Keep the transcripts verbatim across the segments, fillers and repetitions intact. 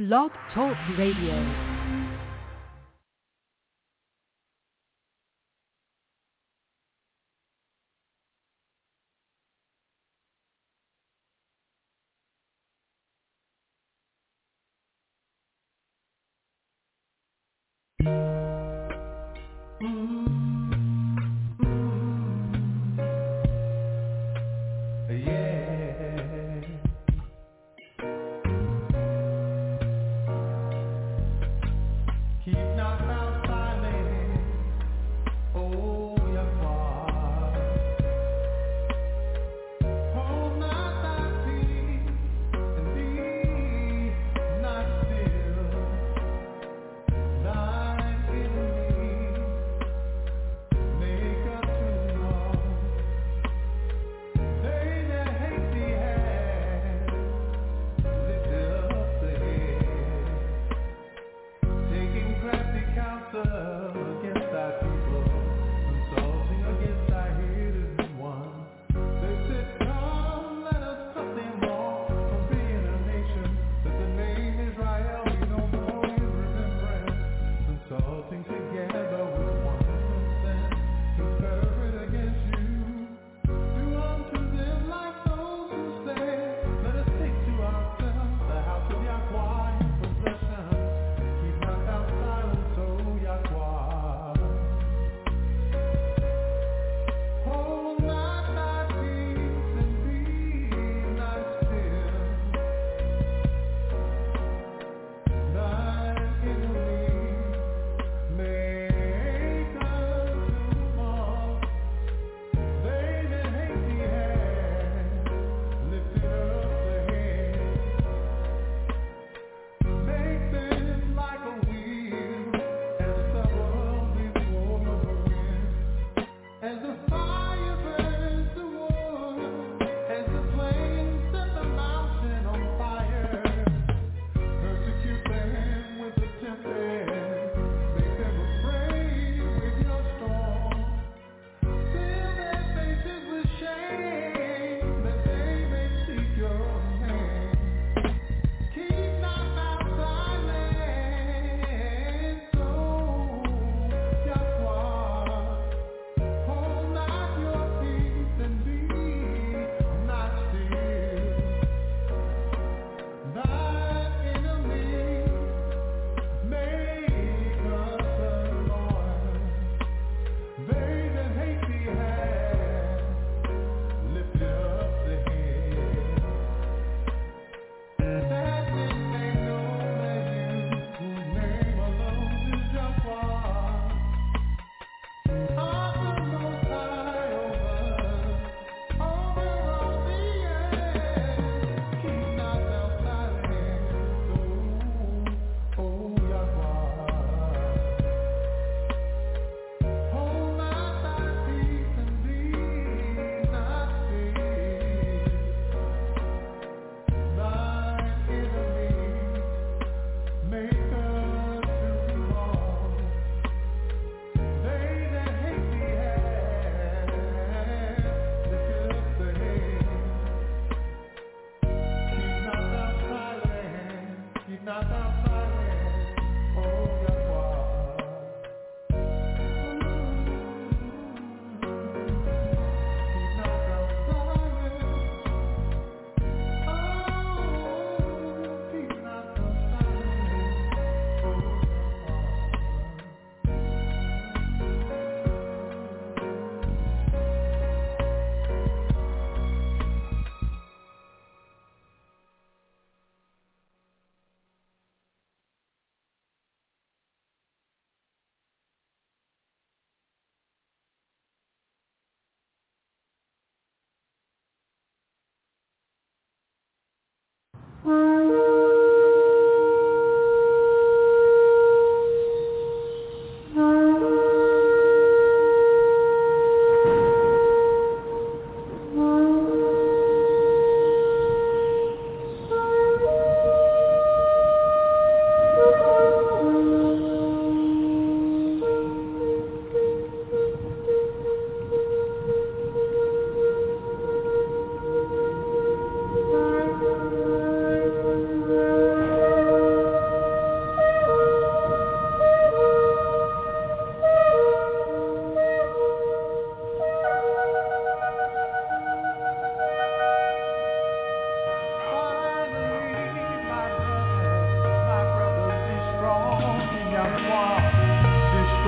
Blog Talk Radio.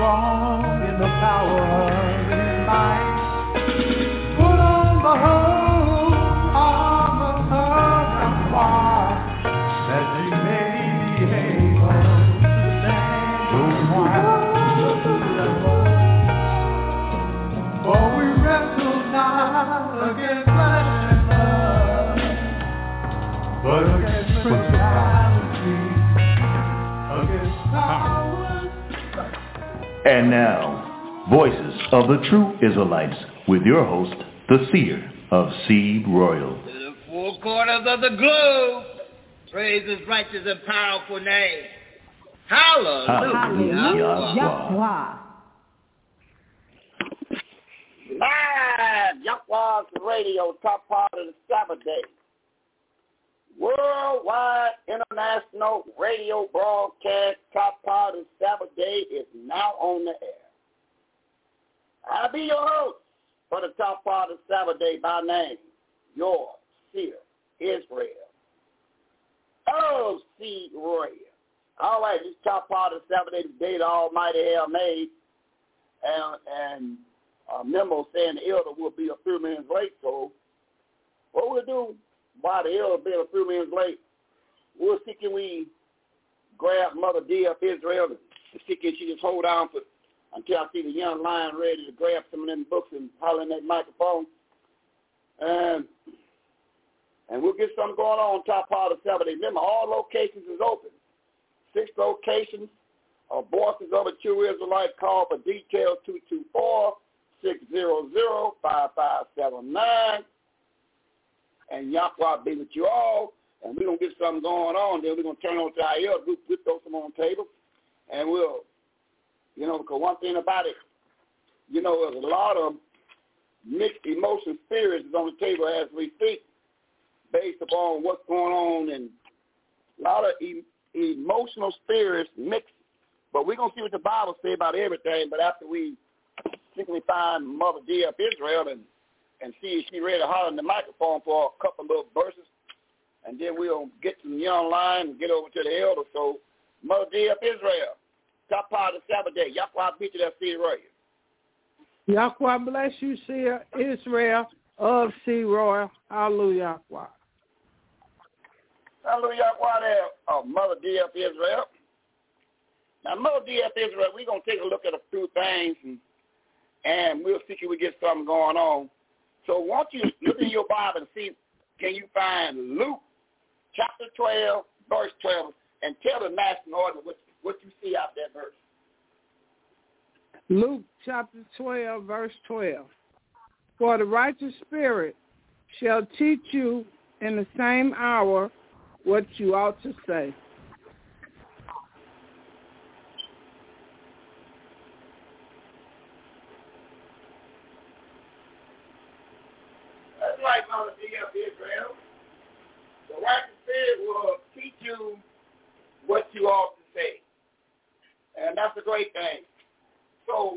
strong in the power of his might. Put on the whole armor of God, that you may be able to stand your trial. For we wrestle not against flesh and blood, but against principalities, against powers. And now, Voices of the True Israelites, with your host, the seer of Seed Royal. To the four corners of the globe, praise his righteous and powerful name. Hallelujah. Hallelujah. Live, Yahweh's Radio, top part of the Sabbath day. Worldwide international radio broadcast, top part of the Sabbath day is now on the air. I'll be your host for the top part of the Sabbath day by name, your seer, Israel. Oh, Seed Royal. All right, this top part of the Sabbath day, the day the Almighty have made, and, and a memo saying the elder will be a few minutes late. So what we'll do while the elder being a few minutes late, we'll see can we grab Mother D of Israel and see can she just hold on for until I see the young lion ready to grab some of them books and holler in that microphone. And and we'll get something going on top part of Sabbath day. Remember, all locations is open. Six locations of Voices of a True Israelite. Call for details two two four, six zero zero, five five seven nine. And Yahweh be with you all. And we're going to get something going on. Then we're going to turn on to our elder. We'll, we'll throw some on the table. And we'll, you know, because one thing about it, you know, there's a lot of mixed emotion spirits on the table as we speak, based upon what's going on, and a lot of e- emotional spirits mixed. But we're going to see what the Bible says about everything. But after we simply find Mother D of Israel and, and see if she's ready to holler in the microphone for a couple of little verses, and then we'll get to the young line and get over to the elder. So, Mother D of Israel, top part of the Sabbath day. Yahweh beat you that seed royal. Yahweh bless you, seer Israel of Seed Royal. Hallelujah. Yahweh. Hallelujah. Yahweh there, oh, Mother D of Israel. Now, Mother D of Israel, we're going to take a look at a few things, and, and we'll see if we get something going on. So, why don't you look in your Bible and see, can you find Luke chapter twelve, verse twelve, and tell the national order what, what you see out that verse. Luke chapter twelve, verse twelve. For the righteous spirit shall teach you in the same hour what you ought to say. That's right, Mother D of Israel. The righteous spirit will teach you what you ought to say. And that's a great thing. So,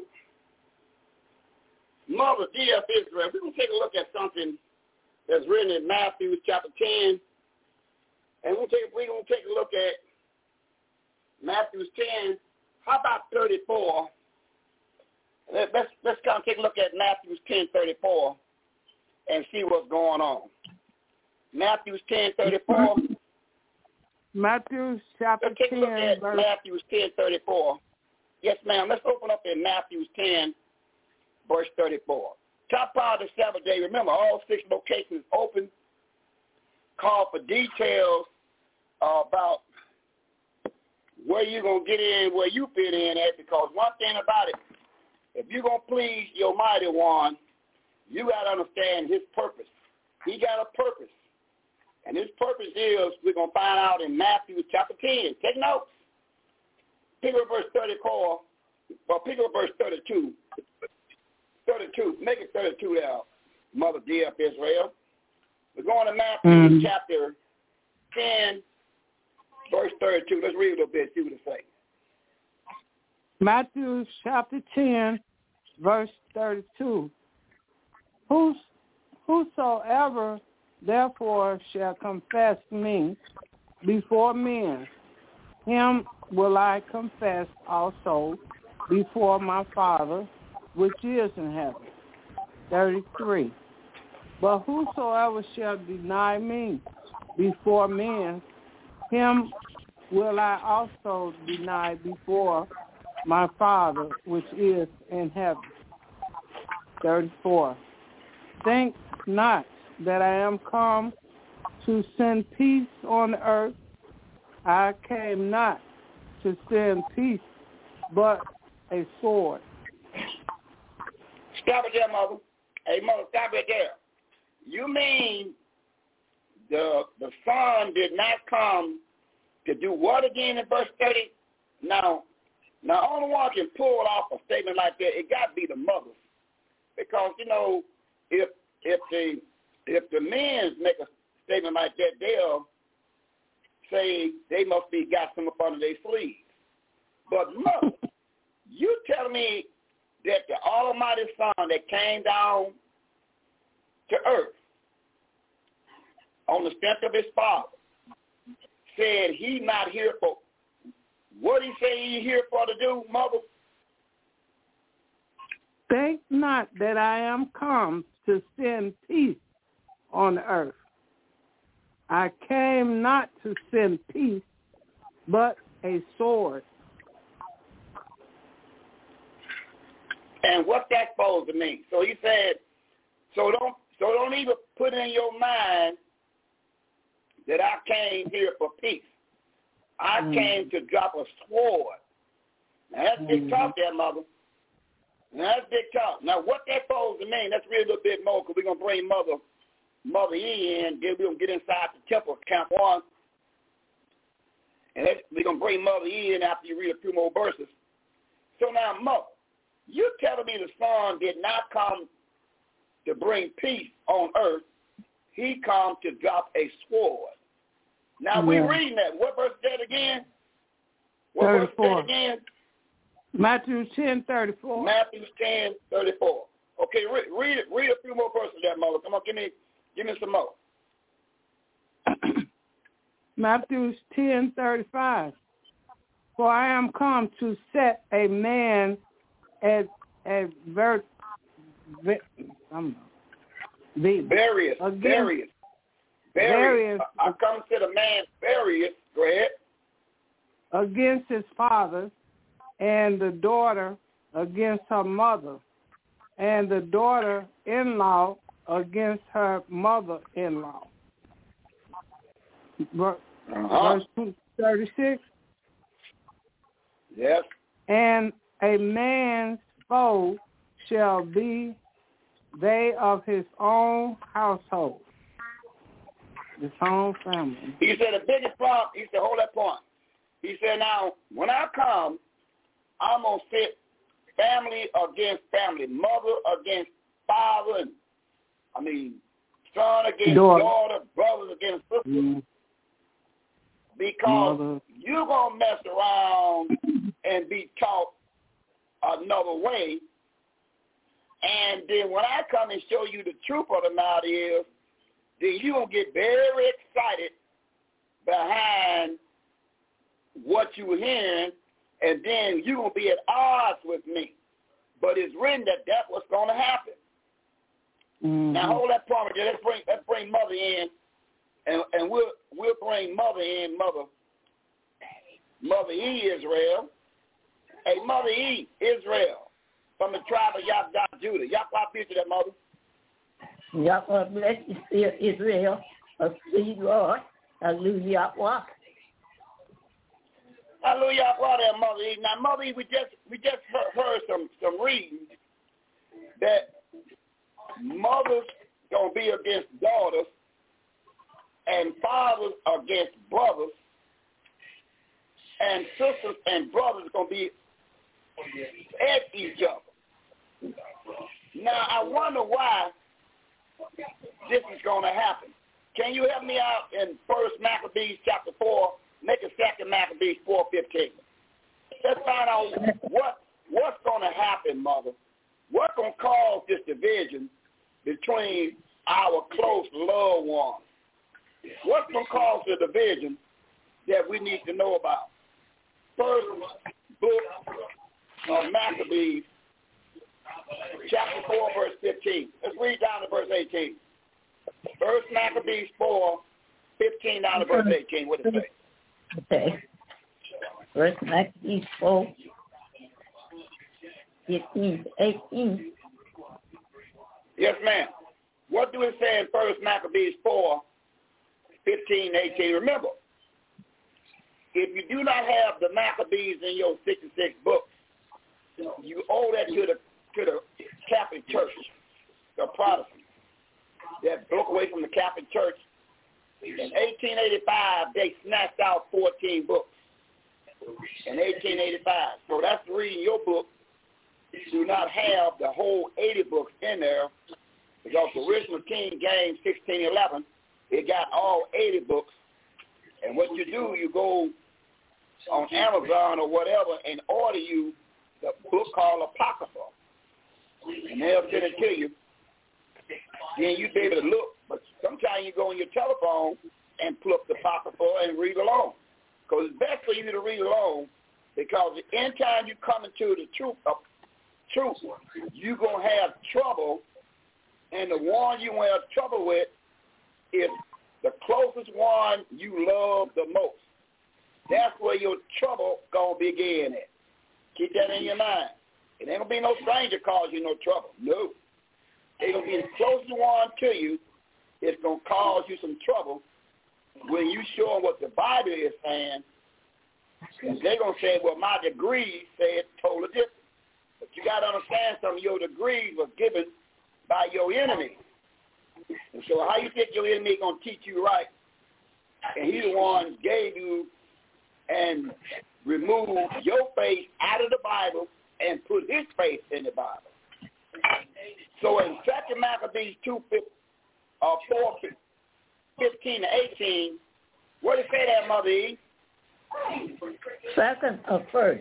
Mother D of Israel, we're going to take a look at something that's written in Matthew chapter ten. And we're going to take a look at Matthew ten. How about thirty-four? Let's, let's kind of take a look at Matthew ten thirty-four and see what's going on. Matthew ten thirty-four. Matthew chapter Let's take ten. a look at verse... Matthew ten thirty-four. Yes, ma'am. Let's open up in Matthew ten, verse thirty-four. Top part of the Sabbath day. Remember, all six locations open. Call for details uh, about where you're going to get in, where you fit in at, because one thing about it, if you're going to please your mighty one, you got to understand his purpose. He got a purpose. And his purpose is, we're going to find out in Matthew chapter ten. Take notes. Pick up verse thirty-four, or pick up verse thirty-two. thirty-two. Make it thirty-two there, Mother D of Israel. We're going to Matthew mm. chapter ten, verse thirty-two. Let's read a little bit, see what it says. Matthew chapter ten, verse thirty-two. Whos, whosoever therefore shall confess me before men, him will I confess also before my Father which is in heaven. thirty-three. But whosoever shall deny me before men, him will I also deny before my Father which is in heaven. thirty-four. Think not that I am come to send peace on earth. I came not to send peace, but a sword. Stop it there, mother. Hey, mother, stop it there. You mean the the Son did not come to do what again in verse thirty? Now, now only one can pull off a statement like that. It got to be the mothers, because you know if if the if the men make a statement like that, they'll say they must be got some up under their sleeves. But mother, you tell me that the Almighty Son that came down to earth on the strength of his Father said he not here for what he say he here for to do, mother? Think not that I am come to send peace on earth. I came not to send peace, but a sword. And what's that supposed to mean? So he said, so don't so don't even put in your mind that I came here for peace. I mm. came to drop a sword. Now that's mm. big talk there, mother. Now that's big talk. Now what that supposed to mean, let's read a little bit more, because we're going to bring Mother Mother E in, then we're going to get inside the temple, camp one. And we're going to bring Mother E in after you read a few more verses. So now, Mother, you telling me the Son did not come to bring peace on earth. He come to drop a sword. Now, yeah. we're reading that. What verse is that again? What thirty-four. Verse is that again? Matthew ten, thirty-four. Matthew ten, thirty-four. Okay, read, read it. Read a few more verses there, Mother. Come on, give me, give me some more. Matthew ten, thirty-five. For I am come to set a man at at ver, ver, I'm the various, against, various, various. I, I come to the man various. Go ahead. Against his father, and the daughter against her mother, and the daughter-in-law against her mother-in-law. Verse uh-huh. thirty-six. Yes. And a man's foe shall be they of his own household, his own family. He said the biggest problem, he said, hold that point. He said, now, when I come, I'm going to sit family against family, mother against father, and, I mean, son against daughter, daughter brothers against sisters, mm. because mother. You're going to mess around and be taught another way. And then when I come and show you the truth of the matter is, then you're going to get very excited behind what you're hearing, and then you're going to be at odds with me. But it's written that that's what's going to happen. Mm-hmm. Now, hold that promise. Let's bring, let's bring Mother in, and, and we'll, we'll bring Mother in, Mother, Mother E. Israel. Hey, Mother E. Israel, from the tribe of Yahweh Judah. Yahweh picture that, Mother. Yahweh bless you, Israel. A sweet Lord. Hallelujah. Hallelujah, there, Mother E. Now, Mother E, we just we just heard, heard some some reading that mothers gonna be against daughters and fathers against brothers, and sisters and brothers gonna be at each other. Now, I wonder why this is gonna happen. Can you help me out in First Maccabees chapter four? Make a second Maccabees four fifteen. Let's find out what what's going to happen, Mother. What's going to cause this division between our close loved ones? What's going to cause the division that we need to know about? First book of Maccabees, chapter four, verse fifteen. Let's read down to verse eighteen. First Maccabees four, fifteen down to verse eighteen. What does it say? Okay. First Maccabees four, fifteen to eighteen. Yes, ma'am. What do it say in First Maccabees four, fifteen, eighteen? Remember, if you do not have the Maccabees in your sixty-six books, you owe that to the to the Catholic Church, the Protestants, that broke away from the Catholic Church. In eighteen eighty-five, they snatched out fourteen books. In eighteen eighty-five, so that's the reason your book do not have the whole eighty books in there, because the original King James sixteen eleven, it got all eighty books. And what you do, you go on Amazon or whatever and order you the book called Apocrypha, and they'll send it to you. Then you'd be able to look, but sometimes you go on your telephone and pull up the Apocrypha and read along, because it's best for you to read along, because anytime you come into the truth of truth, you're going to have trouble, and the one you will have trouble with is the closest one you love the most. That's where your trouble going to begin at. Keep that in your mind. It ain't going to be no stranger cause you no trouble. No. They're going to be the closest one to you. It's going to cause you some trouble when you show them what the Bible is saying. And they're going to say, well, my degrees say it's totally different. But you got to understand something. Your degrees were given by your enemy. And so how you think your enemy is going to teach you right? And he the one gave you and removed your faith out of the Bible and put his faith in the Bible. So in Second Maccabees two, uh, four, fifteen to eighteen, what did it say there, Mother E? Second or first?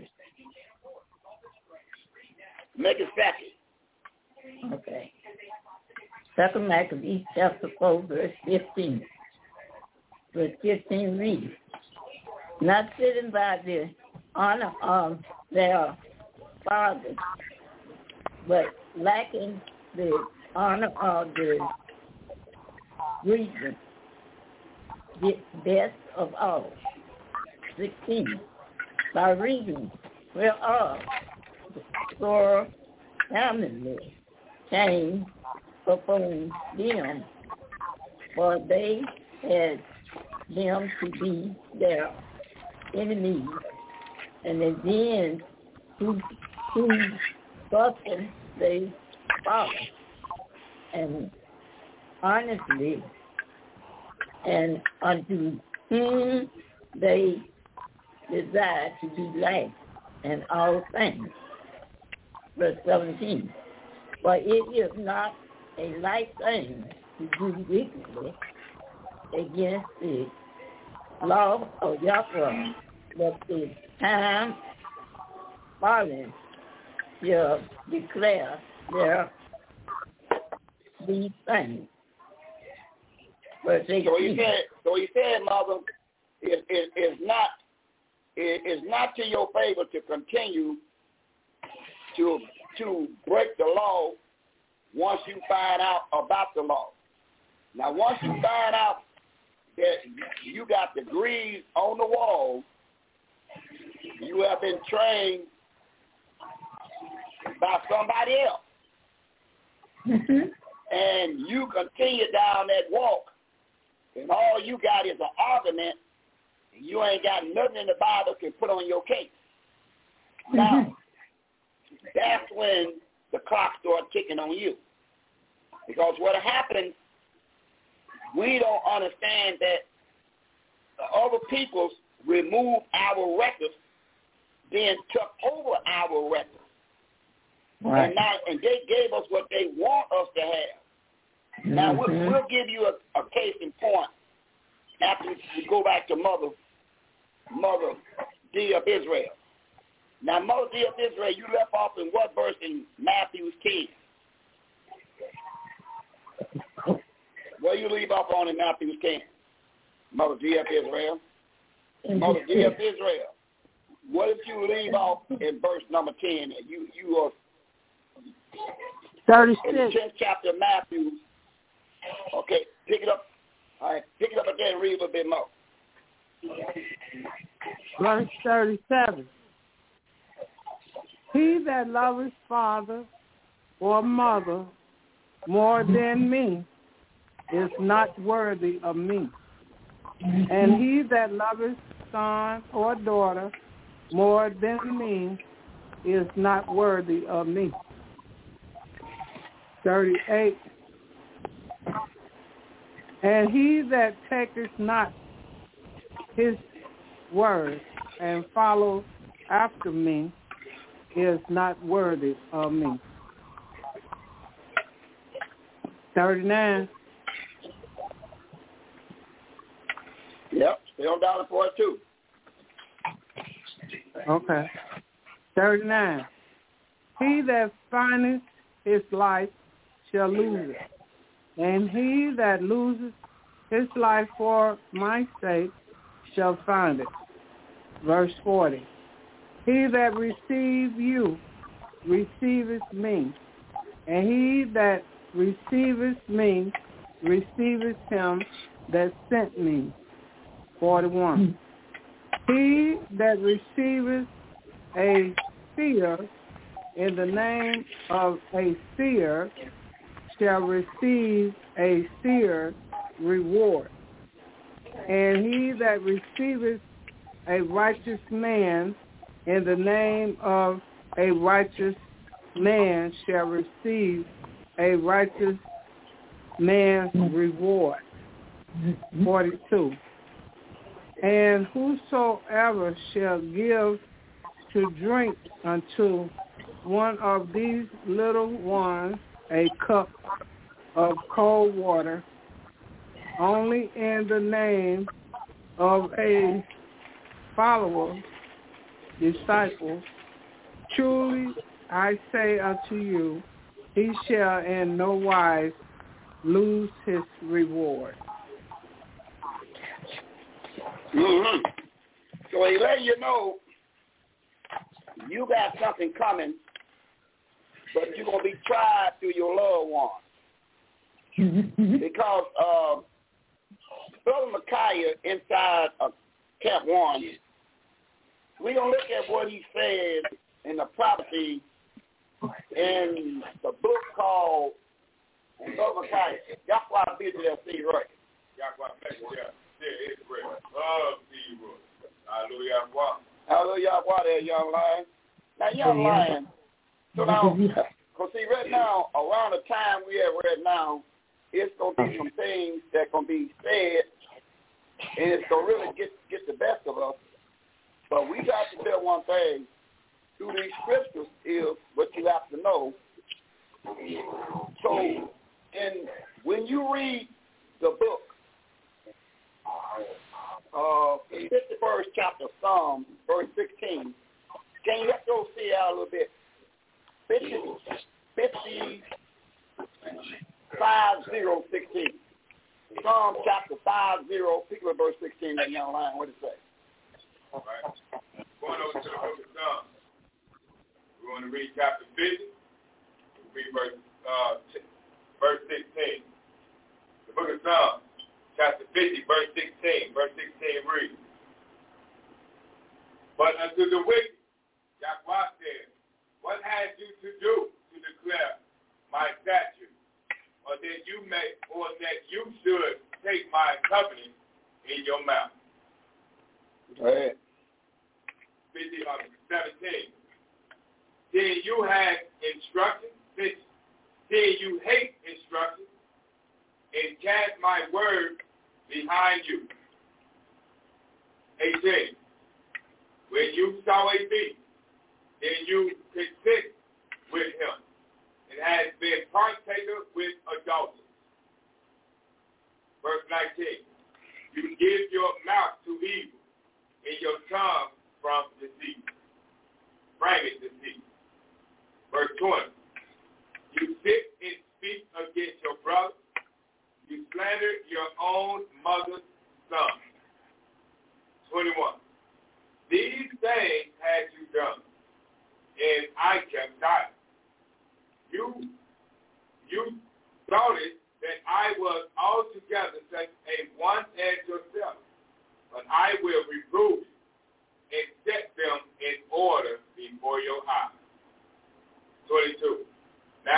Make it second. Okay. Second Maccabees chapter four, verse fifteen. Verse fifteen reads, not sitting by the honor of their fathers, but lacking the honor of the region, the best of all. sixteen. By reason whereof the sore family came upon them, for they had them to be their enemies, and then who who suffering they follow, and honestly, and unto whom they desire to be like in all things. Verse seventeen. For it is not a light thing to do wickedly against the law of Yahweh, but the time following shall declare their these things. Verse eighteen. So he said, so he said, Mother, it is it, it not it is not to your favor to continue to to break the law once you find out about the law. Now, once you find out that you got degrees on the wall, you have been trained by somebody else. Mm-hmm. And you continue down that walk, and all you got is an argument, and you ain't got nothing in the Bible to put on your case. Mm-hmm. Now, that's when the clock starts ticking on you. Because what happens, we don't understand that the other peoples removed our records, then took over our records. Right. And, now, and they gave us what they want us to have. Mm-hmm. Now, we'll, we'll give you a, a case in point after we go back to Mother, Mother D of Israel. Now, Mother D of Israel, you left off in what verse in Matthew ten? Where you leave off on in Matthew ten? Mother D of Israel. Mother D of Israel. what if you leave off in verse number ten? And you you are thirty-six. in the tenth chapter of Matthew. Okay, pick it up. All right, pick it up again and read a little bit more. Verse thirty-seven. He that loveth father or mother more than me is not worthy of me. And he that loveth son or daughter more than me is not worthy of me. thirty-eight. And he that taketh not his word and follow after me is not worthy of me. thirty-nine. Yep, stay on down to forty-two. Okay. thirty-nine. He that findeth his life shall lose it, and he that loses his life for my sake shall find it. Verse forty. He that receives you receiveth me, and he that receiveth me receiveth him that sent me. forty-one. He that receiveth a seer in the name of a seer shall receive a seer reward. And he that receiveth a righteous man in the name of a righteous man shall receive a righteous man's reward. forty-two. And whosoever shall give to drink unto one of these little ones a cup of cold water, only in the name of a follower, disciple, truly I say unto you, he shall in no wise lose his reward. Mm-hmm. So he let you know you got something coming, but you're going to be tried through your loved ones. Because uh, Brother Micaiah inside of Cap one, we're going to look at what he said in the prophecy in the book called Brother Micaiah. That's why I visit that see right. Yeah, it's great. Love see you. Hallelujah. Hallelujah. There, young lion. Now, young lion, so now, because see, right now, around the time we are right now, it's going to be some things that going to be said, and it's going to really get get the best of us. But we got to tell one thing. Through these scriptures is what you have to know. So, and when you read the book, uh, fifty-first chapter, Psalm, verse sixteen, can you let those see out a little bit? fifty, fifty, five, zero, sixteen. Psalm chapter five, zero, particular verse sixteen, that young line, what does it say? All right. Going over to the book of Psalms. We're going to read chapter fifty. We'll read verse, uh, verse sixteen. The book of Psalms, chapter fifty, verse sixteen. Verse sixteen reads, but unto the wicked, Yahweh said, what had you to do to declare my statute, or that you may, or that you should take my covenant in your mouth? Go ahead. fifty, um, seventeen. Then you had instruction, then you hate instruction, and cast my word behind you. eighteen. When you saw a beast, then you consent with him, and has been partaker with adulterers. Verse nineteen. You give your mouth to evil, and your tongue from deceit. Bringing deceit. Verse twenty. You sit and speak against your brother. You slander your own mother's son. twenty-one. These things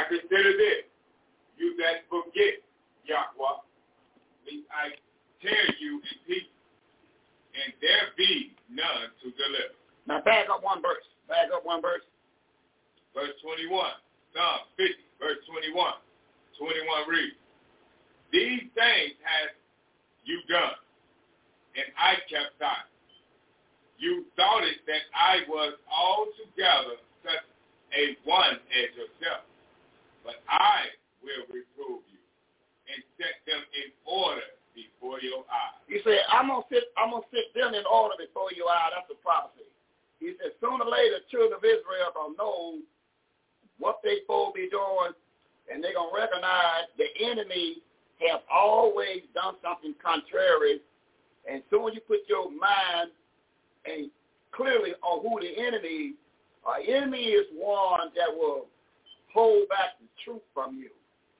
consider this, you that forget Yahweh, lest I tear you in pieces, and there be none to deliver. Now back up one verse. Back up one verse. Verse twenty-one, Psalm fifty, verse twenty-one. twenty-one reads, these things have you done, and I kept silent. You thought it that I was altogether such a one as yourself, but I will reprove you and set them in order before your eyes. He said, I'm gonna sit, I'm gonna sit them in order before your eyes. That's a prophecy. He said, sooner or later, the children of Israel gonna know what they supposed to be doing, and they're gonna recognize the enemy have always done something contrary. And soon as you put your mind and clearly on who the enemy, our enemy is one that will hold back the truth from you.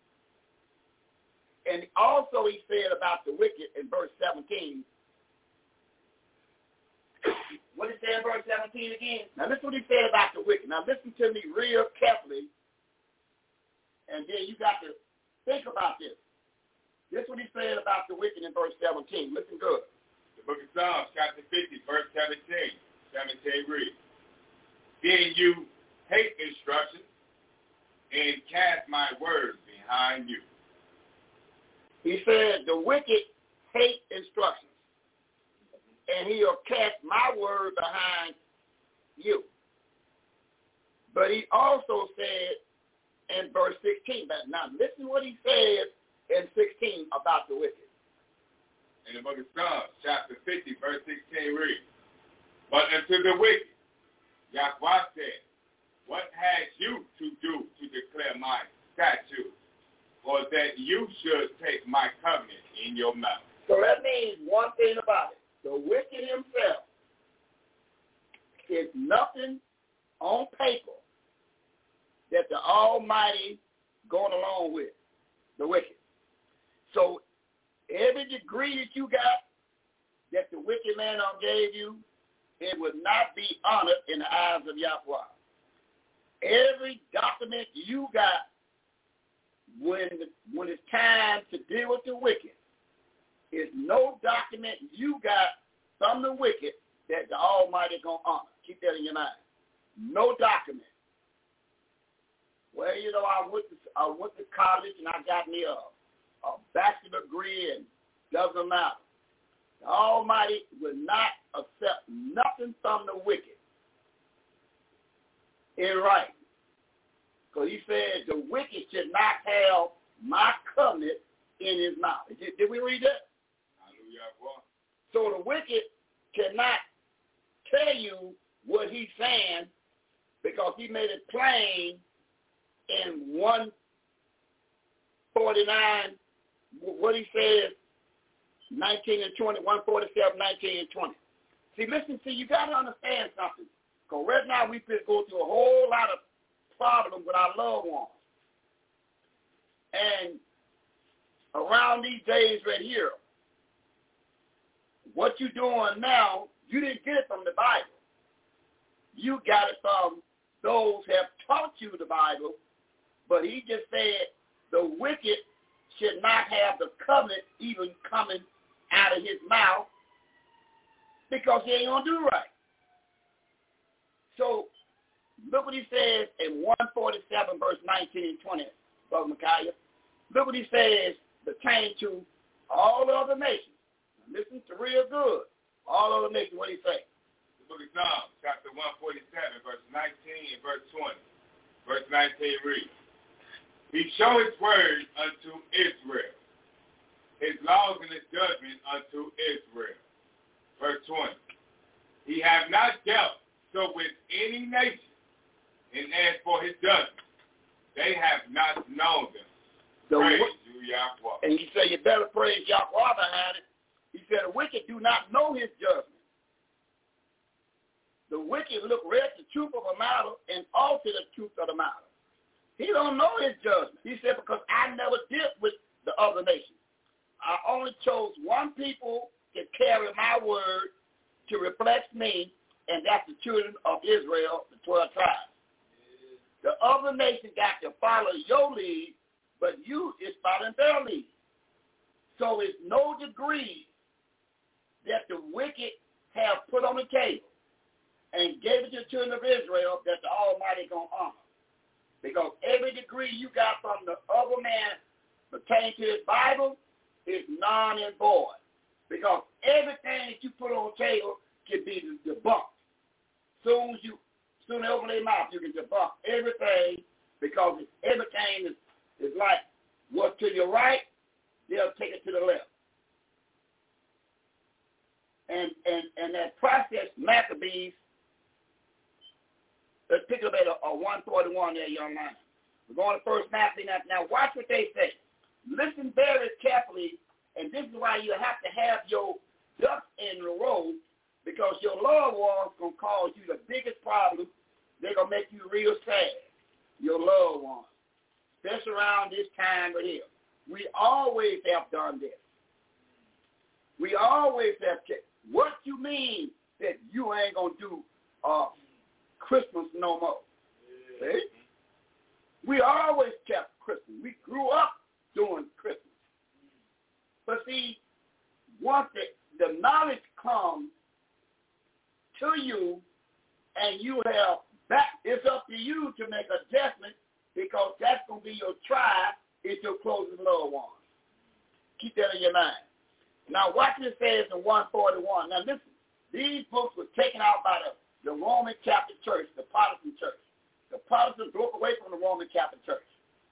And also he said about the wicked in verse seventeen. What did he say in verse seventeen again? Now listen what he said about the wicked. Now listen to me real carefully, and then you got to think about this. This is what he said about the wicked in verse seventeen. Listen good. The book of Psalms, chapter fifty, verse seventeen. seventeen reads, then you hate instruction and cast my words behind you. He said the wicked hate instructions, and he'll cast my word behind you. But he also said in verse sixteen, but now listen what he said in sixteen about the wicked. In the book of Psalms, chapter fifty, verse sixteen reads, but unto the wicked, Yahweh said, what has you to do to declare my statutes, or that you should take my covenant in your mouth? So that means one thing about it. The wicked himself is nothing on paper that the Almighty going along with, the wicked. So every degree that you got that the wicked man gave you, it would not be honored in the eyes of Yahweh. Every document you got when the, when it's time to deal with the wicked, is no document you got from the wicked that the Almighty going to honor. Keep that in your mind. No document. Well, you know, I went to, I went to college and I got me a, a bachelor degree and doesn't matter. The Almighty will not accept nothing from the wicked in writing. Because he said the wicked should not have my covenant in his mouth. Did, did we read that? Hallelujah. So the wicked cannot tell you what he's saying because he made it plain in one forty-nine, what he says, nineteen and twenty, one forty-seven, nineteen and twenty. See, listen, see, you got to understand something. Because right now we could go through a whole lot of problems with our loved ones. And around these days right here, what you're doing now, you didn't get it from the Bible. You got it from those who have taught you the Bible, but he just said the wicked should not have the covenant even coming out of his mouth because he ain't going to do right. So look what he says in one forty-seven, verse nineteen and twenty, Brother Micaiah. Look what he says pertaining to all other nations. Listen to real good. All other nations, what he say? The book of Psalms, chapter one forty-seven, verse nineteen and verse twenty. Verse nineteen reads, he showed his word unto Israel, his laws and his judgment unto Israel. Verse twenty, he have not dealt so with any nation, and as for his judgment, they have not known them. The praise w- you, Yahweh. And he said, you better praise Yahweh behind it. He said, the wicked do not know his judgment. The wicked look read the truth of a matter and alter the truth of the matter. He don't know his judgment. He said, because I never dealt with the other nations. I only chose one people to carry my word to reflect me, and that's the children of Israel, the twelve tribes. The other nation got to follow your lead, but you is following their lead. So it's no degree that the wicked have put on the table and gave it to the children of Israel that the Almighty going to honor. Because every degree you got from the other man pertaining to his Bible is non and void. Because everything that you put on the table can be debunked. Soon as you, soon as they open their mouth, you can debunk everything, because everything is, is like what's to your right, they'll take it to the left. And and and that process, Maccabees, let's pick up at a, a one forty-one there, young man. We're going to first Maccabees now. Now watch what they say. Listen very carefully, and this is why you have to have your ducks in a row, because your loved ones going to cause you the biggest problem. They're going to make you real sad, your loved ones, especially around this time right here. We always have done this. We always have kept. What you mean that you ain't going to do uh, Christmas no more? Yeah. See? We always kept Christmas. We grew up doing Christmas. But see, once the, the knowledge comes to you and you have that, it's up to you to make adjustments, because that's going to be your tribe. It's your closest loved ones. Keep that in your mind. Now, watch what it says in one forty-one. Now, listen, these books were taken out by the, the Roman Catholic Church, the Protestant Church. The Protestants broke away from the Roman Catholic Church.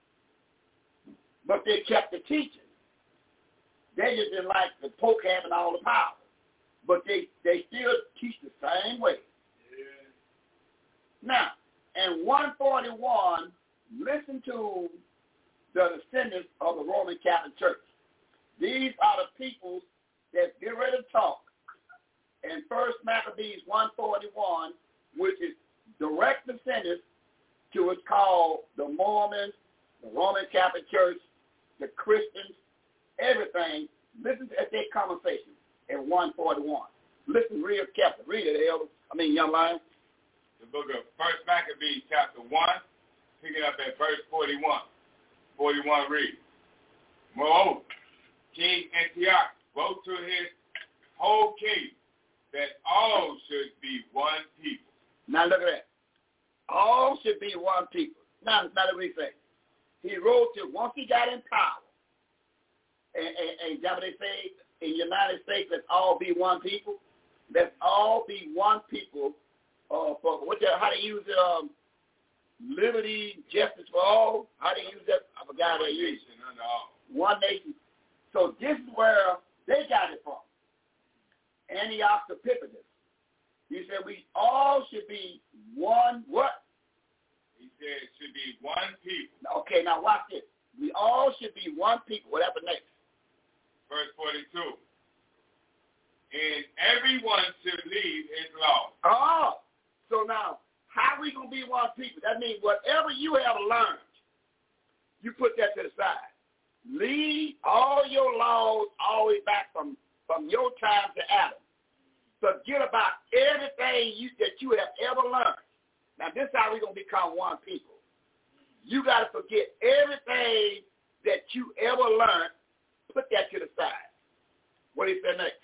But they kept the teaching. They just didn't like the Pope having all the power. But they, they still teach the same way. Yeah. Now, in one forty-one, listen to the descendants of the Roman Catholic Church. These are the people that get ready to talk. In First Maccabees one forty-one, which is direct descendants to what's called the Mormons, the Roman Catholic Church, the Christians, everything. Listen to their conversation in one forty-one. Listen real carefully. Read it, Elder. I mean, young lion. The book of First Maccabees, chapter one, picking up at verse forty-one. forty-one reads, Moreover, King Antiochus wrote to his whole kingdom that all should be one people. Now look at that. All should be one people. Now, now let me say. He wrote to, once he got in power, and, and, and that what they say in the United States, let's all be one people. Let's all be one people. Uh, for what the, how they use it, um, liberty, justice for all. How they use that? I forgot how they use it. One nation. So this is where they got it from. Antiochus Epiphanes. He said we all should be one what? He said it should be one people. Okay, now watch this. We all should be one people. What happened next? Verse forty-two. And everyone should leave his law. Oh, so now, how are we going to be one people? That means whatever you have learned, you put that to the side. Leave all your laws all the way back from, from your time to Adam. Forget about everything you, that you have ever learned. Now, this is how we're going to become one people. You got to forget everything that you ever learned. Put that to the side. What do you say next?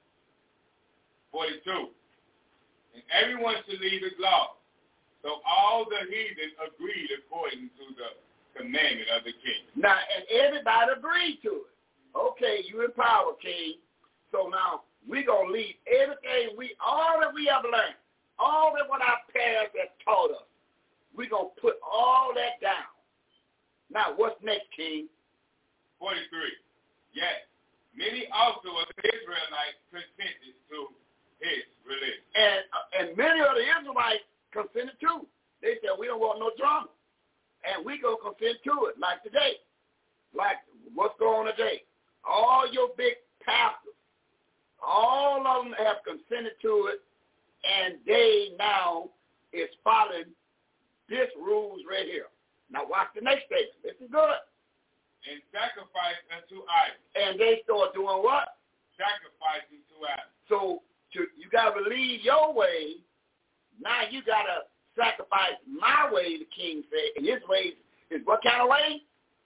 forty-two. And everyone should leave his law. So all the heathen agreed according to the commandment of the king. Now, and everybody agreed to it. Okay, you in power, king. So now we're going to leave everything, we all that we have learned, all that what our parents have taught us, we're going to put all that down. Now, what's next, king? forty-three. Yes, many also of the Israelites consented to his religion. And, uh, and many of the Israelites consented too. They said, we don't want no drama. And we go consent to it, like today. Like what's going on today. All your big pastors, all of them have consented to it, and they now is following this rules right here. Now watch the next statement. This is good. And sacrifice unto idols. And they start doing what? Sacrificing to idols. So to, you got to leave your way. Now you got to sacrifice my way, the king said, and his way is what kind of way?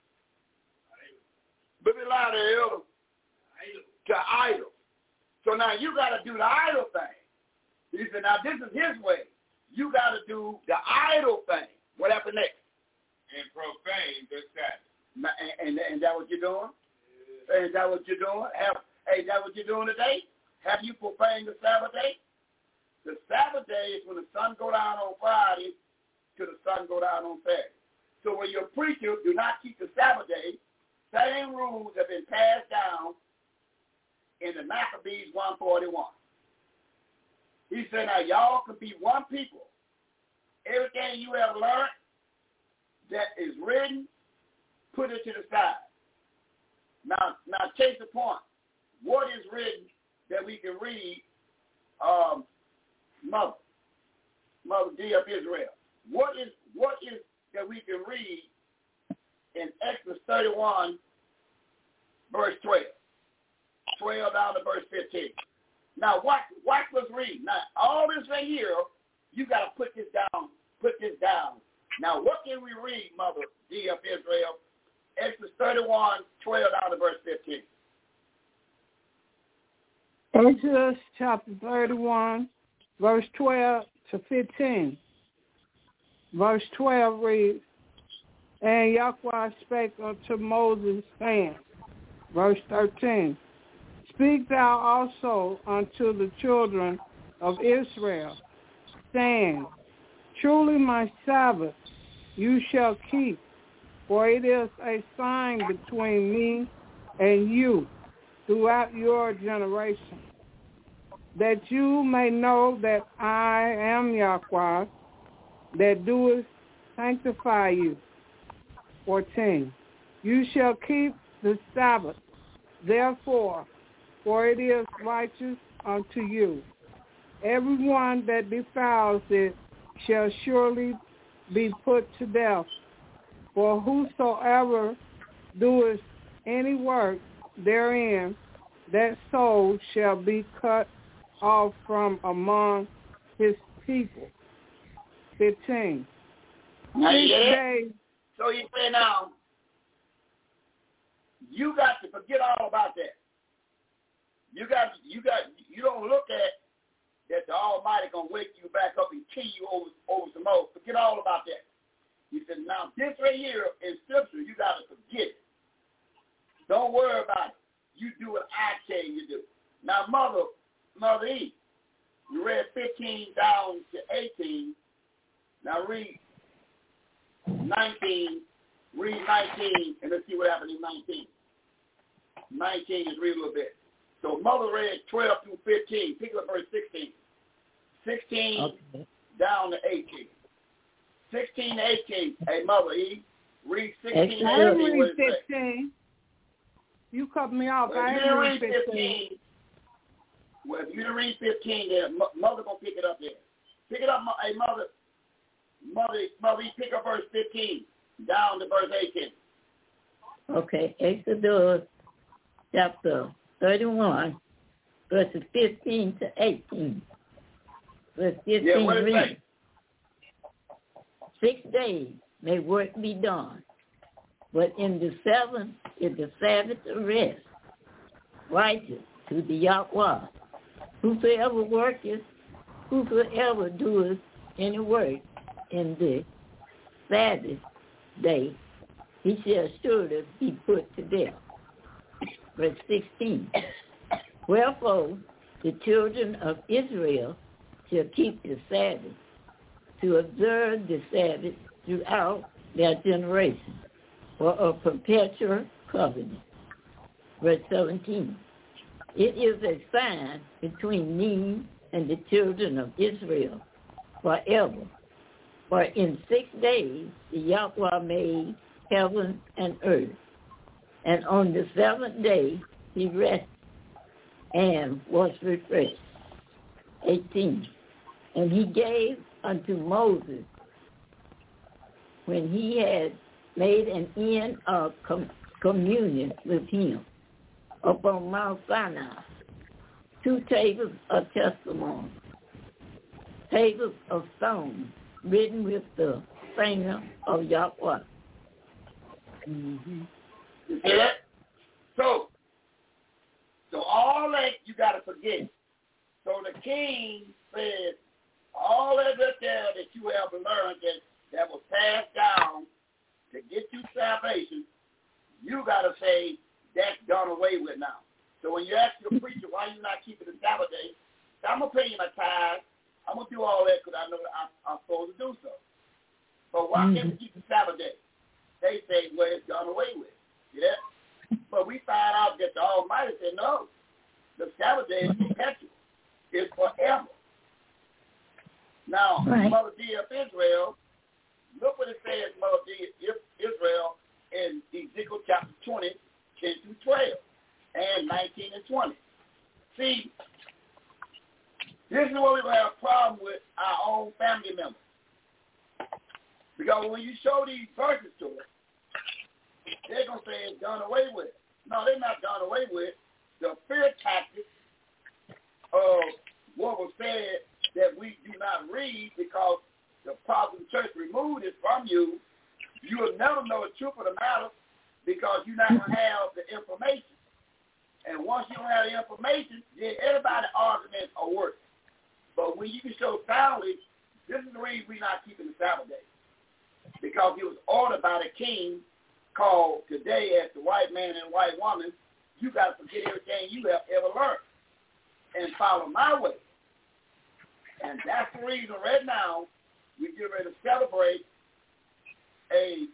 But be louder, elder. To idol. So now you got to do the idol thing. He said, now this is his way. You got to do the idol thing. What happened next? And profane the Sabbath. And, and, and that what you're doing? Yeah. Is that what you're doing? Have, hey, is that what you're doing today? Have you profaned the Sabbath day? The Sabbath day is when the sun go down on Friday till the sun go down on Saturday. So when you're a preacher, do not keep the Sabbath day. Same rules have been passed down in the Maccabees one forty-one. He said, now y'all can be one people. Everything you have learned that is written, put it to the side. Now, now case the point. What is written that we can read, um, Mother, Mother D of Israel? What is what is that we can read in Exodus thirty-one, verse twelve? twelve down to verse fifteen. Now, watch, watch what's read. Now, all this right here, you got to put this down, put this down. Now, what can we read, Mother D of Israel? Exodus thirty-one, twelve down to verse fifteen. Exodus chapter thirty-one, verse twelve to fifteen. Verse twelve reads, and Yahweh spake unto Moses, saying, verse thirteen, speak thou also unto the children of Israel, saying, truly my Sabbath you shall keep, for it is a sign between me and you throughout your generation, that you may know that I am Yahweh, that doeth sanctify you. fourteen. You shall keep the Sabbath, therefore, for it is righteous unto you. Everyone that defiles it shall surely be put to death. For whosoever doeth any work therein, that soul shall be cut off from among his people. fifteen. Now, Six yeah. days. So you say now, you got to forget all about that. You got, you got, you don't look at that the Almighty gonna wake you back up and kill you over over some more. Forget all about that. He said, now this right here in Scripture, you got to forget it. Don't worry about it. You do what I tell you to do. Now, Mother, Mother E, you read fifteen down to eighteen. Now read nineteen. Read nineteen, and let's see what happens in nineteen. nineteen is read a little bit. So Mother read twelve through fifteen. Pick up verse sixteen. sixteen okay. Down to eighteen. sixteen to eighteen. Hey, Mother E, read sixteen I to didn't eighteen. read fifteen. You cut me off. Well, I if didn't you read read fifteen. fifteen. Well, if you read fifteen there, Mother going to pick it up there. Pick it up, hey, Mother. Mother, Mother, pick up verse fifteen down to verse eighteen. Okay, Exodus chapter thirty-one, verses fifteen to eighteen. Verse fifteen yeah, what reads, say? Six days may work be done, but in the seventh is the Sabbath of rest, righteous to the Yahweh. Whosoever worketh, whosoever doeth any work in the Sabbath day, he shall surely be put to death. Verse sixteen. Wherefore the children of Israel shall keep the Sabbath, to observe the Sabbath throughout their generation, for a perpetual covenant. Verse seventeen. It is a sign between me and the children of Israel forever. For in six days the Yahweh made heaven and earth, and on the seventh day he rested and was refreshed. eighteen. And he gave unto Moses, when he had made an end of com- communion with him upon Mount Sinai, two tables of testimony, tables of stone, written with the finger of Yahweh. Mm-hmm. You see that? So, so all that you got to forget. So the king said, all that there that you have learned that, that was passed down to get you salvation, you got to say, that's done away with now. So when you ask your preacher, why you not keeping the Sabbath day, I'm going to pay you my tithe. I'm going to do all that because I know that I'm, I'm supposed to do so. But why mm-hmm. can't you keep the Sabbath day? They say, well, it's done away with. See that? But we find out that the Almighty said, no, the Sabbath day is perpetual. It's forever. Now, right. Mother D of Israel, look what it says, Mother D of Israel, in Ezekiel chapter twenty, ten through twelve, and nineteen and twenty. See, this is where we're going to have a problem with our own family members. Because when you show these verses to us, they're going to say it's done away with. No, they're not done away with. The fear tactics of what was said that we do not read because the Protestant church removed it from you, you will never know the truth of the matter because you're not going to have the information. And once you don't have the information, then everybody's arguments are worse. But when you can show soundly, this is the reason we're not keeping the Sabbath day. Because it was ordered by the king called today as the white man and white woman, you got to forget everything you have ever learned and follow my way. And that's the reason right now we get ready to celebrate a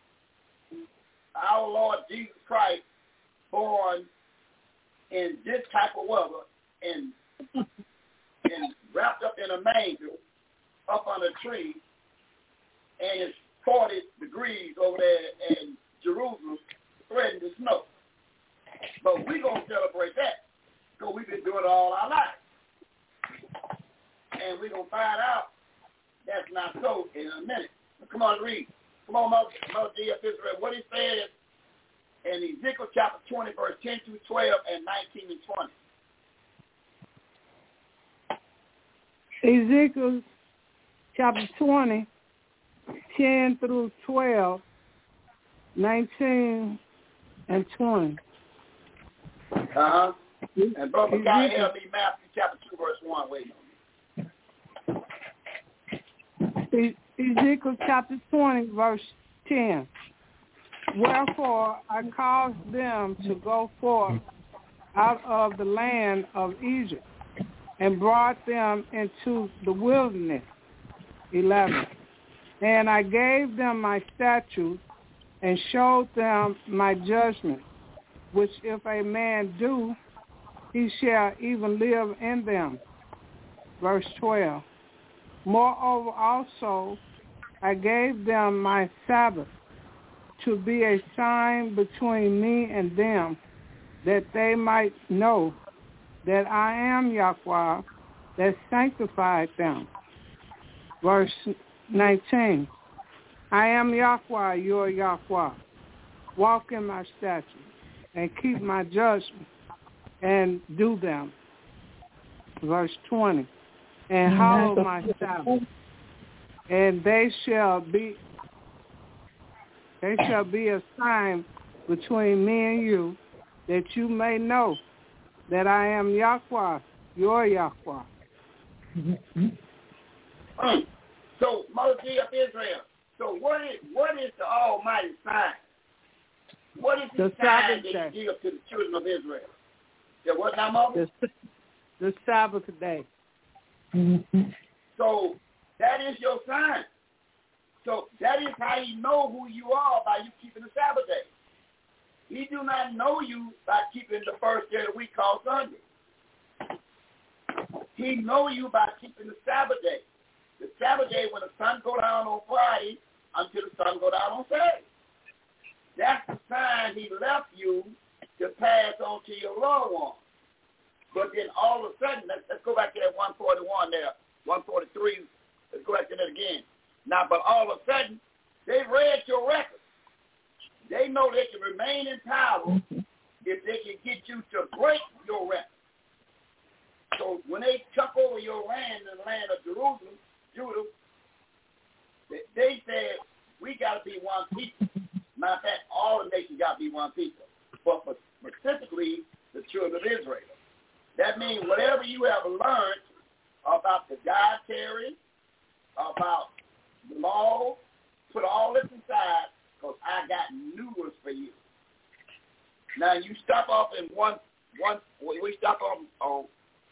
our Lord Jesus Christ born in this type of weather and and wrapped up in a manger up on a tree, and it's forty degrees over there in Jerusalem, threatening to snow. But we're going to celebrate that because we've been doing it all our lives. And we're going to find out that's not so in a minute. Come on, read. Come on, Mother, Mother D of Israel. What he said in Ezekiel chapter twenty, verse ten through twelve and nineteen and twenty. Ezekiel chapter twenty, ten through twelve, nineteen and twenty. Uh-huh. And Brother Guy, help me, Matthew chapter two, verse one. Wait a moment. Ezekiel chapter twenty, verse ten. Wherefore I caused them to go forth out of the land of Egypt and brought them into the wilderness. eleven. And I gave them my statutes and showed them my judgment, which if a man do, he shall even live in them. Verse twelve. Moreover also I gave them my Sabbath to be a sign between me and them, that they might know that I am Yahweh that sanctified them. Verse nineteen. I am Yahweh, your Yahweh. Walk in my statutes and keep my judgments and do them. Verse twenty. And hallow my Sabbath, and they shall be they shall be a sign between me and you, that you may know that I am Yahweh, your Yahweh. So, Mother D of Israel, so what is what is the Almighty sign? What is the, the sign that you give to the children of Israel? The what now, Mother? The, the Sabbath day. Mm-hmm. So that is your sign. So that is how you know who you are, by you keeping the Sabbath day. He do not know you by keeping the first day of the week called Sunday. He know you by keeping the Sabbath day. The Sabbath day when the sun go down on Friday until the sun go down on Saturday. That's the sign he left you to pass on to your loved one. But then all of a sudden, let's, let's go back to that one forty-one there, one forty-three. Let's go back to that again. Now, but all of a sudden, they read your record. They know they can remain in power if they can get you to break your record. So when they took over your land, in the land of Jerusalem, Judah, people. Matter of fact, all the nations got to be one people. But for specifically the children of Israel. That means whatever you have learned about the dietary, about the law, put all this aside because I got new ones for you. Now you stop off in one, one. We stop on on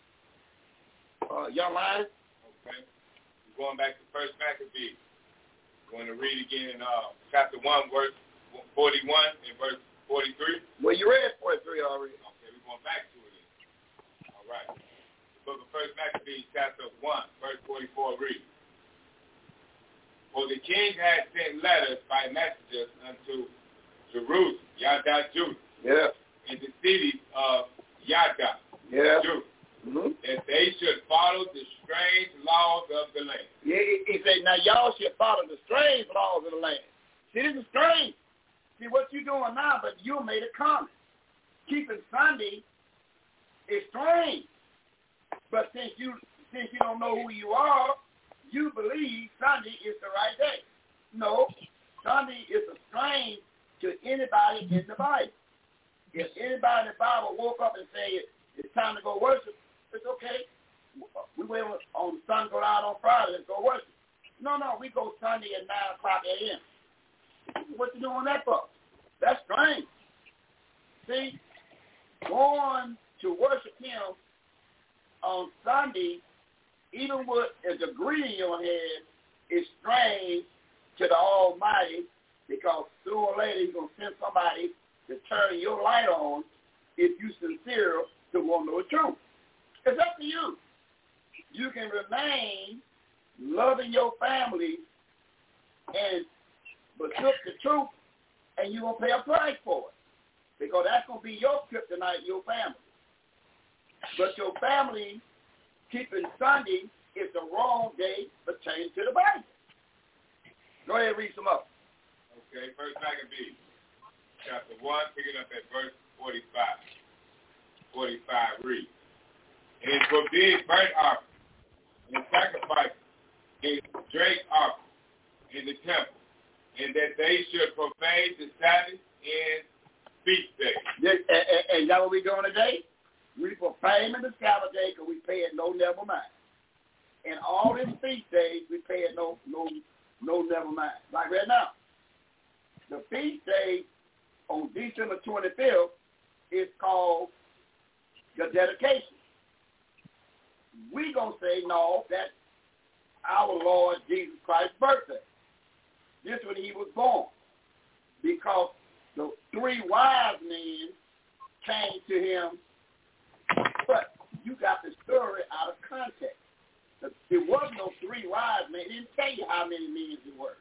uh, young lions. Okay. We're going back to First Maccabees. We're going to read again uh, chapter one, verse forty-one and verse forty-three. Well, you read forty-three already. Okay, we're going back to it. Then. All right. The book of First Maccabees, chapter one, verse forty-four reads. For the king had sent letters by messengers unto Jerusalem, Yada, Judah, yeah, in the cities of Yada, yeah, Judah, mm-hmm. that they should follow the strange laws of the land. Yeah, he, he said, now y'all should follow the strange laws of the land. See, this is strange. See, what you doing now, but you made it common. Keeping Sunday is strange. But since you since you don't know who you are, you believe Sunday is the right day. No, Sunday is a strange to anybody in the Bible. If anybody in the Bible woke up and said it's time to go worship, it's okay. We wait on, on the sun go down on Friday, let's go worship. No, no, we go Sunday at nine o'clock a.m. What you doing that for? That's strange. See, going to worship him on Sunday, even with a degree in your head, is strange to the Almighty, because sooner or later he's going to send somebody to turn your light on if you're sincere to want to know the truth. It's up to you. You can remain loving your family and but took the truth, and you're going to pay a price for it, because that's going to be your kryptonite, your family. But your family keeping Sunday is the wrong day pertaining to the Bible. Go ahead and read some up. Okay, First Maccabees, chapter one, picking up at verse forty-five. forty-five reads, and forbid burnt offering and sacrifice and drink offering in the temple, and that they should profane the Sabbath and feast days. Yes, and, and, and that what we doing today? We profaning the Sabbath day because we pay it no never mind. And all these feast days we pay it no no no never mind. Like right now, the feast day on December twenty-fifth is called the dedication. We gonna say no, that's our Lord Jesus Christ's birthday. This is when he was born, because the three wise men came to him. But you got the story out of context. There was no three wise men. It didn't tell you how many men there were.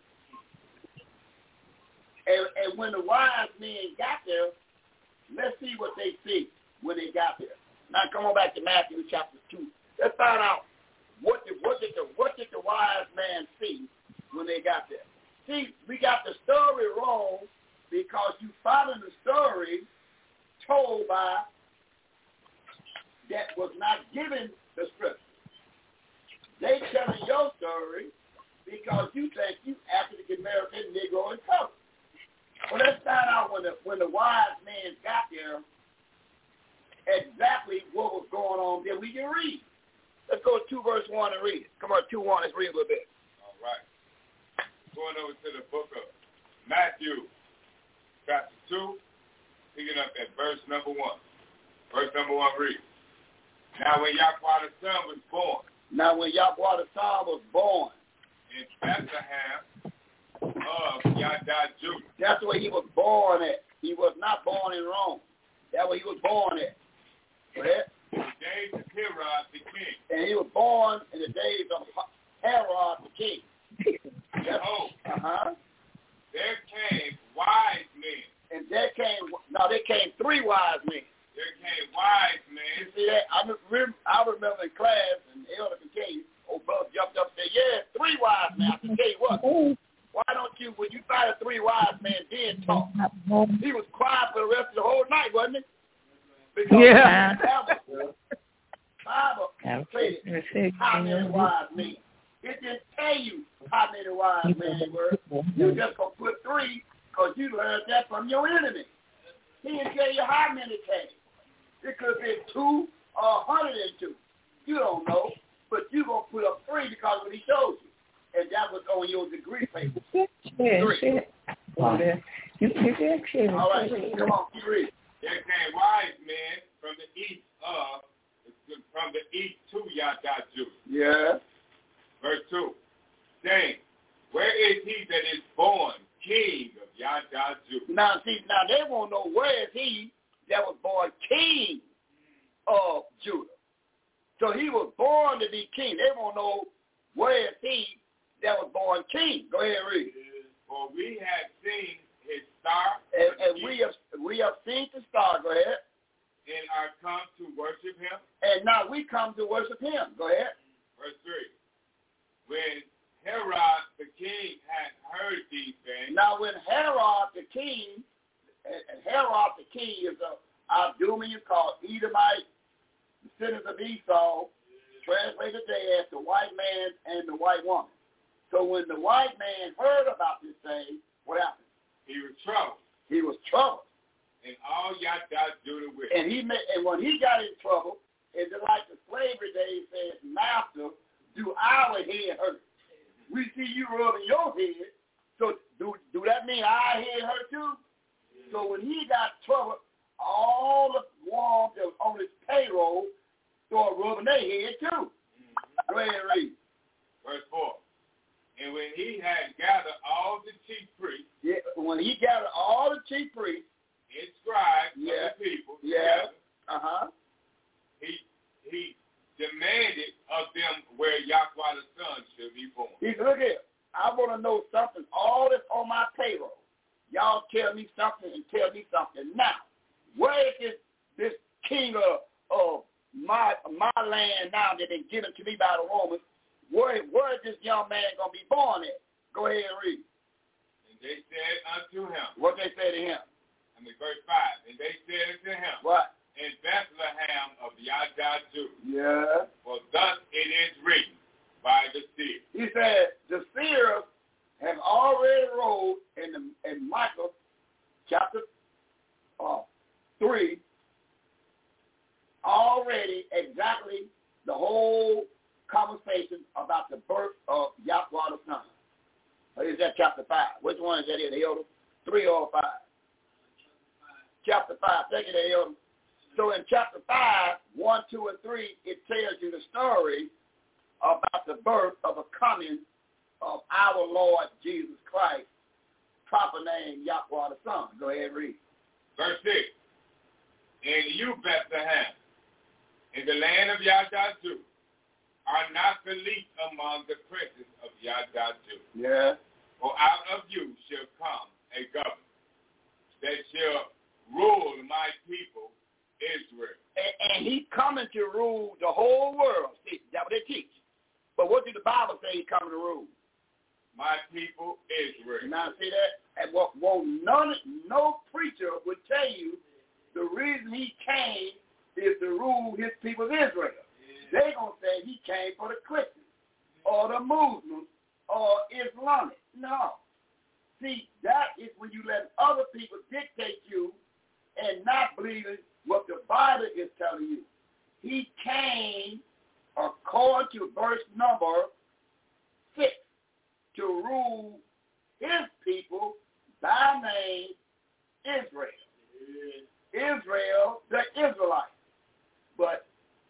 And, and when the wise men got there, let's see what they see when they got there. Now come on back to Matthew chapter two. Let's find out what did, what did the what did the wise man see when they got there. See, we got the story wrong because you followed the story told by that was not given the scripture. They telling your story because you think you African American, Negro, and color. Well, let's find out when the when the wise men got there exactly what was going on. Then we can read. Let's go to two verse one and read it. Come on, two one. Let's read a little bit. All right. Going over to the book of Matthew, chapter two, picking up at verse number one. Verse number one reads, Now when Yahweh the Son was born. Now when Yahweh the Son was born. In Bethlehem of Yada, Judah. That's where he was born at. He was not born in Rome. That's where he was born at. Right? In the days of Herod the king. And he was born in the days of Herod the king. Behold, uh-huh. there came wise men. And there came, no, there came three wise men. There came wise men. You see that? I remember, I remember in class, and the elder can tell you, old brother jumped up and said, yeah, three wise men. I can tell you what. Why don't you, when you find the three wise men did talk, he was quiet for the rest of the whole night, wasn't he? Because yeah. the Bible, Bible stated how many wise men. It didn't tell you how many wise men were. You just going to put three because you learned that from your enemy. He didn't tell you how many came. It could have been two or one hundred two. You don't know, but you're going to put up three because of what he showed you. And that was on your degree paper. Three. You can say All right, come on, keep reading. There came wise men from the east of, from the east to Yadaju. Yeah. Verse two, saying, where is he that is born king of Yadaju? Now, see, now they won't know where is he that was born king of Judah. So he was born to be king. They won't know where is he that was born king. Go ahead and read. For we have seen his star, and, and we have we have seen the star. Go ahead. And are come to worship him. And now we come to worship him. Go ahead. Verse three. When Herod the king had heard these things. Now when Herod the king, and Herod the king is a Idumean called Edomite, descendants of Esau, translated there as the white man and the white woman. So when the white man heard about this thing, what happened? He was troubled. He was troubled. And all Yada Judah with him. And he made, and when he got in trouble, it's like the slavery days says, Master, do our head hurt? We see you rubbing your head, so do do that mean our head hurt too? Yeah. So when he got trouble, all the ones that was on his payroll started rubbing their head too. Mm-hmm. Go ahead and read. Verse four. And when he had gathered all the chief priests, yeah, when he gathered all the chief priests, and scribes yeah, of the people, yeah, uh huh, he he demanded of them where Yahweh the Son should be born. He said, look here, I want to know something. All this on my payroll. Y'all tell me something and tell me something now. Where is this this king of of my my land now that been given to me by the Romans? Where, where is this young man going to be born at? Go ahead and read. And they said unto him. What they say to him? I mean, verse five. And they said unto him. What? In Bethlehem of Yadaju. Yeah. For thus it is written by the seer. He said, the seers have already wrote in, the, in Micah chapter uh, three, already exactly the whole conversation about the birth of Yahweh the Son. Or is that chapter five? Which one is that in, Elder? Three or five? Chapter five. Take it, Elder. So in chapter five, one, two, and three, it tells you the story about the birth of a coming of our Lord Jesus Christ, proper name Yahweh the Son. Go ahead and read. Verse six. And you, Bethlehem, in the land of Yadaju, are not the least among the princes of Yadaju. Yeah. For out of you shall come a governor that shall rule my people Israel. And, and he's coming to rule the whole world. See, that's what they teach. But what did the Bible say he's coming to rule? My people Israel. Now see that? And what well, none no preacher would tell you the reason he came is to rule his people Israel. They're going to say he came for the Christians or the Muslims or Islamic. No. See, that is when you let other people dictate you and not believing what the Bible is telling you. He came, according to verse number six, to rule his people by name Israel. Israel, the Israelites. But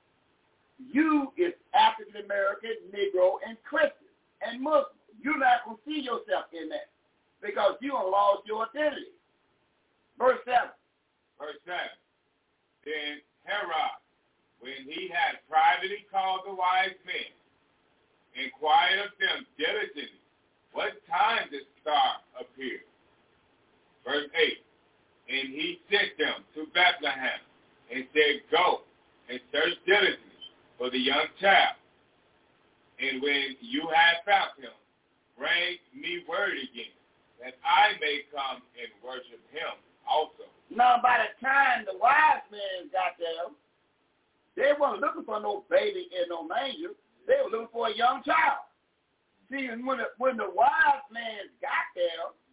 you is African American, Negro, and Christian, and Muslim. You're not going to see yourself in that because you have lost your identity. Verse seven. Verse seven. Then Herod, when he had privately called the wise men, inquired of them diligently what time the star appeared. Verse eight. And he sent them to Bethlehem and said, go and search diligently for the young child. And when you have found him, bring me word again, that I may come and worship him also. Now, by the time the wise men got there, they weren't looking for no baby in no manger. They were looking for a young child. See, when the, when the wise men got there,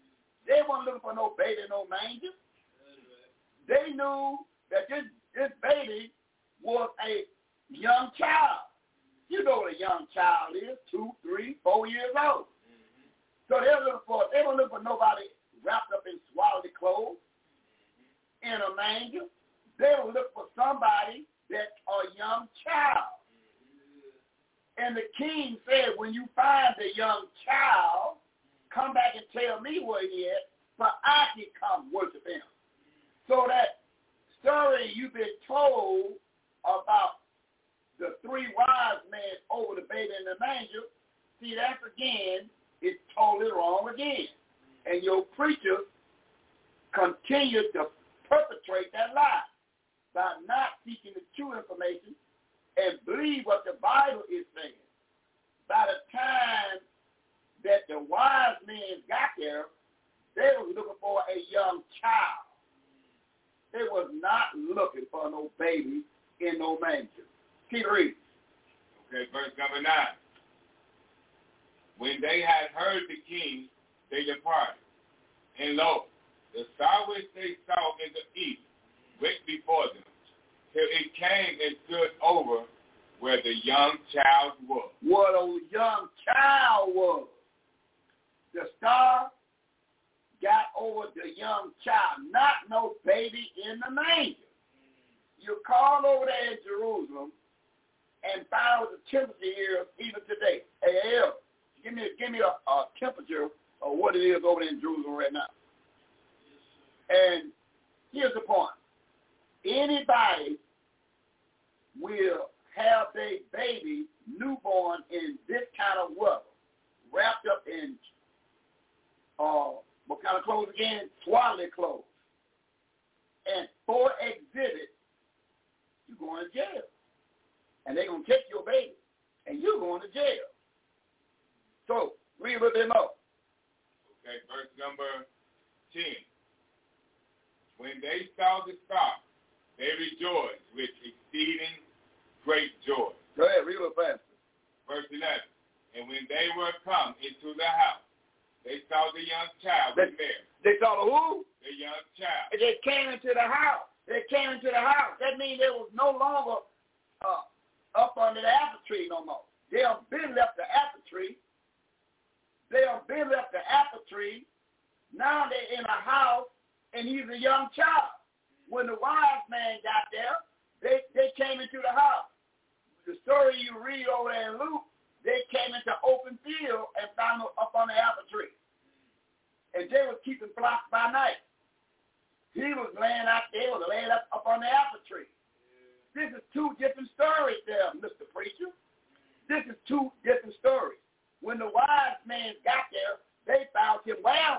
They weren't looking for no baby in no manger. They knew that this, this baby was a young child. You know what a young child is, two, three, four years old. Mm-hmm. So they were looking for, they weren't looking for nobody wrapped up in swaddling clothes in a manger. They were looking for somebody that's a young child. Mm-hmm. And the king said, when you find the young child, come back and tell me where he is, for I can come worship him. So that story you've been told about the three wise men over the baby in the manger, see, that's again, it's totally wrong again. And your preachers continue to perpetrate that lie by not seeking the true information and believe what the Bible is saying. By the time that the wise men got there, they were looking for a young child. They was not looking for no baby in no manger. Keep reading. Okay, verse number nine. When they had heard the king, they departed. And lo, the star which they saw in the east went before them, till it came and stood over where the young child was. What a young child was. The star got over the young child, not no baby in the manger. You call over there in Jerusalem and find out what the temperature is even today. Hey, El, give me, give me a, a temperature of what it is over there in Jerusalem right now. And here's the point. Anybody will have their baby newborn in this kind of weather, wrapped up in uh, what kind of clothes again? Swaddling clothes. And for exhibit, you're going to jail. And they're going to take your baby. And you're going to jail. So, read a little bit more. Okay, verse number ten. When they saw the star, they rejoiced with exceeding great joy. Go ahead, read a little faster. Verse eleven. And when they were come into the house, they saw the young child they, with Mary. They saw the who? The young child. And they came into the house. They came into the house. That means they was no longer uh, up under the apple tree no more. They have been left the apple tree. They have been left the apple tree. Now they're in a house, and he's a young child. When the wise man got there, they, they came into the house. The story you read over there in Luke, they came into open field and found them up on the apple tree. And they were keeping flocks by night. He was laying out there, was laying up, up on the apple tree. This is two different stories there, Mister Preacher. This is two different stories. When the wise men got there, they found him well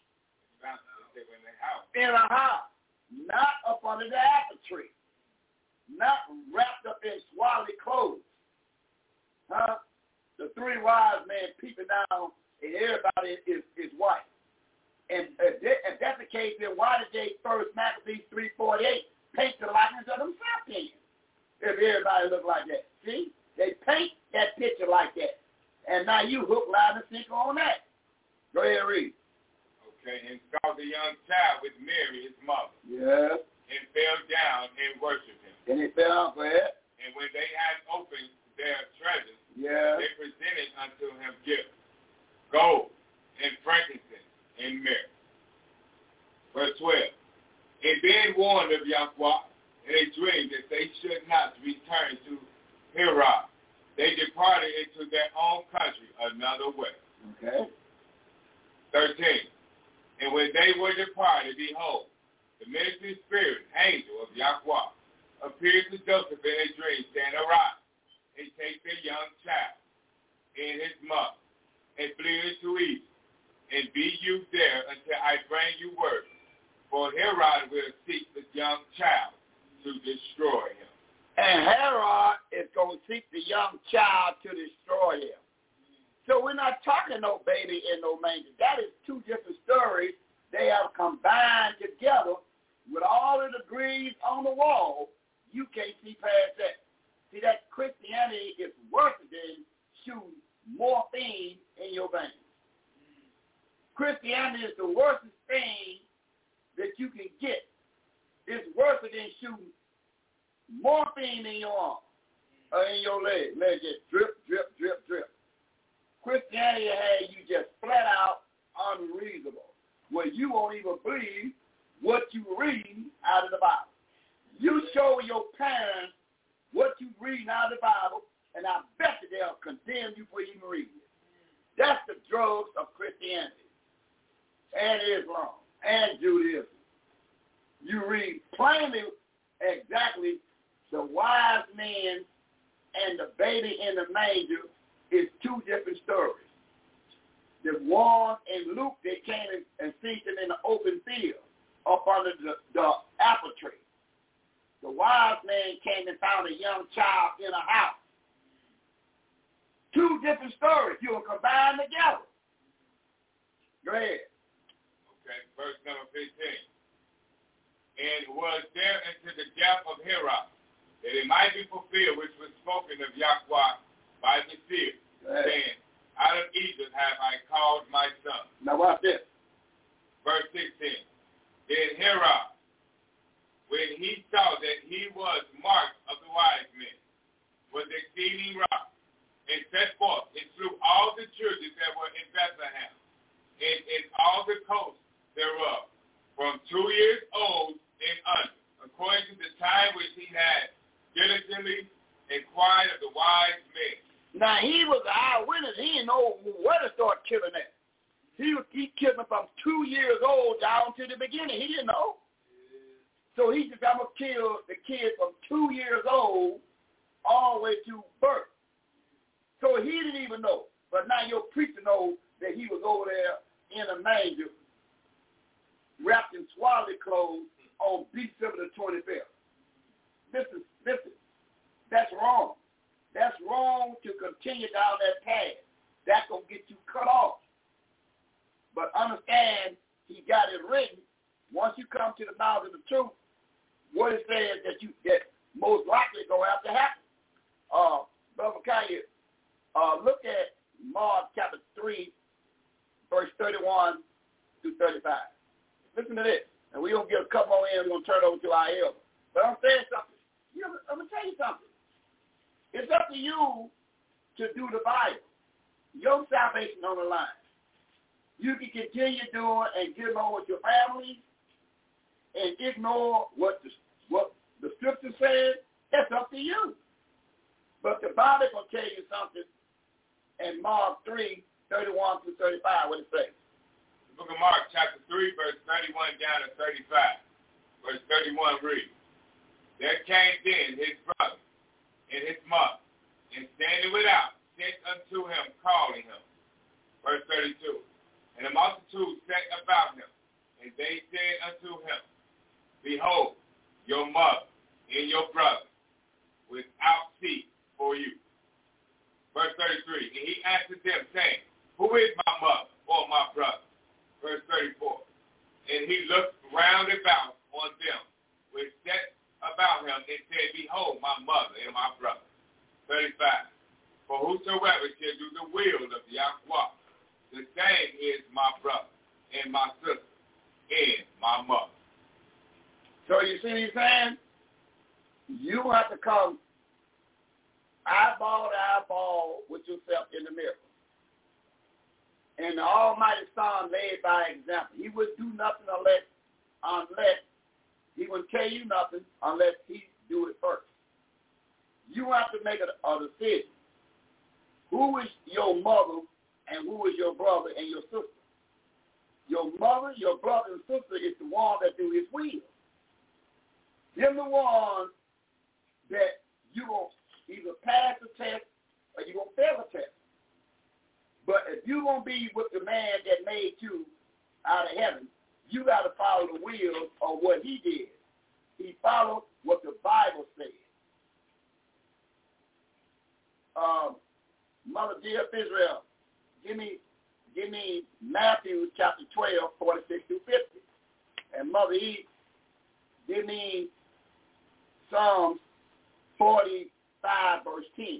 in a house, not up under the apple tree, not wrapped up in swaddling clothes. Huh? The three wise men peeping down, and everybody is, is white. And if, they, if that's the case, then why did they first Maccabees three forty-eight paint the likeness of themselves in? If everybody look like that. See? They paint that picture like that. And now you hook, line, and sinker on that. Go ahead and read. Okay, and saw the young child with Mary, his mother. Yeah. And fell down and worshipped him. And he fell down, go ahead. And when they had opened their treasures, yeah, they presented unto him gifts, gold and frankincense and myrrh. Verse twelve. And being warned of Yahweh in a dream that they should not return to Herod, they departed into their own country another way. Okay. thirteen. And when they were departed, behold, the ministering spirit, angel of Yahweh, appeared to Joseph in a dream, saying, Arise, and take the young child and his mother, and flee into Egypt, and be you there until I bring you word. For Herod will seek the young child to destroy him. And Herod is going to seek the young child to destroy him. So we're not talking no baby in no manger. That is two different stories. They have combined together with all the degrees on the wall. You can't see past that. See, that Christianity is worse than shooting morphine in your veins. Christianity is the worst thing that you can get. It's worse than shooting morphine in your arm or in your leg. Let it just drip, drip, drip, drip. Christianity has you just flat out unreasonable, where you won't even believe what you read out of the Bible. You show your parents what you read out of the Bible, and I bet you they'll condemn you for even reading it. That's the drugs of Christianity and Islam and Judaism. You read plainly exactly the wise men and the baby in the manger is two different stories. The one in Luke, they came and seen him in the open field up under the, the apple tree. The wise man came and found a young child in a house. Two different stories. You will combine together. Go ahead. Okay, verse number fifteen. And was there unto the death of Herod, that it might be fulfilled which was spoken of Yahweh by the seer, saying, out of Egypt have I called my son. Now watch this. Verse sixteen. Then Herod, when he saw that he was marked of the wise men, was exceeding wroth, and set forth and slew all the children that were in Bethlehem, and in all the coasts thereof, from two years old and under, according to the time which he had diligently inquired of the wise men. Now he was an eyewitness. He didn't know where to start killing at. He was he killed them from two years old down to the beginning. He didn't know. So he just I'm gonna kill the kid from two years old all the way to birth. So he didn't even know. But now your preacher knows that he was over there in a manger, wrapped in swaddling clothes on December the twenty-fifth. Listen, listen. That's wrong. That's wrong to continue down that path. That's going to get you cut off. But understand, he got it written. Once you come to the knowledge of the truth, what it says that you that most likely going to have to happen. Uh, Brother Kanye, uh, look at Mark chapter three, verse thirty-one through thirty-five. Listen to this. And we're going to get a couple more in. We're going to turn it over to our elder. But I'm saying something. You know, I'm going to tell you something. It's up to you to do the Bible. Your salvation on the line. You can continue doing and get along with your family and ignore what the, what the scripture says. That's up to you. But the Bible going to tell you something in Mark three, thirty-one through thirty-five. What it says? The book of Mark, chapter three, verse thirty-one down to thirty-five. Verse thirty-one reads, there came then his brother and his mother, and standing without, sent unto him, calling him. Verse thirty-two, and the multitude sat about him, and they said unto him, behold, your mother and your brother, without seed for you. Verse thirty-three, and he answered them, saying, who is my mother or my brother? Verse thirty-four, and he looked round about on them, which sat about him, and said, behold, my mother and my brother. thirty-five, for whosoever shall do the will of Yahweh, the same is my brother and my sister and my mother. So you see what he's saying? You have to come eyeball to eyeball with yourself in the mirror. And the Almighty Son laid by example. He would do nothing unless, unless he wouldn't tell you nothing unless he do it first. You have to make a, a decision. Who is your mother and who is your brother and your sister? Your mother, your brother, and sister is the one that do his will. Them the ones that you will either pass the test or you will fail the test. But if you're going to be with the man that made you out of heaven, you got to follow the will of what he did. He followed what the Bible said. Um, Mother dear of Israel, give me, give me Matthew chapter twelve, forty-six through fifty. And Mother E, give me Psalms forty-five, verse ten.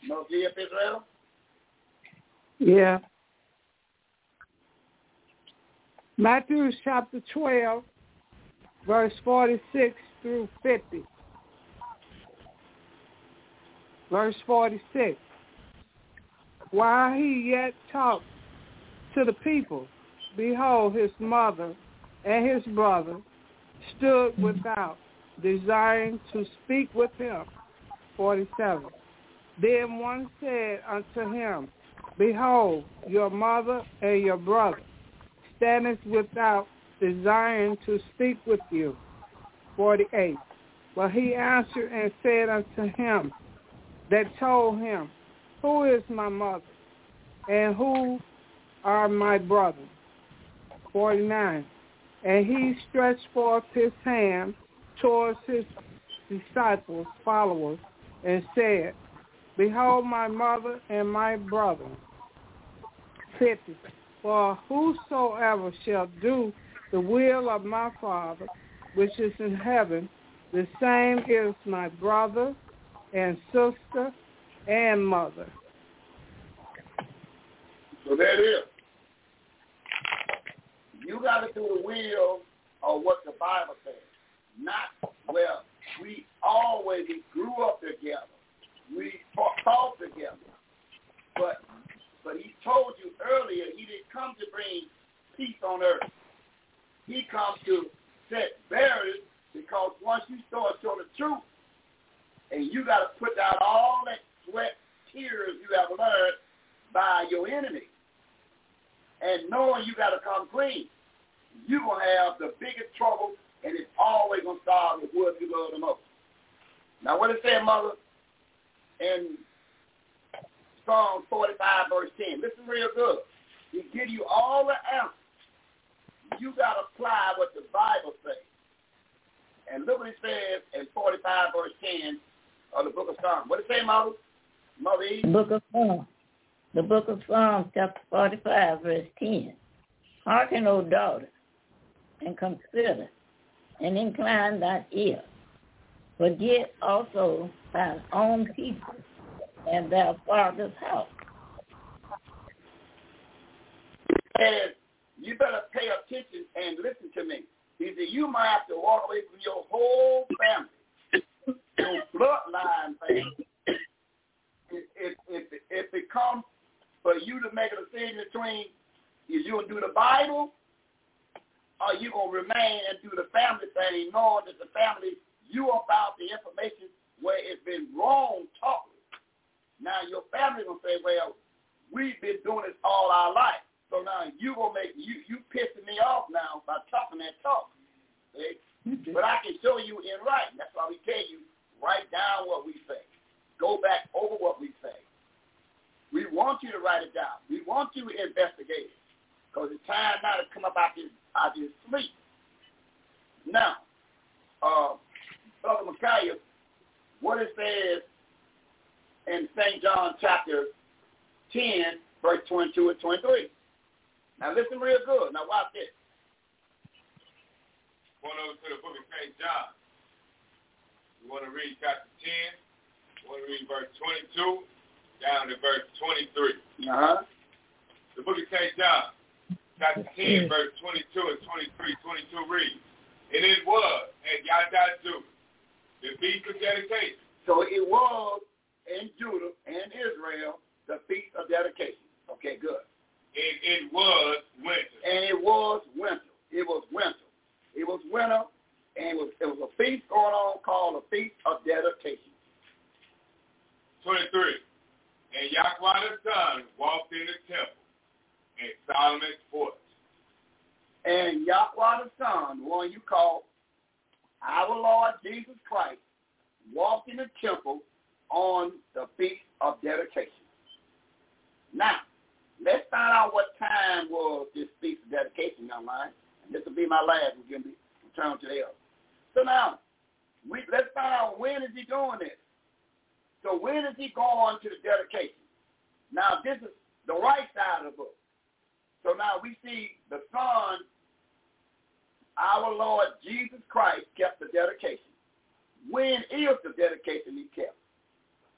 No see if Israel? Yeah. Matthew chapter twelve, verse forty-six through fifty. Verse forty-six. While he yet talked to the people, behold, his mother and his brother stood without, desiring to speak with him. forty-seven. Then one said unto him, behold, your mother and your brother standeth without, desiring to speak with you. forty-eight. But he answered and said unto him that told him, who is my mother, and who are my brothers? forty-nine. And he stretched forth his hand towards his disciples, followers, and said, behold my mother and my brother. fifty. For whosoever shall do the will of my Father, which is in heaven, the same is my brother and sister and mother. So there it is. You got to do the will of what the Bible says. Not, well, we always we grew up together. We fought together. But but he told you earlier he didn't come to bring peace on earth. He comes to set barriers, because once you start showing the truth, and you got to put down all that sweat, tears you have learned by your enemy, and knowing you got to come clean, you're going to have the biggest trouble, and it's always going to start with what you love the most. Now, what it said, Mother, in Psalm forty-five, verse ten, listen real good. He give you all the answers. You got to apply what the Bible says. And look what it says in forty-five, verse ten of the book of Psalms. What does it say, Mother? Mother Eve? The book of Psalms. The book of Psalms, chapter forty-five, verse ten. Hearken, O daughter, and consider, and incline thine ear. Forget also thine own people and thy father's house. And you better pay attention and listen to me. He said, you might have to walk away from your whole family, your bloodline family. If, if, if, if it comes for you to make a decision between is you going to do the Bible or you going to remain and do the family thing, knowing that the family, you about the information where it's been wrong taught. Now your family going to say, well, we've been doing this all our life. So now you gonna make you you pissing me off now by talking that talk. Okay? But I can show you in writing. That's why we tell you, write down what we say. Go back over what we say. We want you to write it down. We want you to investigate it. Because it's time now to come up out this out this sleep. Now, uh, Brother Micaiah, what it says in Saint John chapter ten, verse twenty-two and twenty-three. Now listen real good. Now watch this. Going over to the book of Saint John. We want to read chapter ten. We want to read verse twenty-two down to verse twenty-three. Uh-huh. The book of Saint John, chapter ten, verse twenty-two and twenty-three, twenty-two reads, and it was at Yadah Judah, the feast of dedication. So it was in Judah and Israel, the feast of dedication. Okay, good. And it was winter. And it was winter. It was winter. It was winter, and it was, it was a feast going on called the Feast of Dedication. twenty-three. And Yahweh the Son walked in the temple in Solomon's porch. And Yahweh the Son, the one you call our Lord Jesus Christ, walked in the temple on the Feast of Dedication. Now, let's find out what time was this Feast of Dedication, young man. And this will be my last. We're going to return to the other. So now, we, let's find out when is he doing this. So when is he going to the dedication? Now, this is the right side of the book. So now we see the Son, our Lord Jesus Christ, kept the dedication. When is the dedication he kept?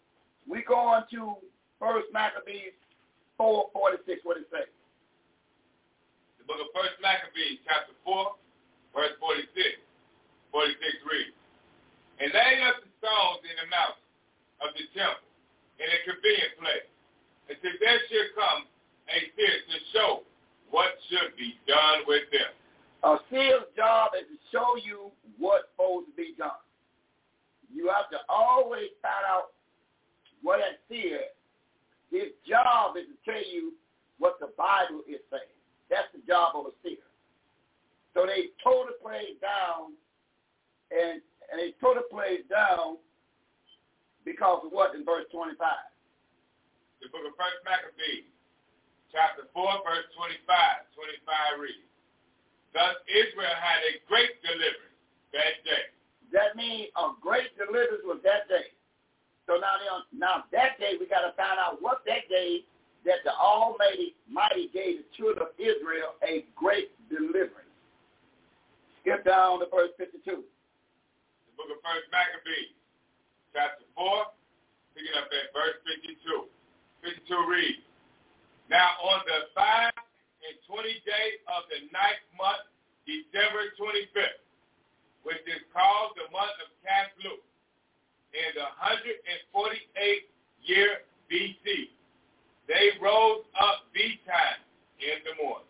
We go on to First Maccabees four forty-six. What it say? The book of First Maccabees, chapter four, verse forty-six. forty-six reads, and laying up the stones in the mouth of the temple in a convenient place, until there should come a seer to show what should be done with them. A seer's job is to show you what's supposed to be done. You have to always find out what that seer, his job is to tell you what the Bible is saying. That's the job of a seer. So they tore the place down, and, and they tore the place down because of what in verse twenty-five? The book of First Maccabees, chapter four, verse twenty-five. twenty-five reads, thus Israel had a great deliverance that day. That means a great deliverance was that day. So now, now that day, we got to find out what that day that the Almighty Mighty gave the children of Israel a great deliverance. Skip down to verse fifty-two. The book of First Maccabees, chapter four, picking up at verse fifty-two. fifty-two reads, now on the five and twenty day of the ninth month, December twenty-fifth, which is called the month of Caslu, in the one hundred forty-eighth year B C, they rose up betime in the morning.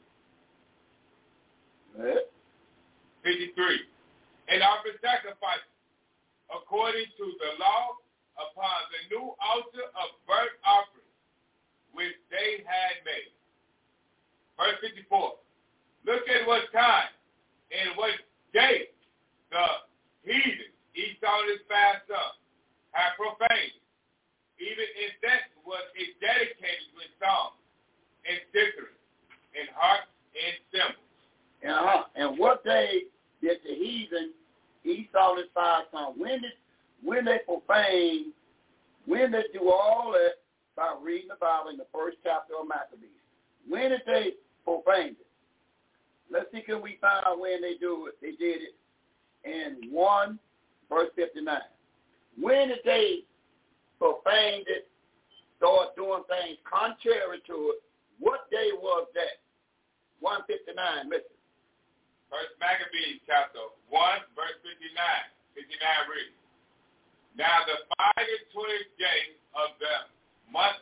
Right. fifty-three, and offered sacrifices according to the law upon the new altar of burnt offering which they had made. Verse fifty-four, look at what time and what day the heathen, Esau and his fast son, have profaned. Even in that was it dedicated with songs and citherns and harps and cymbals. Uh-huh. And what day did the heathen, Esau and his fast son, when did when they profane, when they do all that by reading the Bible in the first chapter of Maccabees? When did they profane it? Let's see, can we find out when they do it? They did it in one, verse fifty-nine. When did they profane it, start doing things contrary to it? What day was that? one fifty-nine, listen. First Maccabees chapter one, verse fifty-nine. fifty-nine reads, now the five and twentieth day of the month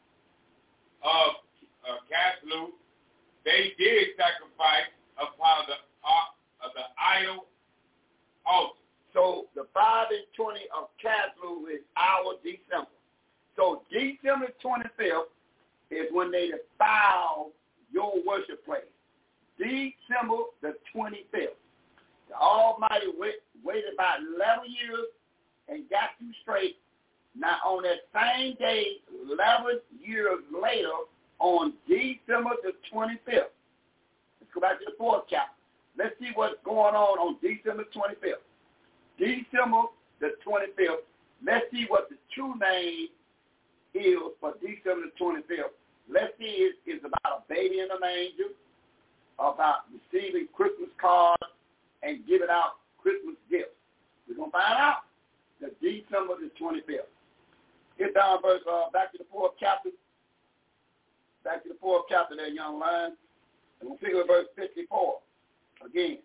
of uh, Caslu, they did sacrifice upon the uh, the idol altar. So the five and twenty of Caslu is our December. So December twenty-fifth is when they defile your worship place. December the twenty-fifth. The Almighty wait, waited about eleven years and got you straight. Now on that same day, eleven years later, on December the twenty-fifth. Let's go back to the fourth chapter. Let's see what's going on on December twenty-fifth. December the twenty-fifth. Let's see what the true name is for December the twenty-fifth. Let's see, it's, it's about a baby in a manger, about receiving Christmas cards and giving out Christmas gifts. We're going to find out the December the twenty-fifth. Get down verse, uh, back to the fourth chapter. Back to the fourth chapter there, young lion. And we'll pick up verse fifty-four again.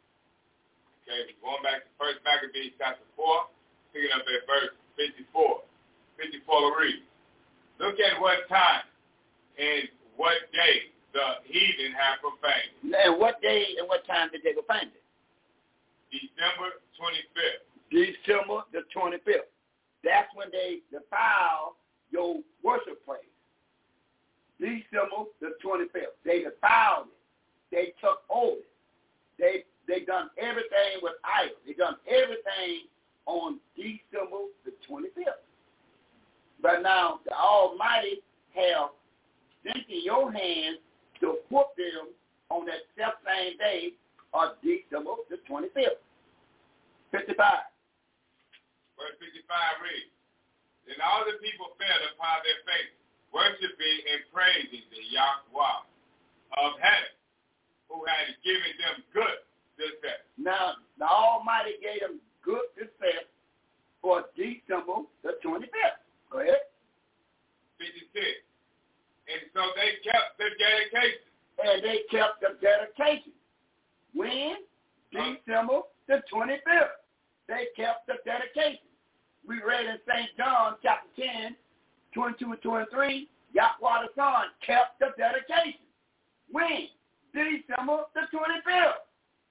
Okay, going back to First Maccabees chapter four, picking up at verse fifty-four. fifty-four reads, look at what time and what day the heathen have profaned. And what day and what time did they profane it? December twenty-fifth. December the twenty-fifth. That's when they defile your worship place. December the twenty-fifth. They defiled it. They took over it. They they done everything with idols. They done everything on December the twenty-fifth. But now the Almighty have sent in your hands to put them on that self-same day of December the twenty-fifth. fifty-five. Verse fifty-five reads, then all the people fell upon their faces, worshiping and praising the Yahweh of heaven, who had given them good success. Now, the Almighty gave them good success for December the twenty-fifth. Go ahead. And they kept the dedication. When? December the twenty-fifth. They kept the dedication. We read in Saint John chapter ten, twenty-two and twenty-three, Yahweh the Son kept the dedication. When? December the twenty-fifth.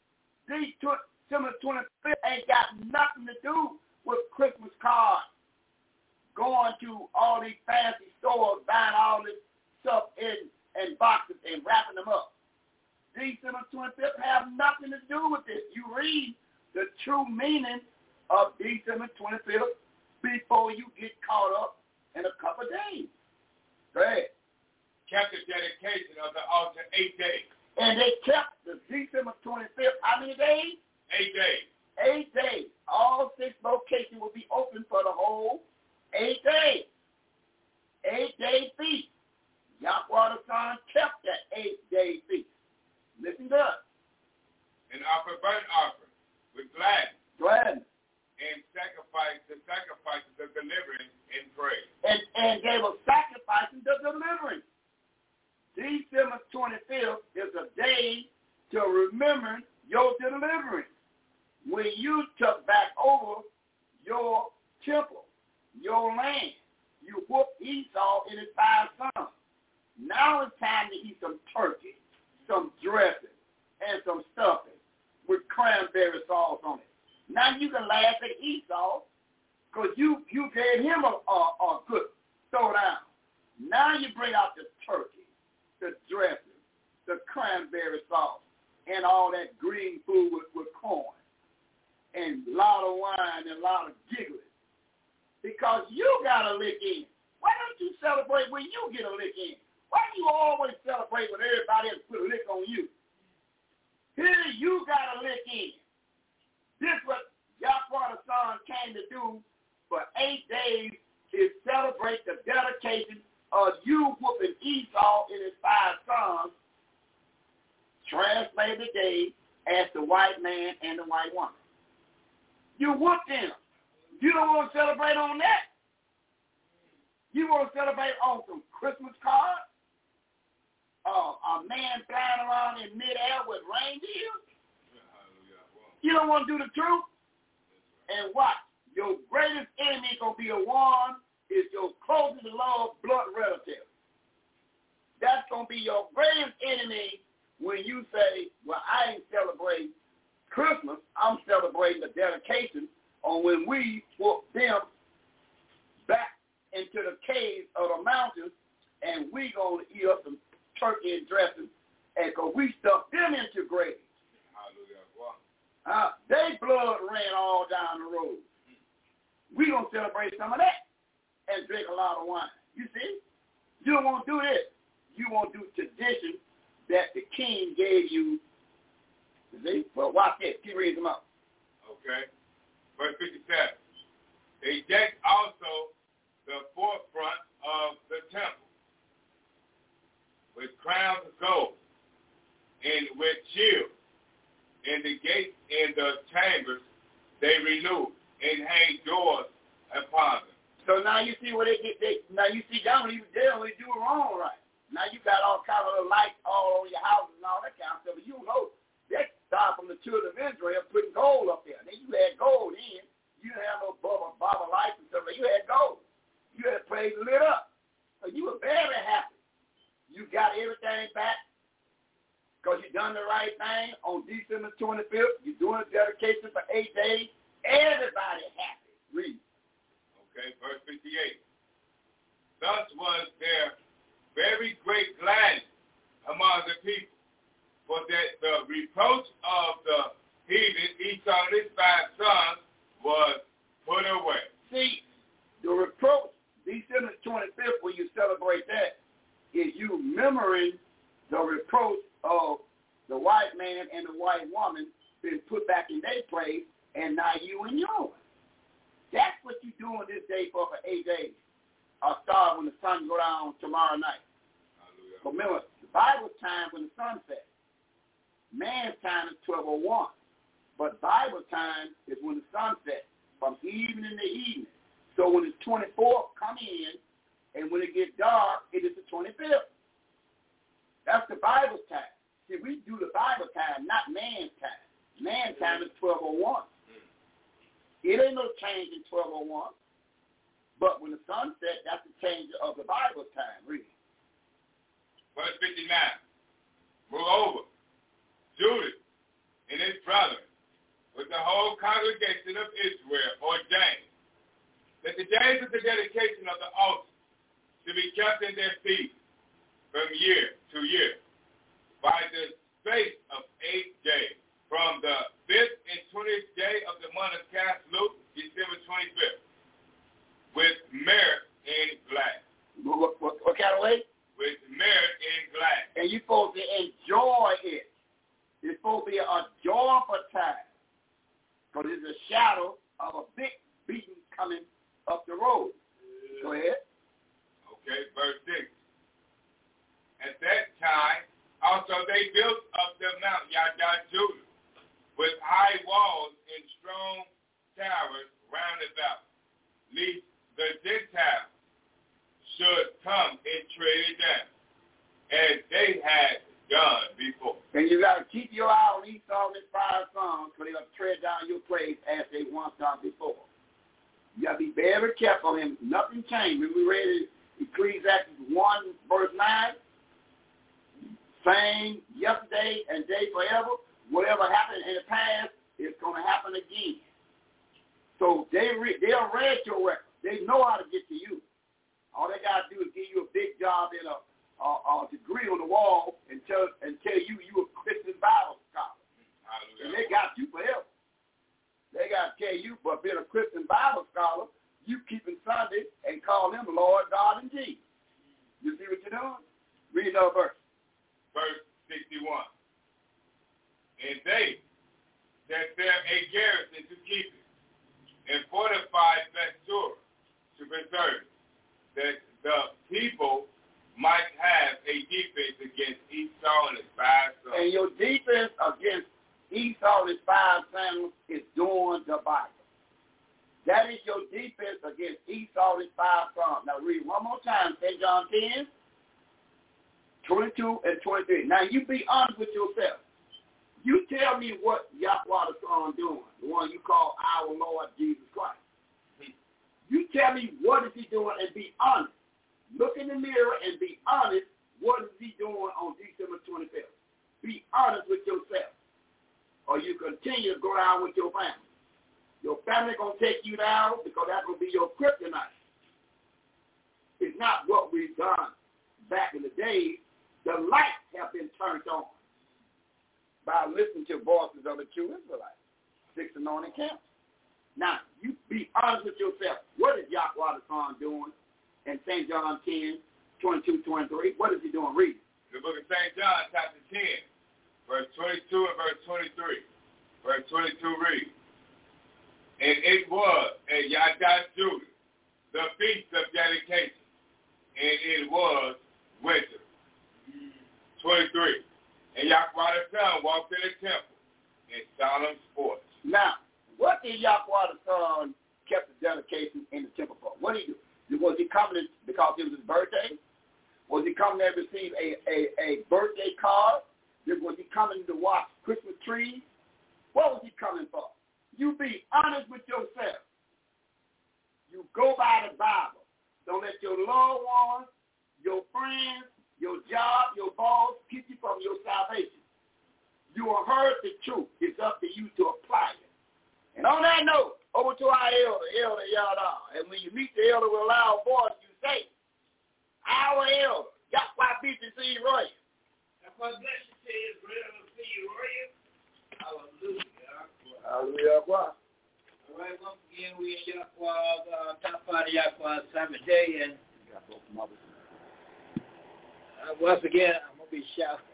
December twenty-fifth ain't got nothing to do with Christmas cards, going to all these fancy stores, buying all this stuff in, in boxes and wrapping them up. December twenty-fifth have nothing to do with this. You read the true meaning of December twenty-fifth before you get caught up in a couple of days. Go ahead. Kept the dedication of the altar eight days. And they kept the December twenty-fifth, how many days? Eight days. Eight days. All six locations will be open for the whole eight days. Eight-day feast. Yahweh the Son kept that eight-day feast. Listen good. And offer burnt offering with gladness. Gladness. And sacrifice the sacrifices of deliverance and praise. And, and they were sacrificing the deliverance. December twenty-fifth is a day to remember your deliverance. When you took back over your temple, your land, you whooped Esau and his five sons. Now it's time to eat some turkey, some dressing, and some stuffing with cranberry sauce on it. Now you can laugh at Esau because you, you gave him a, a, a good throwdown. Now you bring out the turkey, the dressing, the cranberry sauce, and all that green food with, with corn, and a lot of wine and a lot of giggling. Because you got a lick in. Why don't you celebrate when you get a lick in? Why do you always celebrate when everybody else put a lick on you? Here you got a lick in. This is what Yahweh the Son came to do for eight days is celebrate the dedication of you whooping Esau and his five sons, translated today as the white man and the white woman. You whooped them. You don't want to celebrate on that. You want to celebrate on some Christmas cards? Uh, a man flying around in midair with reindeer? You don't want to do the truth? And watch. Your greatest enemy going to be a one is your closest loved blood relative. That's going to be your greatest enemy when you say, well, I ain't celebrating Christmas. I'm celebrating the dedication on when we put them back into the caves of the mountains, and we going to eat up some turkey and dressing, and because we stuffed them into graves. Uh, they blood ran all down the road. We going to celebrate some of that and drink a lot of wine. You see? You don't want to do this. You want to do tradition that the king gave you. You see? Well, watch this. Keep reading them up. Okay. Verse fifty-seven. They decked also the forefront of the temple with crowns of gold and with shields, and the gates and the chambers they renewed and hang doors upon them. So now you see what they get. They, now you see, they don't even they don't even do it wrong right. Now you got all kind of lights all on your houses and all that kind of stuff. But you know, they started from the children of Israel putting gold up there. Then you had gold in. You didn't have no bubble, bubble lights and stuff. But you had gold. You had praise lit up. So you were very happy. You got everything back because you done the right thing on December twenty-fifth. You're doing a dedication for eight days. Everybody happy. Read. Okay, verse fifty-eight. Thus was there very great gladness among the people, for that the reproach of the heathen, Esau and his five sons, was put away. See, the reproach, December twenty-fifth, when you celebrate that, is you remembering the reproach of the white man and the white woman been put back in their place, and now you and yours. That's what you're doing this day for for eight days. I'll start when the sun go down tomorrow night. Hallelujah. Remember, the Bible's time when the sun sets. Man's time is twelve oh one. But Bible time is when the sun sets, from evening to evening. So when it's twenty-fourth, come in, and when it gets dark, it is the twenty-fifth. That's the Bible's time. See, we do the Bible time, not man's time. Man's time is twelve oh one. It ain't no change in twelve oh one. But when the sun sets, that's the change of the Bible time, really. Verse fifty-nine. Moreover, Judas and his brothers, with the whole congregation of Israel, ordained that the days of the dedication of the altar should be kept in their feet from year to year by the space of eight days, from the fifth and twentieth day of the month of Caslu, December twenty-fifth, with merit and gladness. What, what, what kind of way? With merit and gladness. And you're supposed to enjoy it. It's supposed to be a joyful time, because it's a shadow of a big beating coming up the road. Go ahead. Okay, verse six. At that time, also they built up the Mount Yada Judah with high walls and strong towers round about, lest the Gentiles should come and tread it down, as they had done before. And you got to keep your eye on Esau and his five sons, because they're going to tread down your place as they once done before. You got to be very careful of him. Nothing changed. When we read Ecclesiastes one, verse nine, same yesterday and day forever. Whatever happened in the past is going to happen again. So they re- they'll read your record. They know how to get to you. All they got to do is give you a big job in a, a, a degree on the wall and tell, and tell you you a Christian Bible scholar. Hallelujah. And they got you forever. They got to tell you, but being a Christian Bible scholar, you keeping Sunday and call him Lord, God, and Jesus. You see what you're doing? Read another verse. Verse sixty-one. And they set there a garrison to keep it, and fortified Bethsura to preserve it, that the people might have a defense against Esau and his five sons. And your defense against Esau and his five sons is doing the Bible. That is your defense against Esau and his five sons. Now read one more time, Saint John ten, twenty-two and twenty-three. Now you be honest with yourself. You tell me what Yahweh the Son doing, the one you call our Lord Jesus Christ. You tell me what is he doing and be honest. Look in the mirror and be honest. What is he doing on December twenty-fifth? Be honest with yourself. Or you continue to go down with your family. Your family going to take you down because that's going to be your kryptonite. It's not what we've done back in the day. The lights have been turned on by listening to voices of the true Israelites, six anointed camps. Now, you be honest with yourself. What is Yahweh the Son doing in Saint John ten, twenty-two, twenty-three? What is he doing? Read. The book of Saint John, chapter ten, verse twenty-two and verse twenty-three. Verse twenty-two reads, and it was at Yada Judah, the feast of dedication, and it was winter. twenty-three. And Yahweh the Son walked in the temple in solemn sports. Now, what did Yahweh the Son kept the dedication in the temple for? What did he do? Was he coming because it was his birthday? Was he coming there to receive a, a, a birthday card? Was he coming to watch Christmas trees? What was he coming for? You be honest with yourself. You go by the Bible. Don't let your loved ones, your friends, your job, your boss keep you from your salvation. You will heard the truth. It's up to you to apply it. And on that note, over to our elder, Elder Yada. And when you meet the elder with a loud voice, you say, our elder, Yahweh B T C Roy. God bless you, say Israel, and see you, Roy. Hallelujah. Hallelujah. All right, once again, we in Yahweh's uh, top part of Yahweh's Sabbath day, and Uh, once again, I'm going to be shouting.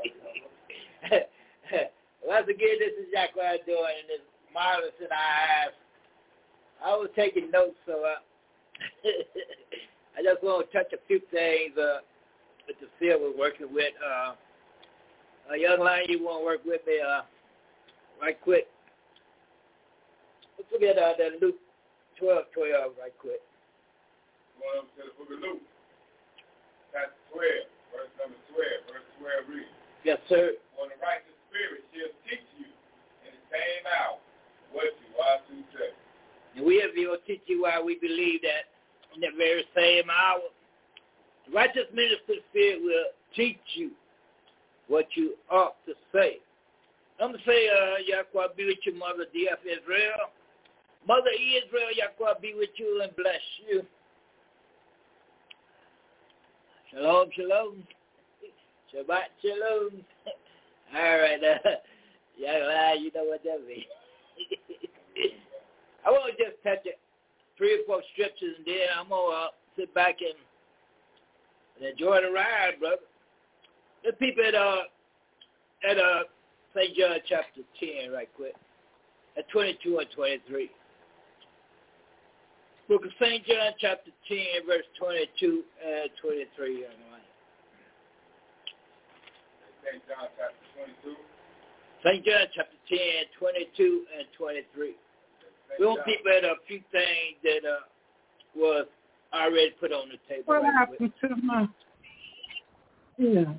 Once again, this is Yahweh doing, and it's marvelous in our eyes. I was taking notes, so uh, I just want to touch a few things uh, with the field we're working with. Uh, a young lady, you want to work with me uh, right quick. Let's look at uh, that Luke twelve twelve right quick. Going over to the book of Luke, chapter twelve. Verse number twelve, verse twelve reads. Yes, sir. One why we believe that in the very same hour, the righteous minister spirit will teach you what you ought to say. I'm going to say, uh, Yahweh be with you, Mother D F Israel. Mother Israel, Yahweh be with you and bless you. Shalom, shalom. Shabbat shalom. All right, uh, Yahweh, you know what that means. I want to just touch it, three or four scriptures, and then I'm going to uh, sit back and, and enjoy the ride, brother. The people at, uh, at uh, Saint John chapter ten, right quick, at twenty-two and twenty-three. Book of Saint John chapter ten, verse twenty-two and twenty-three. Saint John chapter twenty-two. Saint John chapter ten, twenty-two and twenty-three. We want people at a few things that uh, was already put on the table. What right happened quick. to my... Yeah.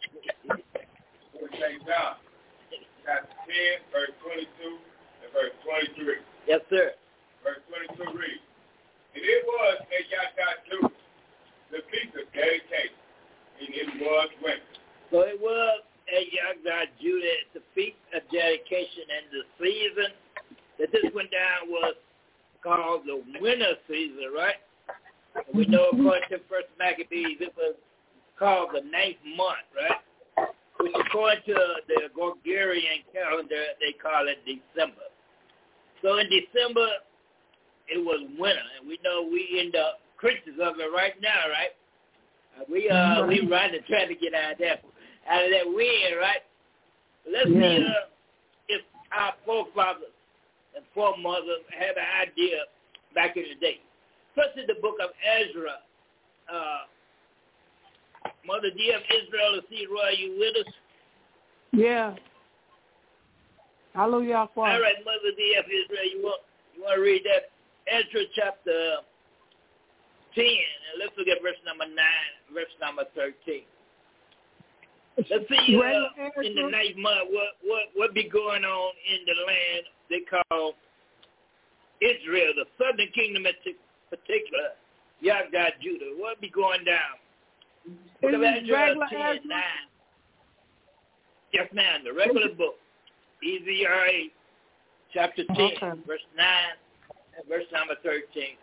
Saint John chapter ten, verse twenty-two and verse twenty-three. Yes, sir. Verse twenty-two reads, and it was a Yahweh the feast of dedication, and it was winter. So it was a Yahweh Judah at the feast of dedication, and the season that this went down was called the winter season, right? And we know according to First Maccabees, it was called the ninth month, right? Which according to the Gregorian calendar, they call it December. So in December, it was winter, and we know we end up Christians of it right now, right? Uh, we uh we running trying to get out of that out of that wind, right? But let's yeah. see uh, if our forefathers and foremothers had an idea back in the day. First in the book of Ezra, uh, Mother D F Israel, let's see, Roy, are you with us? Yeah. Hallelujah. All right, Mother D F Israel, you want you want to read that Ezra chapter ten, and let's look at verse number nine, verse number thirteen. Let's see uh, in the ninth month what what what be going on in the land they call Israel, the southern kingdom in particular, Yahweh Judah. What be going down? Book of Ezra ten, nine. Yes, ma'am, the regular book. E Z R A chapter ten, okay. verse nine, and verse number thirteen.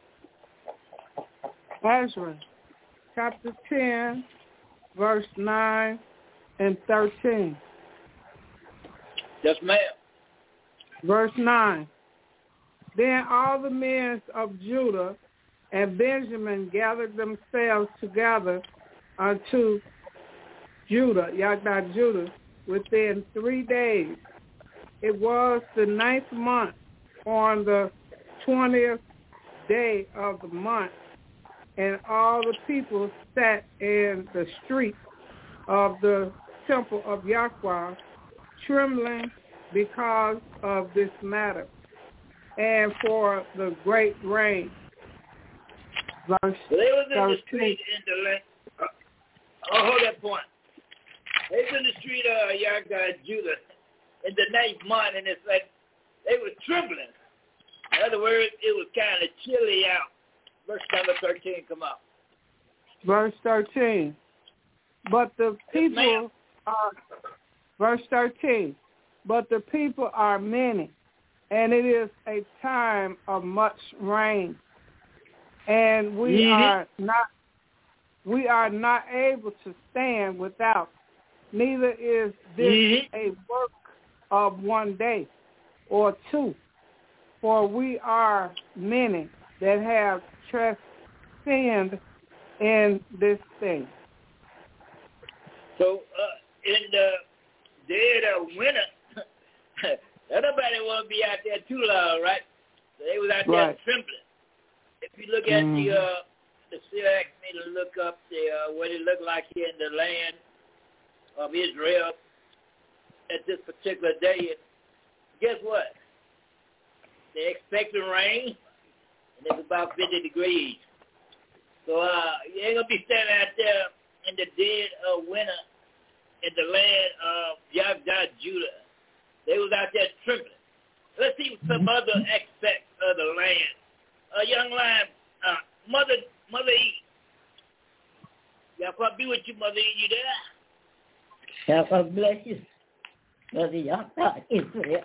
Ezra chapter ten, verse nine and thirteen. Yes, ma'am. Verse nine. Then all the men of Judah and Benjamin gathered themselves together unto Judah, Yahweh Judah, within three days. It was the ninth month on the twentieth day of the month, and all the people sat in the street of the temple of Yahweh, trembling because of this matter, and for the great rain. Verse so they was in the street in the land. Uh, oh, hold that point. They was in the street of uh, Yahweh Judah in the ninth month, and it's like they were trembling. In other words, it was kind of chilly out. Verse number thirteen, come up. Verse thirteen. But the people yes, are, verse thirteen, but the people are many, and it is a time of much rain, and we mm-hmm. are not, we are not able to stand without. Neither is this mm-hmm. a work of one day or two, for we are many that have sinned in this thing. So uh, in the dead of winter, nobody want to be out there too long, right? So they was out there right. trembling. If you look at mm. the, uh, the still asked me to look up the uh, what it looked like here in the land of Israel at this particular day. And guess what? They expecting rain, and it's about fifty degrees. So uh, you ain't gonna be standing out there in the dead of winter in the land of Yahweh Judah. They was out there trembling. Let's see some other aspects of the land a young lion, uh, Mother, Mother E. Yahweh be with you, Mother E. You there? Yahweh bless you, Mother Yahweh Israel.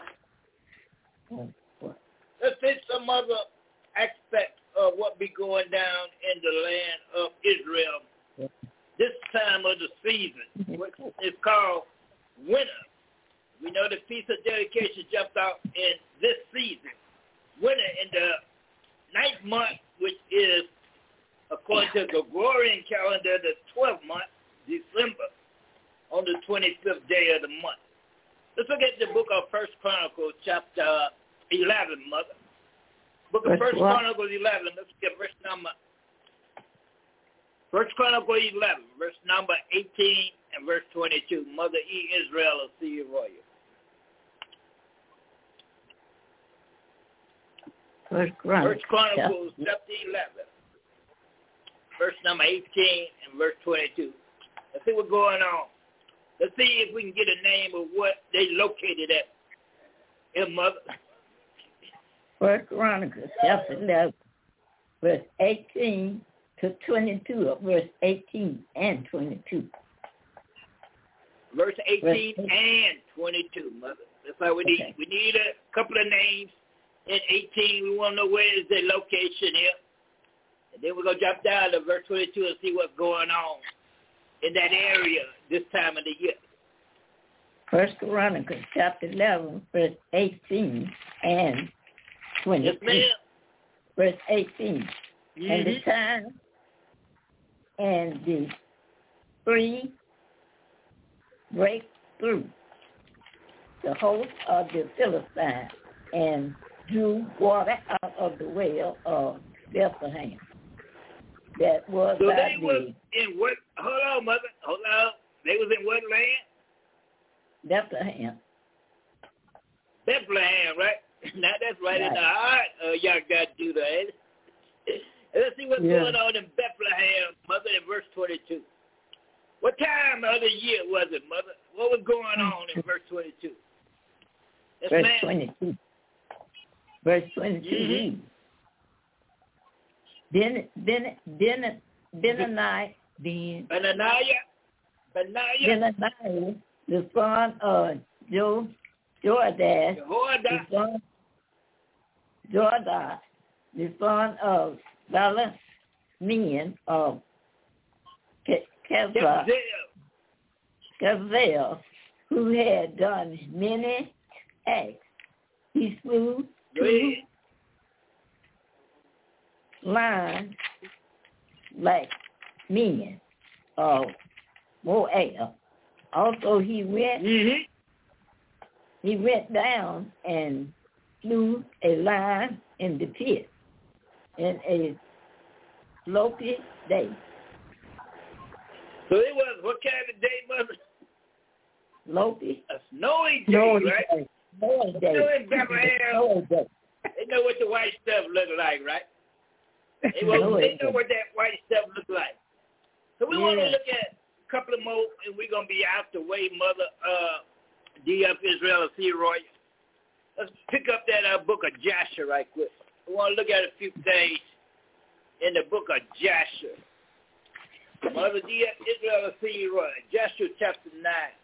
Let's hit some other aspects of what be going down in the land of Israel this time of the season, which is called winter. We know the Feast of Dedication jumped out in this season. Winter in the ninth month, which is, according to the Gregorian calendar, the twelfth month, December, on the twenty-fifth day of the month. Let's look at the book of First Chronicles, chapter eleven, Mother. Book of First Chronicles eleven. Let's get verse number. First Chronicles eleven, verse number eighteen and verse twenty-two. Mother E. Israel of C. Royal. First Chronicles, First Chronicles chapter eleven, verse number eighteen and verse twenty-two. Let's see what's going on. Let's see if we can get a name of what they located at. Here, Mother. First Chronicles chapter eleven, verse eighteen to twenty-two, or verse eighteen and twenty-two. Verse eighteen verse and twenty-two, Mother. That's why we need. Okay. We need a couple of names. In eighteen, we want to know where is their location here. And then we're going to drop down to verse twenty-two and see what's going on in that area this time of the year. First Chronicles chapter eleven, verse eighteen and twenty-two. Yes, ma'am. Verse eighteen. Mm-hmm. And the time and the free break through the host of the Philistines and drew water out of the well of Bethlehem. That was so by they the, was in what? Hold on, Mother. Hold on. They was in what land? Bethlehem. Bethlehem, right? Now that's right, right. in the heart. Uh, y'all got to do that. Let's see what's yeah. going on in Bethlehem, Mother, in verse twenty-two. What time of the year was it, Mother? What was going on in verse twenty-two? Yes, verse ma'am. twenty-two. Verse twenty-two. Mm-hmm. Then, then, then, Benaniah, then, Benaniah, Benaniah, Benaniah, the son of Jo, Jordash, the son, Jordash, the son of Balaamian of Kezar, Kezar, who had done many acts. He slew two lions like men of Moab. Also, he went. Mm-hmm. He went down and slew a lion in the pit in a sloppy day. So it was what kind of day, Mother? Sloppy. A snowy day, snowy right? Day. Snowy day. Snowy Bethlehem. day. They know what the white stuff look like, right? They, will, they know what that white stuff look like. So we yeah. want to look at a couple of more, and we're going to be out the way, Mother uh, D F Israel of C. Roy. Let's pick up that uh, book of Joshua right quick. We want to look at a few things in the book of Joshua. Mother D F Israel of C. Roy, Joshua chapter nine.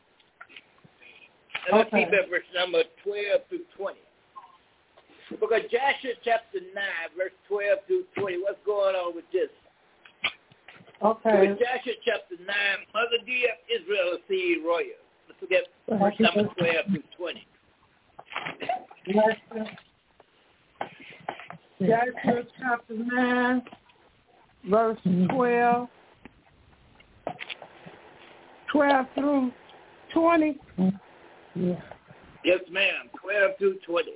And let's okay. keep at verse number twelve through twenty. Book of Joshua chapter nine, verse twelve through twenty. What's going on with this? Okay. Book of Joshua chapter nine, Mother D F Israel of C. Roy. Let's look at verse number twelve through twenty. Joshua chapter nine, verse twelve. twelve through twenty. Yeah. Yes, ma'am. twelve through twenty.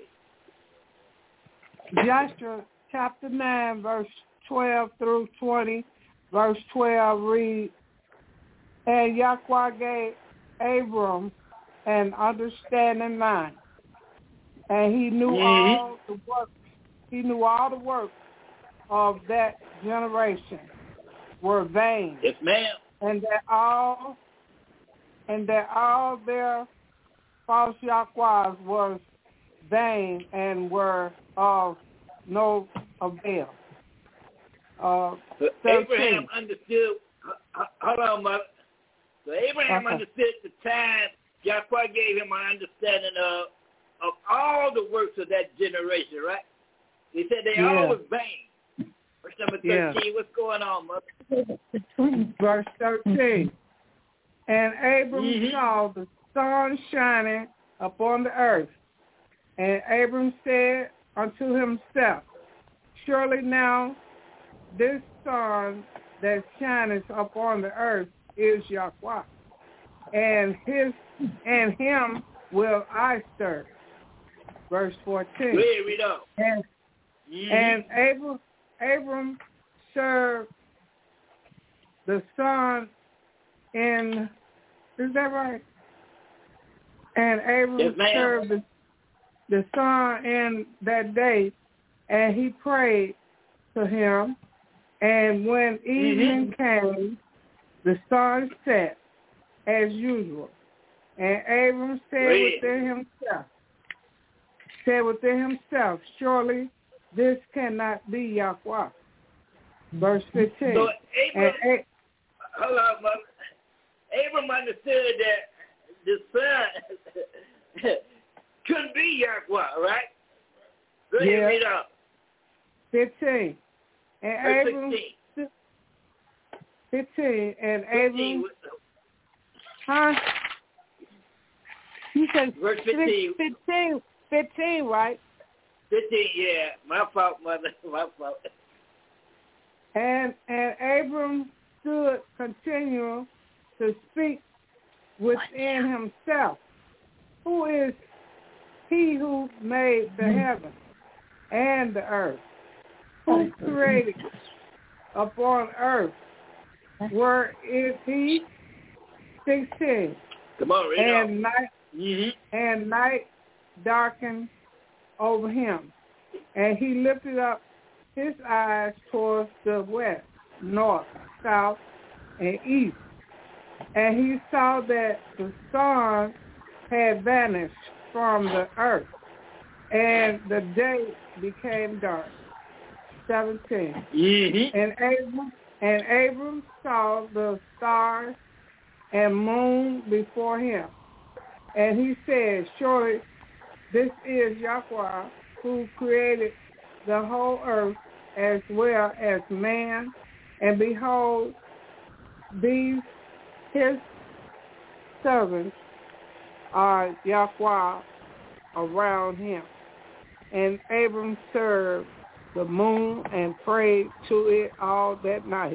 Joshua chapter nine, verse twelve through twenty. Verse twelve reads, and Yahweh gave Abram an understanding mind, and he knew mm-hmm. all the work. He knew all the works of that generation were vain. Yes, ma'am. And that all, and that all their false Yahwehs was vain and were of no avail. Uh, so Abraham understood, uh, hold on, mother. So Abraham okay. understood the time. Yahweh gave him an understanding of, of all the works of that generation, right? He said they yeah. all was vain. Verse number thirteen, yeah. What's going on, mother? Verse thirteen. And Abram mm-hmm. saw the sun shining upon the earth. And Abram said unto himself, surely now this sun that shineth upon the earth is Yahweh, and his and him will I serve. Verse fourteen. Read, read on. And, mm-hmm. and Abram, Abram served the sun in, is that right? And Abram yes, served the, the sun in that day, and he prayed to him. And when evening mm-hmm. came, the sun set as usual. And Abram said Wait. within himself, said within himself, surely this cannot be Yahweh. Verse fifteen. So Abram, and, hold on, mother. Abram understood that the sun couldn't be Yahweh, right? Go ahead, yeah. read up. fifteen. And Verse Abram, sixteen. fifteen. And Abram, huh? You said verse fifteen. fifteen, fifteen, right? fifteen, yeah. My fault, mother. My fault. And and Abram stood continual to speak within himself. Who is he who made the heaven and the earth? Who created upon earth? Where is he? sixteen. Come on, read and on. night mm-hmm. and night darkened over him, and he lifted up his eyes towards the west, north, south, and east, and he saw that the sun had vanished from the earth, and the day became dark. seventeen. Mm-hmm. And Abram and Abram saw the stars and moon before him, and he said, surely this is Yahweh who created the whole earth as well as man, and behold, these his servants are Yahweh around him. And Abram served the moon and prayed to it all that night.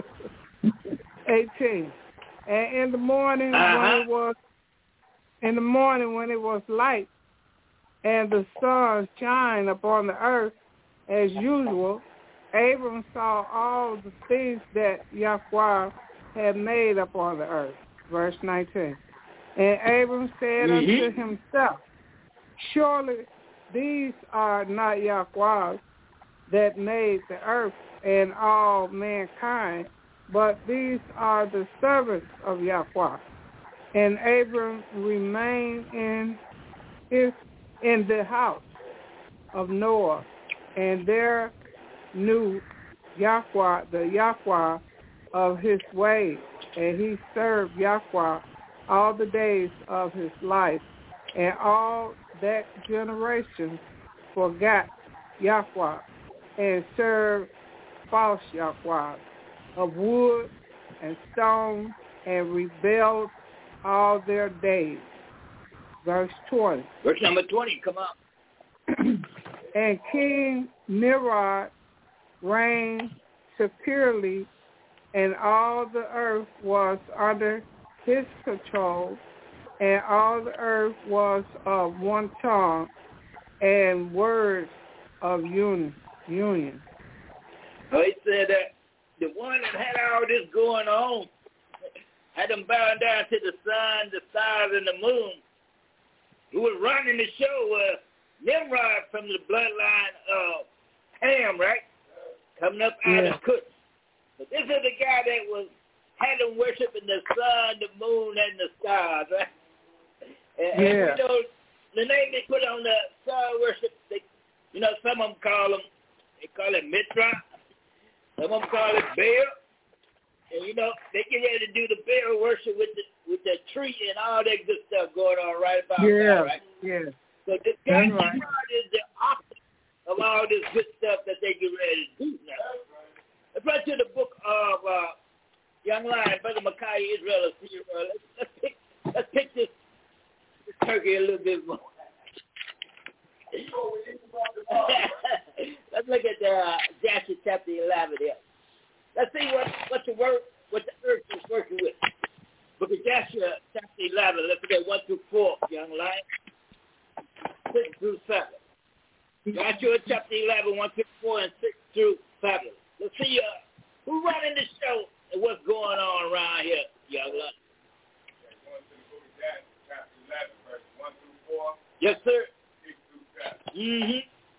eighteen. And in the morning uh-huh. when it was in the morning when it was light, and the sun shined upon the earth as usual, Abram saw all the things that Yahweh had made upon the earth. Verse nineteen. And Abram said mm-hmm. unto himself, surely these are not Yahweh that made the earth and all mankind, but these are the servants of Yahweh. And Abram remained in his in the house of Noah, and there knew Yahweh, the Yahweh of his ways, and he served Yahweh all the days of his life, and all that generation forgot Yahweh and served false Yahweh of wood and stone, and rebelled all their days. Verse twenty. Verse number twenty, come on. And King Nimrod reigned securely, and all the earth was under his control, and all the earth was of one tongue and words of union. union. So he said that the one that had all this going on had them bowing down to the sun, the stars, and the moon. Who was running the show was Nimrod from the bloodline of Ham, right? Coming up out yeah. of Cush. But this is the guy that was had them worshiping the sun, the moon, and the stars, right? And, yeah. and you know, the name they put on the star worship, they, you know, some of them call them, They call it Mithra. Some of them call it Baal. And, you know, they get ready to do the Baal worship with the with the tree and all that good stuff going on right about yeah, now, right? Yeah, So this guy right. is the opposite of all this good stuff that they get ready to do now. Let's run to the book of uh, Young Lion, Brother Micaiah Israel. Uh, let's, let's pick let's pick this, this turkey a little bit more. Let's look at uh, Joshua chapter eleven here. Let's see what what the word what the earth is working with. Book of Joshua chapter eleven. Let's look at one through four, Young Lion. Six through seven. Joshua chapter eleven, one through four, and six through seven. Let's see uh, who's running the show and what's going on around here, Young Lion. Going to the book of Joshua chapter eleven, verse one through four. Yes, sir. Six through seven. Mm-hmm.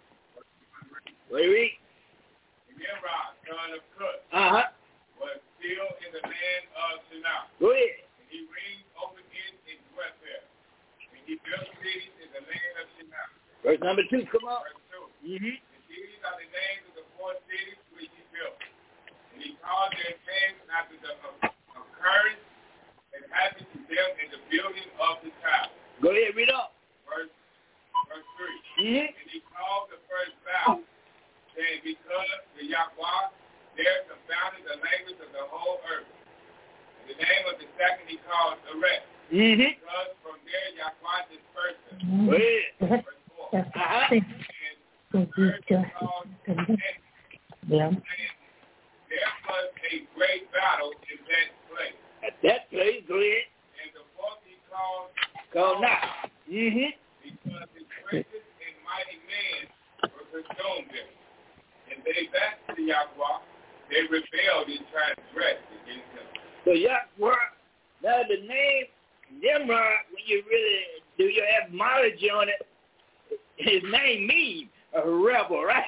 What do you read? Nimrod, son of Cush, Uh-huh. was still in the land of Shinar. Go ahead. And he reigned over it and dwelt there. And he built cities in the land of Shinar. Verse number two, come on. Verse two. Mm-hmm. And these are the names of the four cities which he built. And he called their names after the occurrence that happened to them in the building of the tower. Go ahead, read up. Verse, verse three. Mm-hmm. And he called the first vow, saying, because the Yahweh there confounded the language of the whole earth. And the name of the second he called Erech. Mm-hmm. Because from there Yahweh dispersed them. Go ahead. Verse four. Uh-huh. And the third he called Ed. Yeah. And there was a great battle in that place. At that place, go ahead. And the fourth he called Go now. Mm-hmm. because his princes and mighty men were consumed there. And they back to Yahweh, they rebelled and transgressed against him. So Yahweh, now the name Nimrod, when you really do your etymology on it, his name means a rebel, right?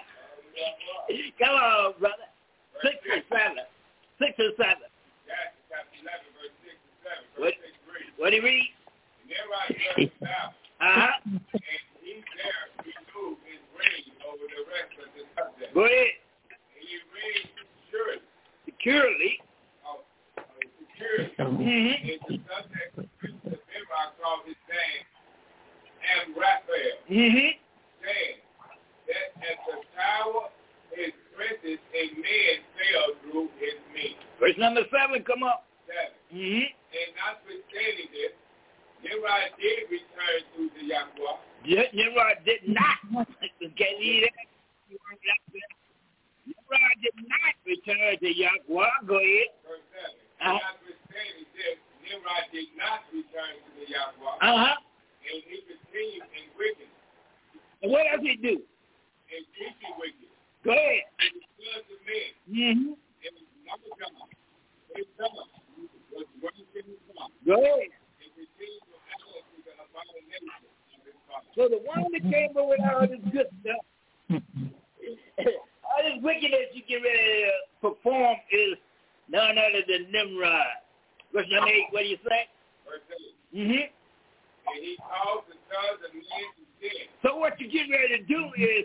Come on, brother. Six or seven. Six or seven. That's chapter eleven, verse six and seven. What, Verse six, read. what do you read? And Nimrod dwelt south, Uh-huh. and he there renewed his reign over the rest of the subject. Go ahead. And he reigned securely. Securely. Oh, uh, securely. Mm-hmm. And the subject of Nimrod called his name Amraphel, Mm-hmm. saying that at the tower his princes and men fell through his means. Verse number seven, come up. Seven. Mm-hmm. And notwithstanding this, Nimrod did return to the Yahweh. Yeah, Nimrod did not. Can't leave that. Nimrod did not return to Yahweh. Go ahead. Verse seven. Uh-huh. And notwithstanding this, Nimrod did not return to the Yahweh. Uh-huh. And he continued in wickedness. And what else he do? And teaching wickedness. Go ahead. And the sons of men. Mm-hmm. And his mother God. His son was worshiping his father. Go ahead. And continued to add to the abomination of his father. So the one that came up with all this good stuff, all this wickedness you get ready to perform is none other than Nimrod. Verse number eight, what do you say? Verse eight. Mm-hmm. And he caused the sons of men to sin. So what you get ready to do is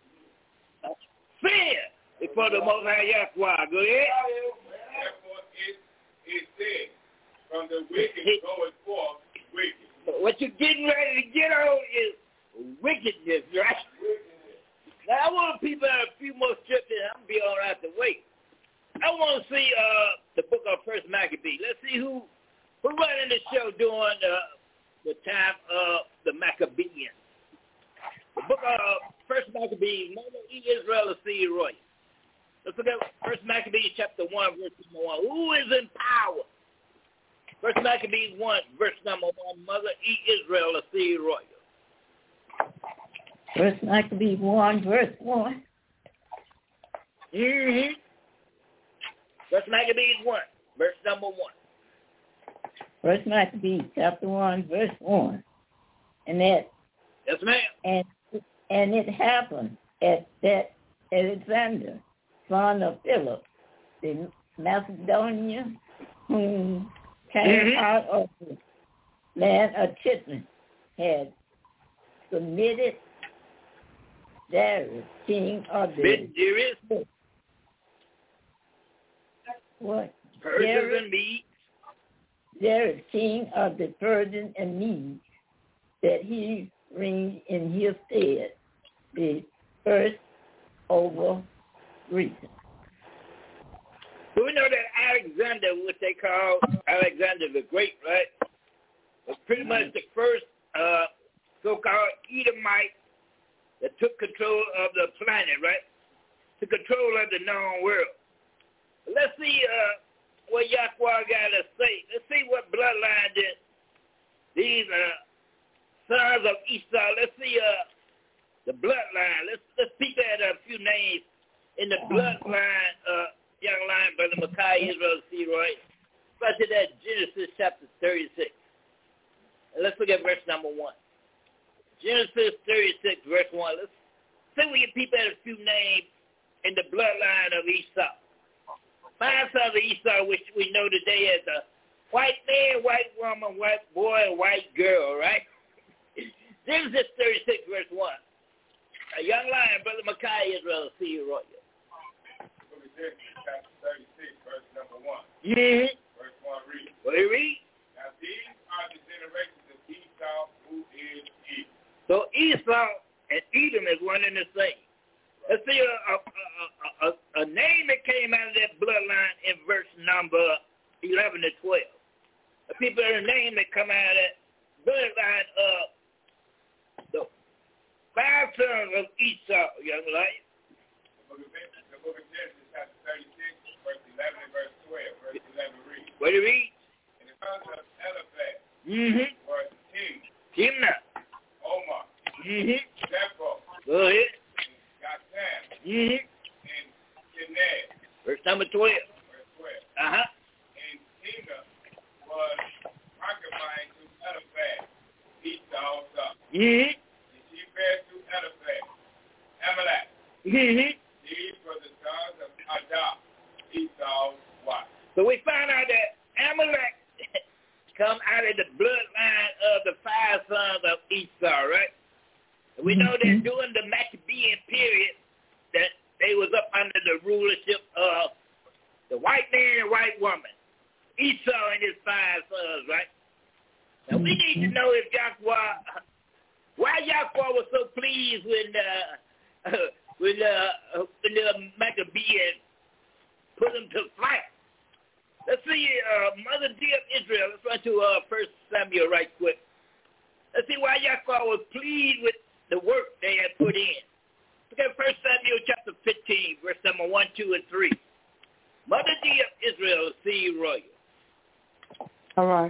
sin before the Most High Yahweh. Go ahead. Therefore it is said, from the wicked goeth forth wicked. What you're getting ready to get on is wickedness, right? Now, I want people to a few more scriptures. I'm going to be all right to wait. I want to see uh, the book of First Maccabee. Let's see who who running the show during the, the time of the Maccabees. The book of First Maccabees, Mother E. Israel of C. Roy. Let's look at First Maccabees chapter one, verse number one. Who is in power? First Maccabees one, verse number one, Mother E. Israel of C. Roy. First Maccabees one, verse one. Mm-hmm. First Maccabees one, verse number one. First Maccabees chapter one, verse one. And that Yes, ma'am. and and it happened at that Alexander, son of Philip, the Macedonian, whom came Mhm. out of the land of Chittim, had submitted Darius, king of the... Ben Darius. What? Persians Darius, and Medes. Darius, king of the Persians and Medes, that he reigned in his stead, the first over Greece. So we know that Alexander, what they call Alexander the Great, right, was pretty much the first uh, so-called Edomite that took control of the planet, right, to control of the known world. Let's see uh, what Yahweh got to say. Let's see what bloodline did these uh, sons of Esau. Let's see uh, the bloodline. Let's let's peek at a few names in the bloodline. Uh, young lion, Brother Micaiah Israel C. Roy. Let's look at Genesis chapter thirty-six. And let's look at verse number one. Genesis thirty-six, verse one. Let's see we can peep at a few names in the bloodline of Esau. Five sons of Esau, which we know today as a white man, white woman, white boy, white girl, right? Genesis thirty-six, verse one. A young lion, Brother Micaiah Israel C. Roy. Chapter thirty-six, verse number one. Mm-hmm. Verse one reads. What do you read? Now these are the generations of Esau, who is Edom. So Esau and Edom is one and the same. Let's see a, a, a, a, a name that came out of that bloodline in verse number eleven to twelve. The people are the name that come out of that bloodline of the five sons of Esau, young lady. The book of, the book of Genesis, chapter thirty-six, verse eleven and verse twelve. Verse eleven reads. What do you read? And the sons of Eliphaz Mm-hmm. were Tim, Timnah. Omar, Mm-hmm. Zepho, Go ahead. Gatam, Mm-hmm. and Kened. Verse number twelve. Verse twelve. Uh-huh. And Timnah was concubine to Eliphaz, Esau's son. Mm-hmm. And she bare to Eliphaz, Amalek. Mm-hmm. These were the sons of Adah, Esau's wife. So we find out that Amalek come out of the bloodline of the five sons of Esau, right? And we know that during the Maccabean period that they was up under the rulership of the white man and white woman, Esau and his five sons, right? Now we need to know if Yahweh, why Yahweh was so pleased when uh, when, uh, when the Maccabean put them to flight. Let's see, uh, Mother dear of Israel. Let's run to uh, First Samuel right quick. Let's see why Yahweh was pleased with the work they had put in. Look at First Samuel chapter fifteen, verse number one, two, and three. Mother dear of Israel, see royal. All right.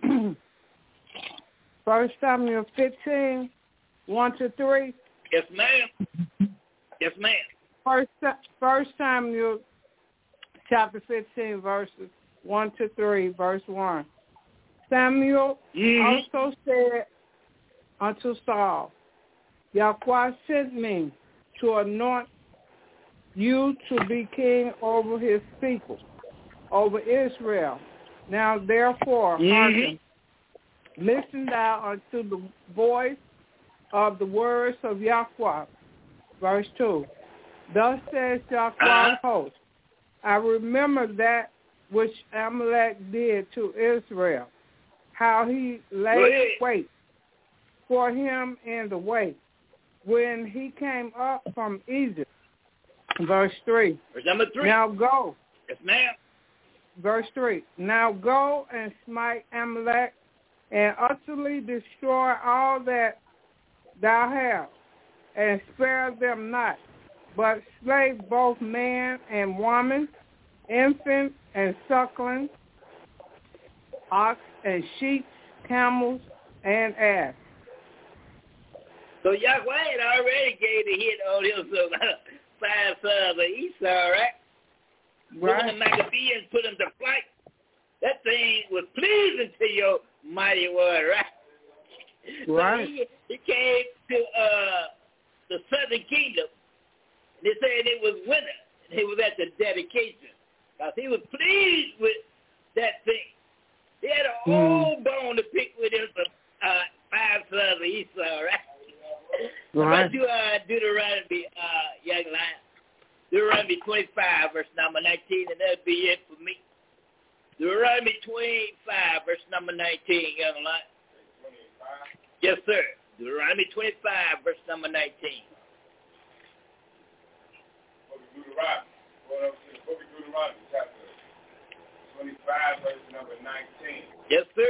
First Samuel fifteen, one to three. Yes, ma'am. Yes, ma'am. First, First Samuel chapter fifteen, verses one to three, verse one. Samuel Mm-hmm. also said unto Saul, Yahweh sent me to anoint you to be king over his people, over Israel. Now therefore, mm-hmm. hearken, listen thou unto the voice of the words of Yahweh. Verse two. Thus says Yahweh uh-huh. host, I remember that which Amalek did to Israel, how he laid wait for him in the way when he came up from Egypt. Verse three. Verse number three. Now go. Yes, ma'am. Verse three. Now go and smite Amalek and utterly destroy all that thou hast, and spare them not, but slay both man and woman, infant and suckling, ox and sheep, camels and ass. So Yahweh had already gave the hit on him some five sons of Esau, right? Right. When the Maccabees put him to flight, that thing was pleasing to your mighty one, right? Right. So he, he came to uh, the southern kingdom. They said it was winter. He was at the dedication. Because he was pleased with that thing. He had an mm. old bone to pick with him for uh, five sons of Esau, right? How about you uh, Deuteronomy, uh, young lion? Deuteronomy twenty-five, verse number nineteen, and that'll be it for me. Deuteronomy twenty-five, verse number nineteen, young lion. twenty-five? Yes, sir. Deuteronomy twenty-five, verse number nineteen. What we Deuteronomy? What we Deuteronomy, chapter twenty-five, verse number nineteen. Yes, sir.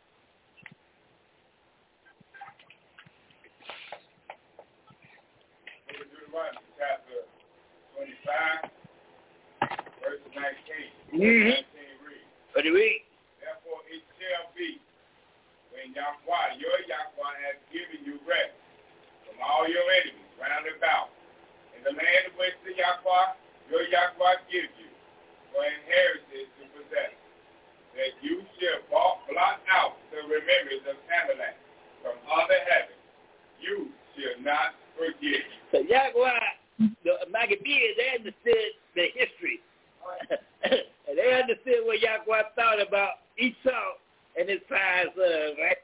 What we Deuteronomy, chapter twenty-five, verse nineteen. Mm-hmm. nineteen read. What do you read? Therefore it shall be, when Yahweh, your Yahweh, has given you rest from all your enemies round about, in the land of which the Yahweh, your Yahweh, gives you for inheritance to possess, that you shall blot out the remembrance of Amalek from other heavens. You shall not forget. So Yahweh, the Maccabees, they understood the history. And they understood what Yahweh thought about Esau and his five sons, right?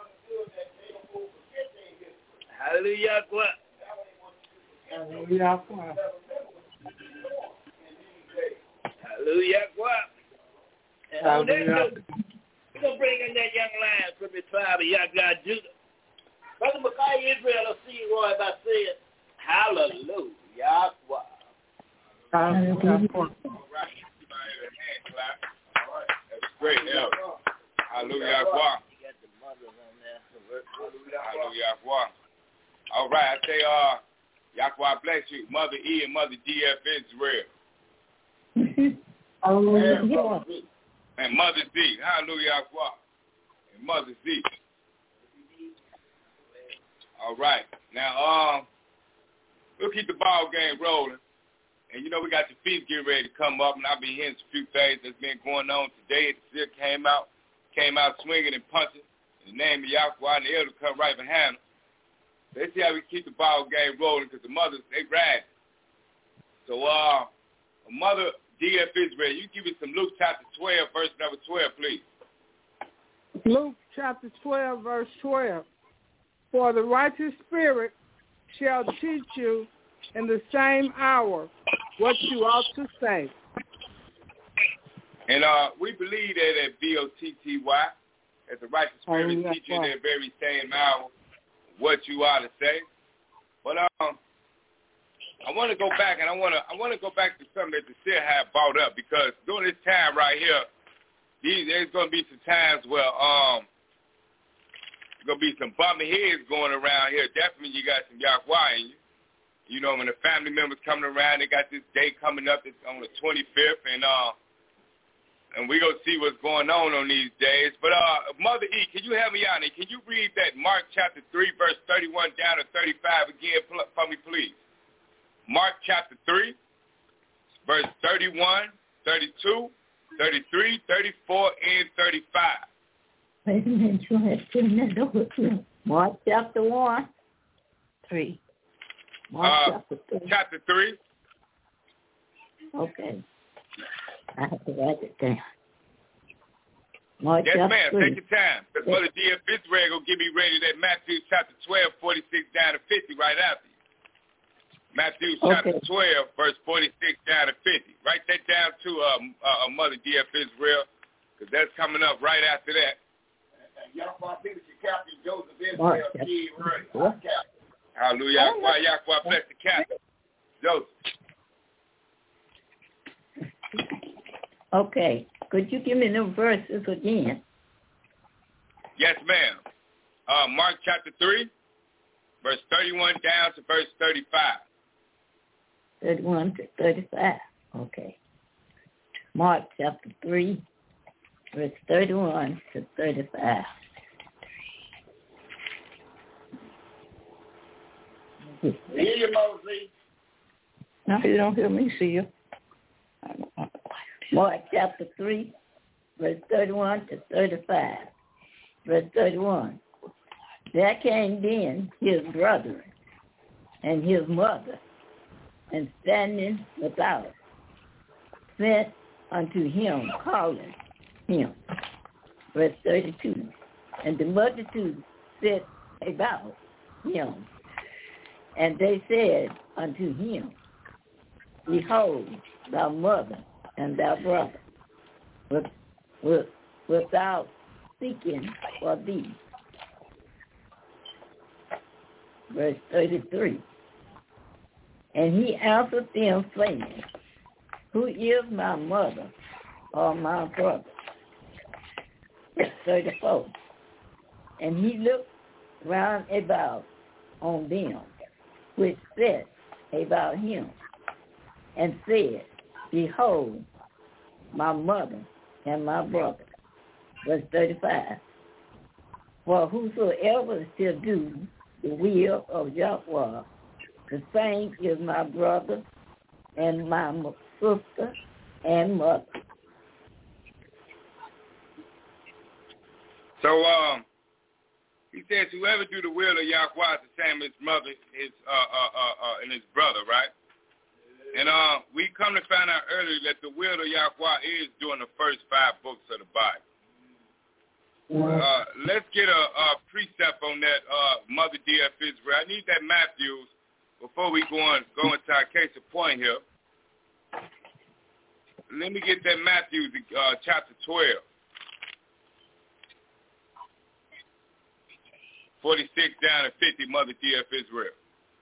Hallelujah. Hallelujah. Hallelujah. And on that note, we're going to bring in that young lion from the tribe of Yahweh Judah. Brother Micaiah Israel, I'll see you, Roy, by saying, Hallelujah. Yahweh. Hallelujah. That's great. Yeah. Hallelujah. Hallelujah. All right. I say, uh, Yahweh bless you, Mother E and Mother D F Israel. Hallelujah. And Mother Z. Hallelujah. And Mother Z. All right. Now, um, we'll keep the ball game rolling. And, you know, we got the feast getting ready to come up, and I'll be hearing a few things that's been going on today. It still came out, came out swinging and punching. In the name of Yahweh, and the elder come right behind them. Let's see how we keep the ball game rolling, because the mothers, they ride. So, uh, Mother D F Israel, you give me some Luke chapter twelve, verse number twelve, please. Luke chapter twelve, verse twelve. For the righteous spirit shall teach you in the same hour what you ought to say. And uh, we believe that at B O T T Y, that the righteous spirit oh, teach you in that very same hour what you ought to say. But um, I want to go back, and I want to I want to go back to something that the Seer had brought up, because during this time right here, these, there's going to be some times where um, there's going to be some bumpy heads going around here. Definitely you got some Yahweh in you. You know, when the family members coming around, they got this day coming up that's on the twenty-fifth, and uh, and we gonna see what's going on on these days. But uh, Mother E, can you help me out? Can you read that Mark chapter three, verse thirty-one down to thirty-five again for me, please? Mark chapter three, verse thirty-one, thirty-two, thirty-three, thirty-four, and thirty-five. Wait a minute, you have to that over to Mark chapter one, three. Mark uh, chapter three. Chapter three. Okay. I have to write it down. Mark yes, chapter ma'am. three. Take your time. Because yes. Mother D F Israel will give me ready that Matthew chapter twelve, forty-six down to fifty right after you. Matthew chapter okay. twelve, verse forty-six down to fifty. Write that down to um, uh, Mother D F Israel, because that's coming up right after that. And Yahweh be with you, Captain Joseph Israel. What? Hallelujah. Yahweh, Yahweh bless the captain. Joseph. Okay. Could you give me them verses again? Yes, ma'am. Uh, Mark chapter three, verse thirty-one down to verse thirty-five. thirty-one to thirty-five. Okay. Mark chapter three, verse thirty-one to thirty-five. Hear you, Moses. No, you don't hear me, see you. Mark chapter three, verse thirty-one to thirty-five. Verse thirty-one. There came then his brethren and his mother, and standing without, sent unto him, calling him. Verse thirty-two. And the multitude set about him, And they said unto him, Behold, thy mother and thy brother, with, with, without seeking for thee. Verse thirty-three. And he answered them, saying, Who is my mother or my brother? thirty-four. And he looked round about on them, which sat about him, and said, Behold, my mother and my brother. Verse thirty-five. For whosoever shall do the will of Yahweh, the same is my brother and my sister and mother. So um, he says, whoever do the will of Yahweh is the same as his mother, his uh, uh, uh, uh, and his brother, right? And uh, we come to find out earlier that the will of Yahweh is doing the first five books of the Bible. Uh, let's get a, a precept on that, uh, Mother D F Israel. I need that Matthews before we go on go into our case of point here. Let me get that Matthews, uh, chapter twelve. forty-six down to fifty, Mother D F Israel.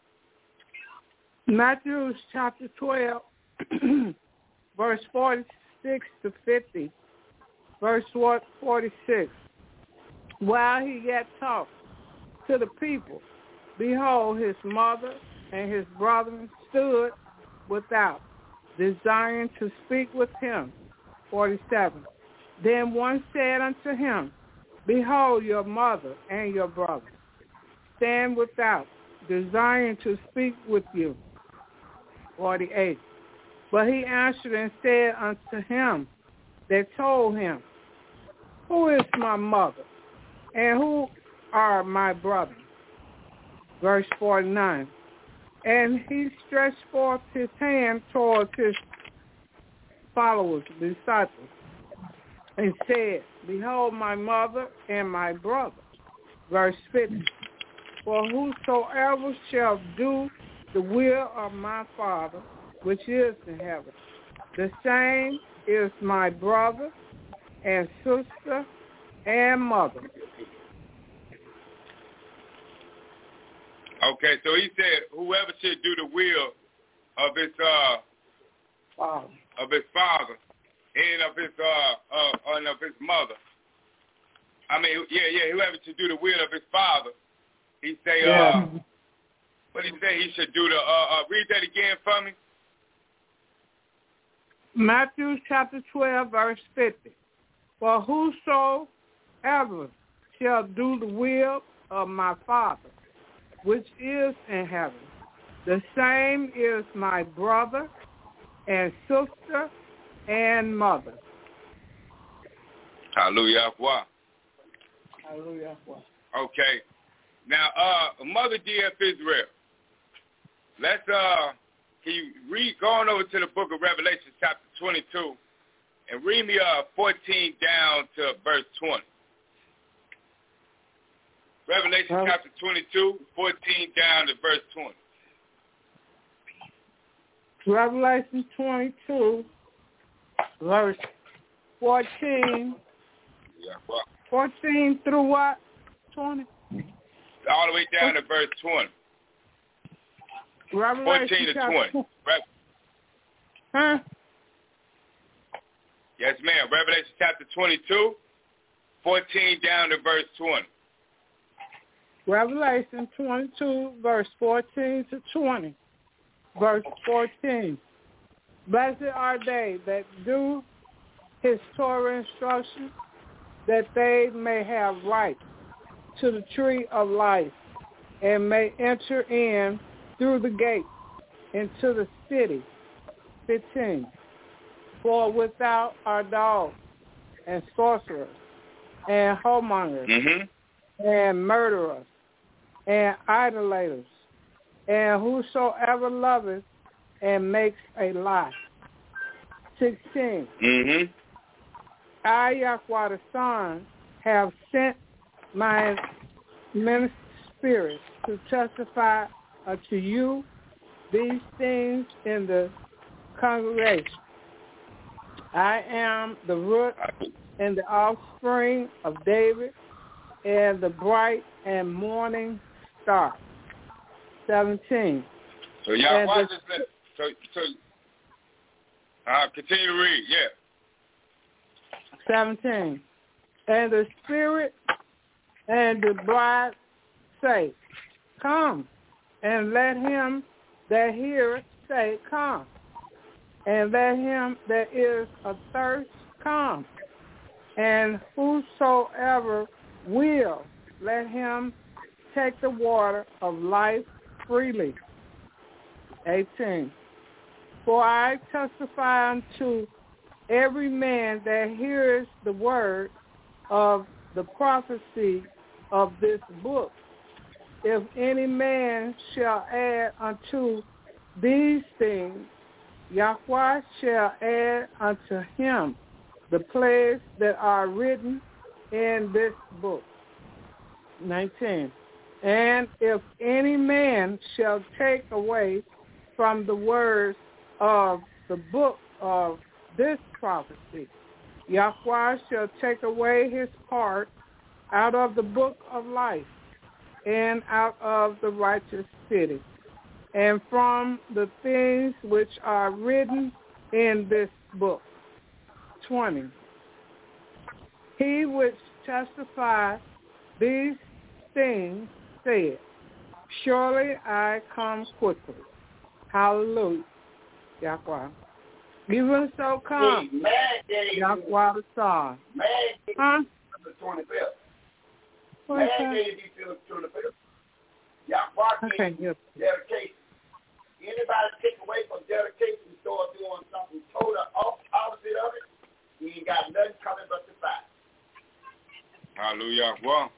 Matthew chapter twelve, verse forty-six to fifty, verse forty-six. While he yet talked to the people, behold, his mother and his brethren stood without, desiring to speak with him. forty-seven. Then one said unto him, Behold, your mother and your brother stand without, desiring to speak with you. forty-eight. But he answered and said unto him that told him, Who is my mother, and who are my brothers? Verse forty-nine. And he stretched forth his hand towards his followers, disciples, and said, Behold my mother and my brother. Verse fifty. For whosoever shall do the will of my Father, which is in heaven, the same is my brother and sister and mother. Okay, so he said, whoever should do the will of his uh Father. of his father and of his uh uh and of his mother. I mean, yeah, yeah, whoever should do the will of his father. He say, yeah. uh, what did he say? He should do the, uh, uh, read that again for me. Matthew chapter twelve, verse fifty. For whosoever shall do the will of my Father, which is in heaven, the same is my brother and sister and mother. Hallelujah. Hallelujah. Okay. Now, uh, Mother D F Israel, let's, uh, can you read, go on over to the book of Revelation, chapter twenty-two, and read me uh, fourteen down to verse twenty. Revelation Huh? chapter twenty-two, fourteen down to verse twenty. Revelation twenty-two, verse fourteen. Yeah, well, fourteen through what? twenty? all the way down to verse twenty. Revelation fourteen to twenty. Re- huh? yes, ma'am. Revelation chapter twenty-two, fourteen down to verse twenty. Revelation twenty-two, verse fourteen to twenty. Verse fourteen. Blessed are they that do his Torah instruction, that they may have right to the tree of life, and may enter in through the gate into the city. fifteen. For without are dogs and sorcerers and whoremongers Mm-hmm. and murderers and idolaters and whosoever loveth and makes a lie. sixteen. Mm-hmm. I, Yahweh the Son, have sent my minister spirit to testify unto you these things in the congregation. I am the root and the offspring of David and the bright and morning star. seventeen. So y'all and watch the, this. So, so uh, continue to read, yeah. seventeen. And the Spirit and the bride say, come, and let him that heareth say, come, and let him that is athirst come, and whosoever will, let him take the water of life freely. eighteen. For I testify unto every man that hears the word of the prophecy of this book, if any man shall add unto these things, Yahweh shall add unto him the plagues that are written in this book. nineteen. And if any man shall take away from the words of the book of this prophecy, Yahweh shall take away his part out of the book of life and out of the righteous city, and from the things which are written in this book. twenty. He which testifies these things said, surely I come quickly. Hallelujah. Yahweh. Even so come, Yahweh the Son. Huh? The twenty-fifth. What Man is that? gave you till the twenty-fifth. Yahweh Okay, gave you yep. dedication. Anybody take away from dedication and start doing something total opposite of it, he ain't got nothing coming but the fire. Hallelujah. Well,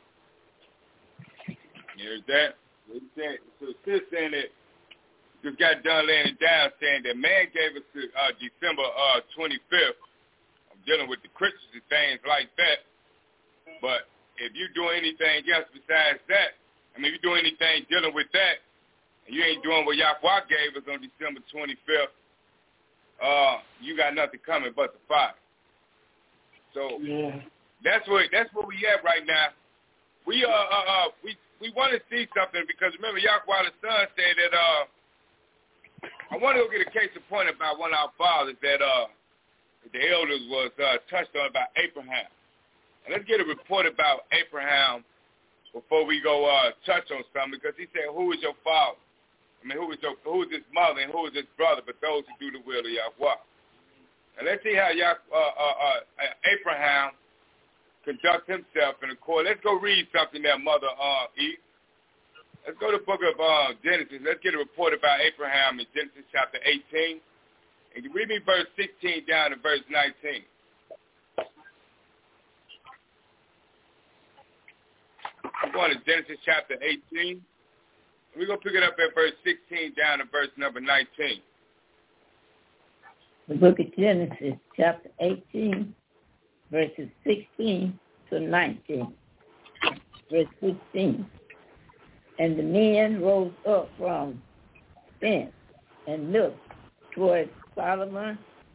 here's that. What he said. So still saying that just got done laying it down, saying that man gave us to uh, December uh, twenty-fifth. I'm dealing with the Christians and things like that. But if you do anything else besides that, I mean, if you do anything dealing with that, and you ain't doing what Yahweh gave us on December twenty-fifth, uh, you got nothing coming but the fire. So yeah. that's what that's where we at right now. We uh, uh, uh we we want to see something because remember Yahweh the Son said that uh I want to go get a case in point about one of our fathers that uh the elders was uh, touched on about Abraham. And let's get a report about Abraham before we go uh, touch on something, because he said, who is your father? I mean, who is your, who is his mother and who is his brother, but those who do the will of Yahweh. And let's see how Yah, uh, uh, uh, Abraham conducts himself in the court. Let's go read something there, Mother uh, Eve. Let's go to the book of uh, Genesis. Let's get a report about Abraham in Genesis chapter eighteen. And you read me verse sixteen down to verse nineteen. I'm going to Genesis chapter eighteen. We're going to pick it up at verse sixteen down to verse number nineteen. The book of Genesis, chapter eighteen, verses sixteen to nineteen. Verse sixteen. And the men rose up from thence and looked toward Solomon,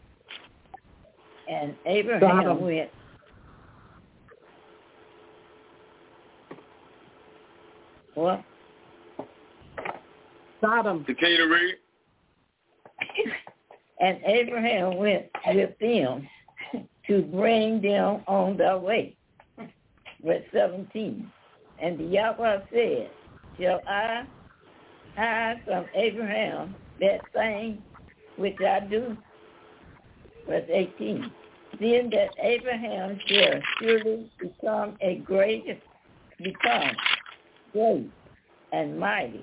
and Abraham Sodom. went. What? Sodom. Continue to read. And Abraham went with them to bring them on their way. Verse seventeen. And the Yahweh said, shall I hide from Abraham that thing which I do? Verse eighteen. Then that Abraham shall surely become a great, become great and mighty,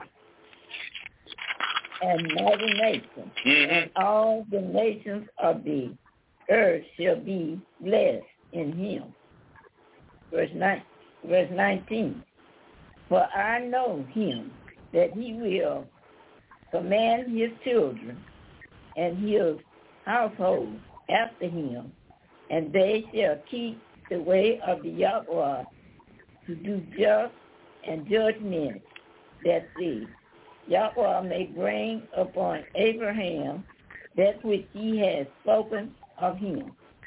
and mighty nation, Mm-hmm. and all the nations of the earth shall be blessed in him. Verse nine, verse nineteen. For I know him, that he will command his children and his household after him, and they shall keep the way of the Yahweh to do just and judgment, that the Yahweh may bring upon Abraham that which he has spoken of him.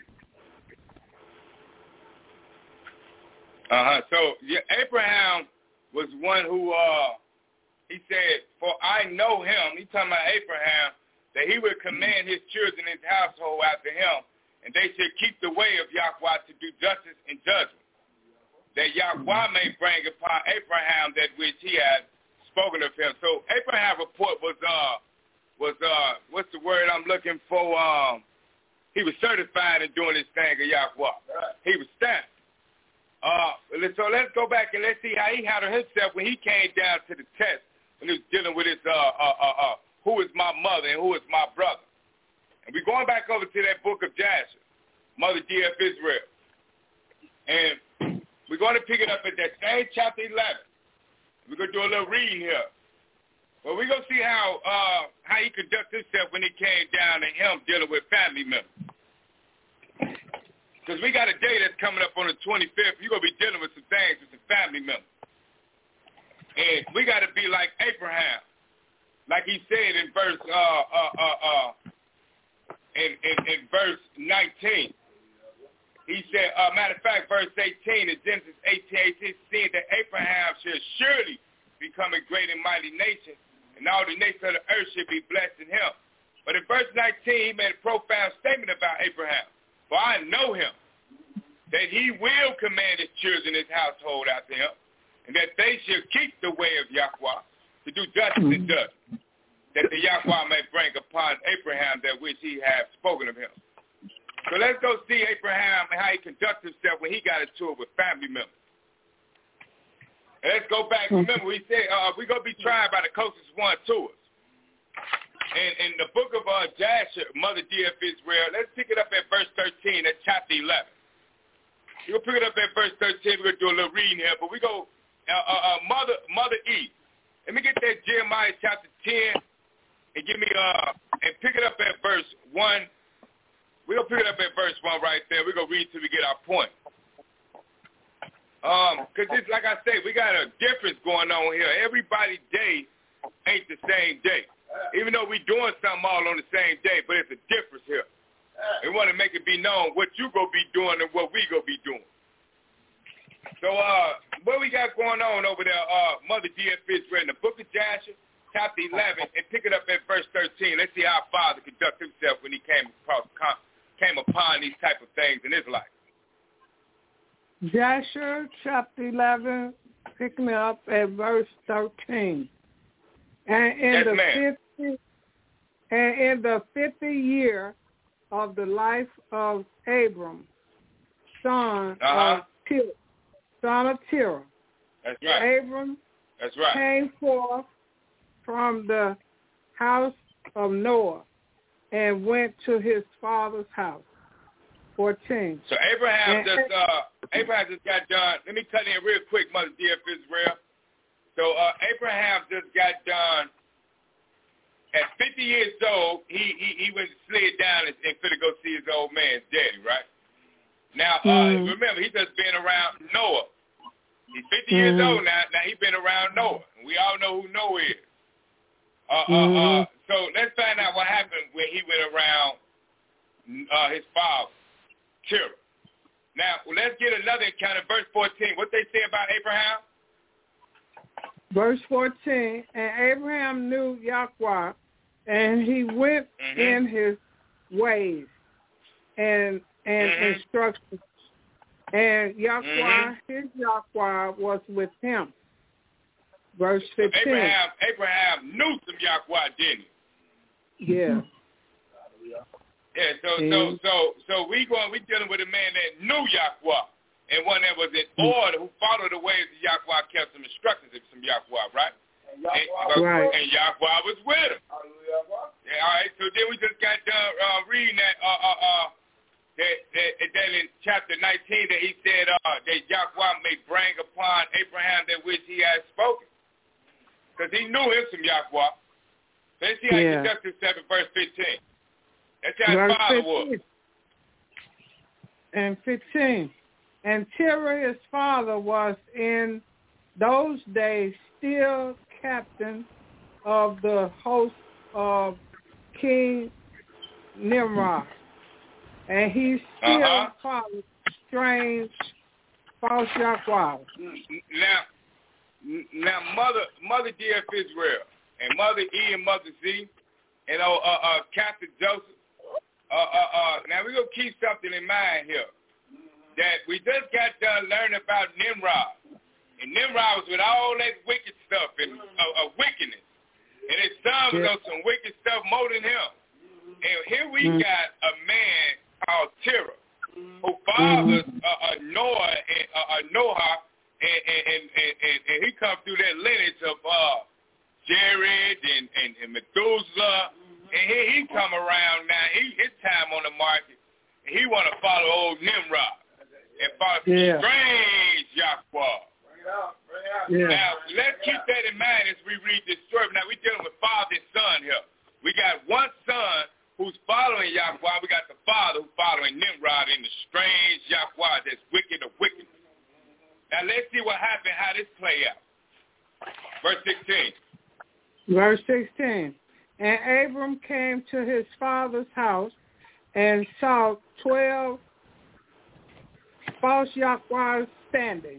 Uh-huh. So yeah, Abraham was one who, uh, he said, for I know him, he's talking about Abraham, that he would command his children and his household after him, and they should keep the way of Yahweh to do justice and judgment, that Yahweh may bring upon Abraham that which he had spoken of him. So Abraham's report was, uh, was uh, what's the word I'm looking for? Um, he was certified in doing this thing of Yahweh. He was stamped. Uh, so let's go back and let's see how he handled himself when he came down to the test when he was dealing with his, uh, uh, uh, uh, who is my mother and who is my brother. And we're going back over to that book of Jasher, Mother dear of Israel. And we're going to pick it up at that same chapter eleven. We're going to do a little reading here. Well, we're going to see how uh, how he conducted himself when he came down to him dealing with family members. Because we got a day that's coming up on the twenty-fifth. You're going to be dealing with some things with some family members. And we got to be like Abraham. Like he said in verse uh, uh, uh, uh, in, in, in verse nineteen. He said, uh, matter of fact, verse eighteen in Genesis eighteen, eighteen, seeing that Abraham should surely become a great and mighty nation, and all the nations of the earth should be blessed in him. But in verse nineteen, he made a profound statement about Abraham. For I know him, that he will command his children and his household after him, and that they should keep the way of Yahweh to do justice and judgment, that the Yahweh may bring upon Abraham that which he hath spoken of him. So let's go see Abraham and how he conducted himself when he got into it with family members. And let's go back. Remember, we said uh, we're going to be tried by the closest one to us. And in the book of uh, Jasher, Mother dear of Israel, let's pick it up at verse thirteen, at chapter eleven. We're going to pick it up at verse thirteen. We're going to do a little reading here. But we go, uh, uh, uh, Mother Mother E. Let me get that Jeremiah chapter ten and give me, uh, and pick it up at verse one. We're going to pick it up at verse one right there. We're going to read till we get our point. Um, because it's like I say, we got a difference going on here. Everybody's day ain't the same day. Even though we're doing something all on the same day, but it's a difference here. We want to make it be known what you going to be doing and what we going to be doing. So uh, what we got going on over there, uh, Mother dear Israel, in the book of Jasher, chapter eleven, and pick it up at verse thirteen. Let's see how our father conducted himself when he came across came upon these type of things in his life. Jasher chapter eleven, pick me up at verse thirteen. And in yes, the ma'am. fifty and in the fifty year of the life of Abram, son uh-huh. of Terah, son of Terah. That's right. Abram That's right. came forth from the house of Noah and went to his father's house. fourteen. So Abraham and, just uh, Abraham just got done. Let me cut in real quick, Mother dear of Israel. So uh, Abraham just got done. At fifty years old, he he, he went slid down and, and finna go see his old man's daddy, right? Now, uh, mm. remember, he just been around Noah. He's fifty mm. years old now. Now, he been around Noah. We all know who Noah is. Uh, mm. uh, uh, so let's find out what happened when he went around uh, his father, Terah. Now, let's get another encounter. Verse fourteen. What they say about Abraham? Verse fourteen, and Abraham knew Yahweh, and he went mm-hmm. in his ways and and mm-hmm. instructions. And Yahweh, mm-hmm. his Yahweh was with him. Verse fifteen. So Abraham, Abraham knew some Yahweh, didn't he? Yeah. Yeah, so mm-hmm. so so so we going we dealing with a man that knew Yahweh. And one that was in order, who followed the ways of Yahweh, kept some instructions of some Yahweh, right? And Yahweh, and, right. and Yahweh was with him. Yeah, all right, so then we just got done uh, reading that, uh, uh, uh, that, that, that in chapter nineteen that he said uh, that Yahweh may bring upon Abraham that which he has spoken. Because he knew him some Yahweh. Let's see how yeah. he conducted himself in verse fifteen. That's how his father was. And fifteen. And Terah, his father, was in those days still captain of the host of King Nimrod, and he still Uh-huh. follows strange false Yahweh. Now, now, Mother, Mother D F Israel, and Mother E and Mother Z, and uh, uh, uh Captain Joseph. Uh, uh, uh. Now we're gonna keep something in mind here. That we just got done learning about Nimrod, and Nimrod was with all that wicked stuff and uh, uh, wickedness, and his son was Yeah. on some wicked stuff more than him. And here we Mm. got a man called Terah, who fathers uh, uh, Noah and uh, uh, Noah, and and, and, and, and and he come through that lineage of uh, Jared and, and, and Methuselah, and here he come around now. He his time on the market, and he want to follow old Nimrod and follow Yeah. strange Yahweh. Yeah. Now let's keep that in mind as we read this story. Now we're dealing with father and son here. We got one son who's following Yahweh. We got the father who's following Nimrod in the strange Yahweh that's wicked of wickedness. Now let's see what happened, how this play out. Verse sixteen. Verse sixteen. And Abram came to his father's house and saw twelve false Yahwehs standing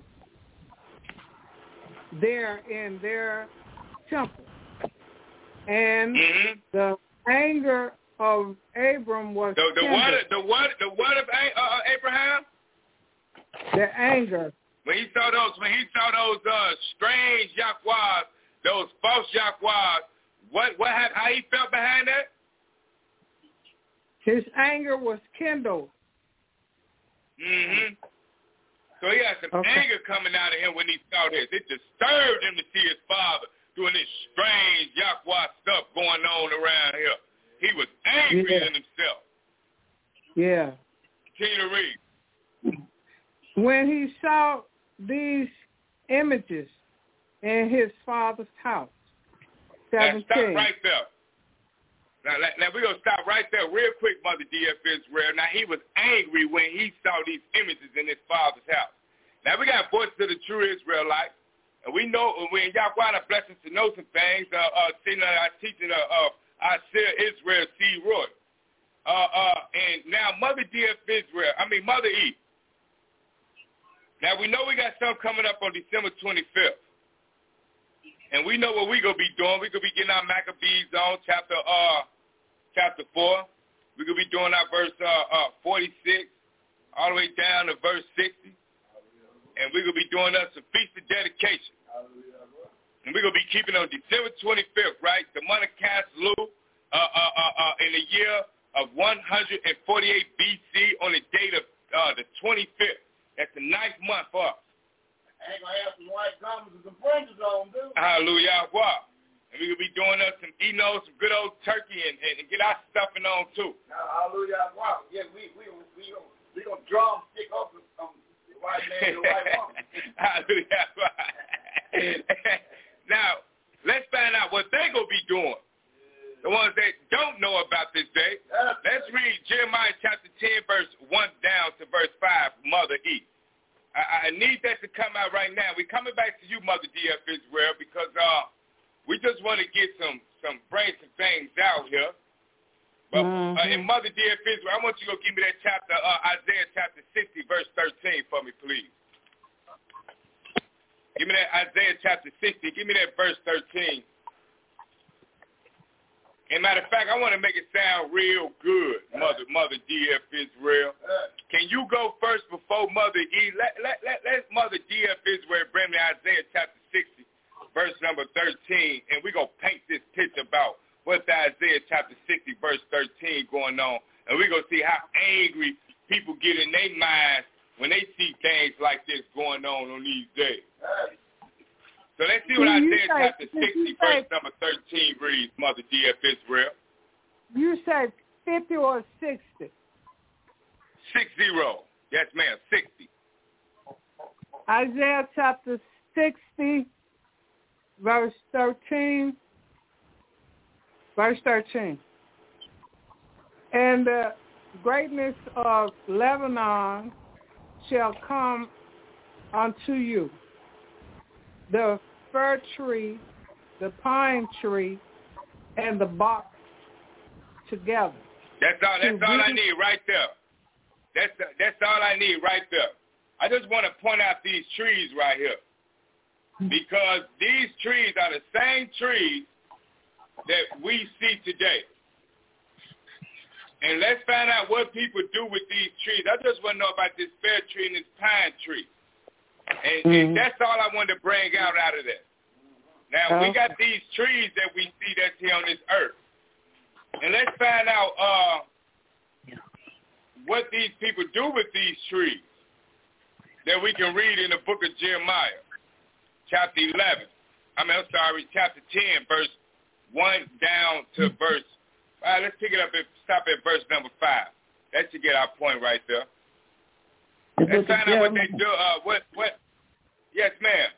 there in their temple. And Mm-hmm. the anger of Abram was The, the kindled. what? The what? The what of A- uh, Abraham? The anger. When he saw those, when he saw those uh, strange Yahwehs, those false Yahwehs, what what happened? How he felt behind that? His anger was kindled. Mm-hmm. So he had some Okay. anger coming out of him when he saw this. It disturbed him to see his father doing this strange Yahweh stuff going on around here. He was angry Yeah. in himself. Yeah. Continue to read. When he saw these images in his father's house. Now stop seventeen. right there. Now, now, now we're going to stop right there real quick, Mother D F Israel. Now, he was angry when he saw these images in his father's house. Now, we got voices of the true Israelite, and we know when Yahweh bless us to know some things, uh, uh, seeing uh, our teaching of uh, uh, Isaiah Israel C. Roy. Uh, uh, and now, Mother D F Israel, I mean, Mother E. Now, we know we got something coming up on December twenty-fifth. And we know what we're going to be doing. We're going to be getting our Maccabees on, chapter uh, chapter four. We're going to be doing our verse uh, uh, forty-six all the way down to verse sixty. And we're going to be doing us a feast of dedication. And we're going to be keeping on December twenty-fifth, right? The month of Caslu, uh, uh, uh, uh, in the year of one hundred forty-eight B C on the date of uh, the twenty-fifth. That's the ninth month for us. Ain't gonna have some white garments and some fringes on, dude. Hallelujah. Wow. And we're going to be doing us some, you know, some good old turkey and, and, and get our stuffing on, too. Hallelujah. Wow. Yeah, we we we gonna we gonna drumstick up with some white man and white woman. Hallelujah. Now, let's find out what they're going to be doing. The ones that don't know about this day. Let's read Jeremiah chapter ten, verse one down to verse five, Mother E. I, I need that to come out right now. We're coming back to you, Mother D F Israel, because uh, we just want to get some, some bring some things out here. But Mm-hmm. uh, in Mother D F Israel, I want you to go give me that chapter, uh, Isaiah chapter sixty, verse thirteen for me, please. Give me that Isaiah chapter sixty. Give me that verse thirteen. And matter of fact, I want to make it sound real good, Mother Mother D F Israel. Can you go first before Mother E? Let, let, let, let Mother D F Israel bring me Isaiah chapter sixty, verse number thirteen, and we're going to paint this picture about what's Isaiah chapter sixty, verse thirteen going on, and we're going to see how angry people get in their minds when they see things like this going on on these days. So let's see what You Isaiah say- chapter you sixty, say- verse number thirteen reads, Mother D F Israel. You said fifty or sixty? Six zero. Yes, ma'am, sixty. Isaiah chapter sixty, verse thirteen. Verse thirteen. And the greatness of Lebanon shall come unto you, the fir tree the pine tree and the box together. That's all. That's all I need right there. That's that's all I need right there. I just want to point out these trees right here, because these trees are the same trees that we see today. And let's find out what people do with these trees. I just want to know about this fair tree and this pine tree. And, mm-hmm. and that's all I wanted to bring out out of that. Now, okay. we got these trees that we see that's here on this earth. And let's find out uh, what these people do with these trees that we can read in the book of Jeremiah, chapter eleven. I mean, I'm sorry, chapter ten, verse one down to verse. All right, let's pick it up and stop at verse number five. That should get our point right there. The let's find out what they do. Uh, what? What? Yes, ma'am.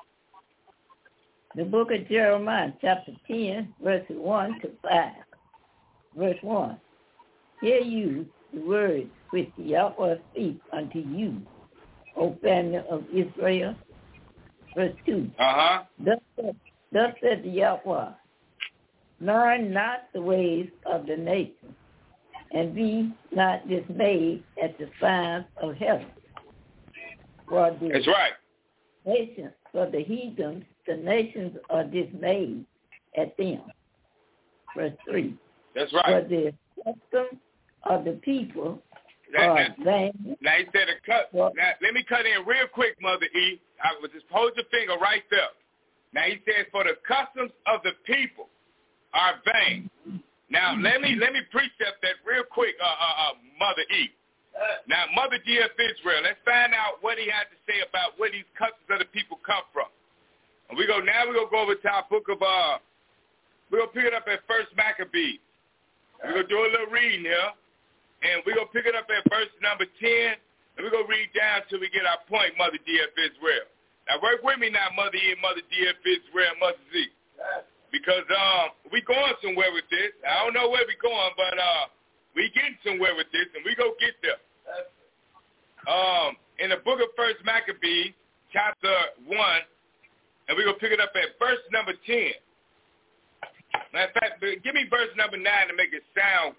The book of Jeremiah, chapter ten, verses one to five. Verse one. Hear you the words which the Yahweh speaks unto you, O family of Israel. Verse two. Uh-huh. Thus, thus said the Yahweh, learn not the ways of the nations, and be not dismayed at the signs of heaven. For the That's right. Nations, for the heathens, the nations are dismayed at them. Verse three. That's right. For the custom of the people that, are that, vain. Now, he said, a cut, well, now, let me cut in real quick, Mother E. I was just hold your finger right there. Now, he says, for the customs of the people are vain. Now, let me let me precept that real quick, uh, uh, uh, Mother E. Now, Mother D F Israel, let's find out what he had to say about where these customs of the people come from. And we go now. We're gonna go over to our book of uh, we're gonna pick it up at First Maccabees. We're gonna do a little reading here, and we're gonna pick it up at verse number ten, and we're gonna read down till we get our point, Mother D F Israel. Now, work with me now, Mother E, Mother D F Israel, Mother Z. Because um, we going somewhere with this. I don't know where we going, but uh, we getting somewhere with this, and we go get there. Um, in the book of First Maccabees, chapter one, and we're going to pick it up at verse number ten. Matter of fact, give me verse number nine to make it sound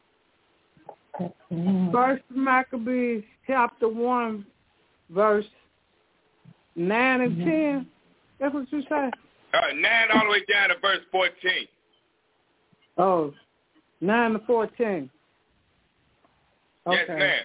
good. First Maccabees, chapter one, verse nine and ten. That's what you say? Uh, nine all the way down to verse fourteen. Oh, nine to fourteen. Okay. Yes, ma'am.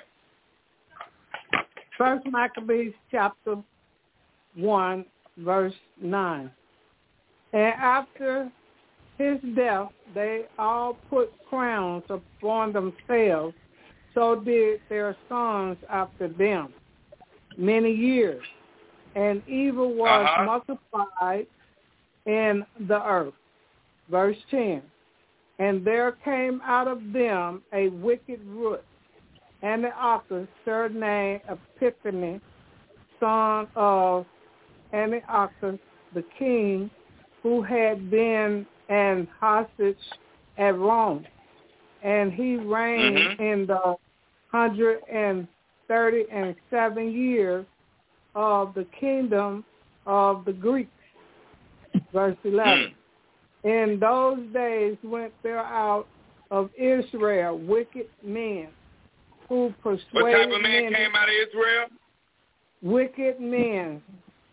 First Maccabees chapter one, verse nine. And after his death, they all put crowns upon themselves, so did their sons after them, many years. And evil was uh-huh. multiplied in the earth. Verse ten. And there came out of them a wicked root, Antiochus, surnamed Epiphanes, son of Antiochus the king, who had been an hostage at Rome. And he reigned mm-hmm. in the hundred and thirty and seven years of the kingdom of the Greeks. Verse eleven. In those days went there out of Israel wicked men who persuaded What type of man many, came out of Israel? Wicked men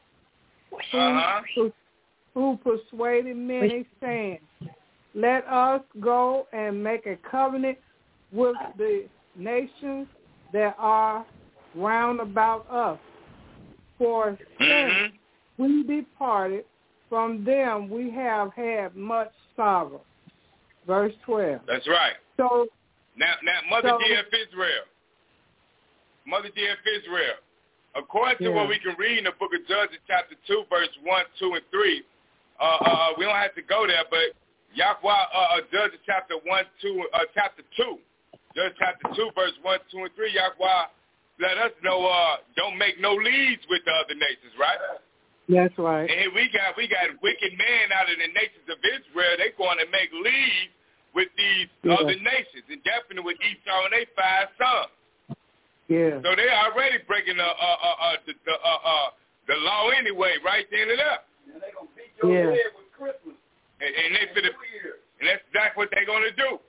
uh-huh. who, who persuaded many, saying, let us go and make a covenant with the nations that are round about us. For since mm-hmm. we departed from them, we have had much sorrow. Verse twelve. That's right. So now, now, Mother so, D F Israel, Mother D F Israel, according to yeah. what we can read in the book of Judges, chapter two, verse one, two, and three, uh, uh, we don't have to go there, but Yahweh, uh, Judges chapter one, two, uh, chapter two, Judges chapter two, verse one, two, and three, Yahweh let us know uh, don't make no leads with the other nations, right? That's right. And we got we got wicked men out of the nations of Israel. They going to make leads with these yeah. other nations, and definitely with Esau and they five sons. Yeah. So they already breaking the uh, uh, uh, the the, uh, uh, the law anyway, right then and up. And they gonna beat your yeah. head with Christmas And, and, they for the, and that's exactly what they're going to do.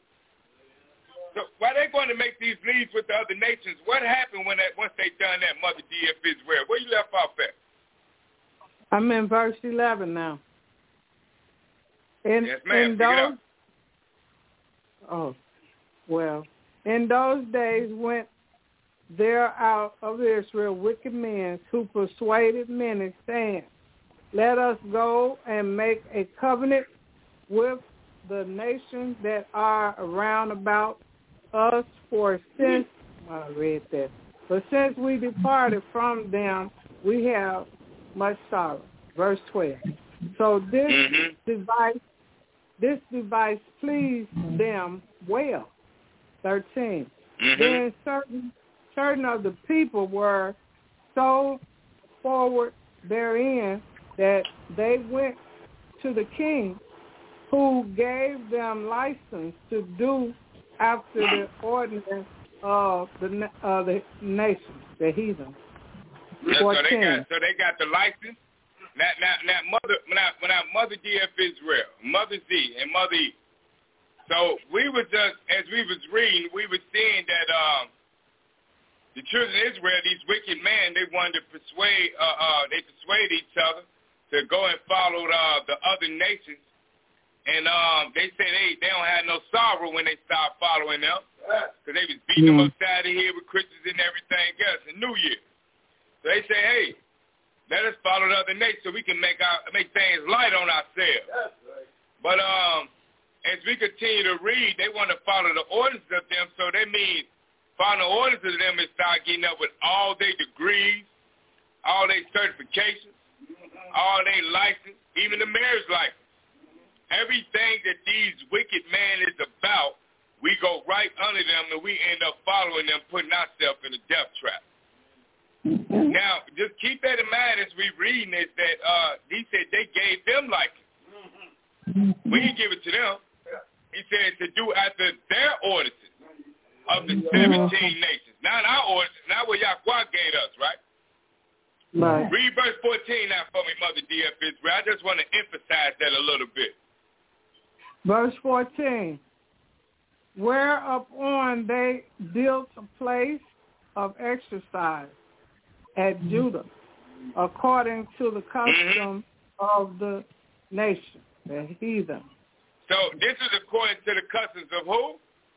So why they going to make these leagues with the other nations? What happened when that once they done that, Mother D F Israel? Where you left off at? I'm in verse eleven now. In, yes, ma'am. in Pick those, it up. Oh, well, in those days went there out of Israel wicked men who persuaded many, saying, let us go and make a covenant with the nations that are around about us, for since, I read that, but since we departed from them, we have much sorrow. Verse twelve. So this mm-hmm. device, this device pleased them well. Thirteen. Mm-hmm. Then certain certain of the people were so forward therein that they went to the king, who gave them license to do after the ordinance of the uh, the nations, the heathen. Yeah, so they got so they got the license. Now, now, now, mother, when I when I Mother D F Israel, Mother Z, and Mother E. So we were just as we was reading, we were seeing that um, the children of Israel, these wicked men, they wanted to persuade, uh, uh, they persuade each other to go and follow uh, the other nations. And um, they say they, they don't have no sorrow when they start following them, because they was beating mm-hmm. them upside the head with Christians and everything else in New Year. So they say, hey, let us follow the other nations so we can make our make things light on ourselves. That's right. But um, as we continue to read, they want to follow the orders of them. So that means following the orders of them is start getting up with all their degrees, all their certifications, mm-hmm. all their license, even the marriage license. Everything that these wicked men is about, we go right under them and we end up following them, putting ourselves in a death trap. Mm-hmm. Now, just keep that in mind as we reading is that uh, he said they gave them license. Mm-hmm. We didn't give it to them. He said to do after their ordinances of the seventeen mm-hmm. nations. Not our ordinances, not what Yahweh gave us, right? Right. Read verse fourteen now for me, Mother D F Israel. I just want to emphasize that a little bit. Verse fourteen, whereupon they built a place of exercise at Judah, according to the custom mm-hmm. of the nation, the heathen. So this is according to the customs of who?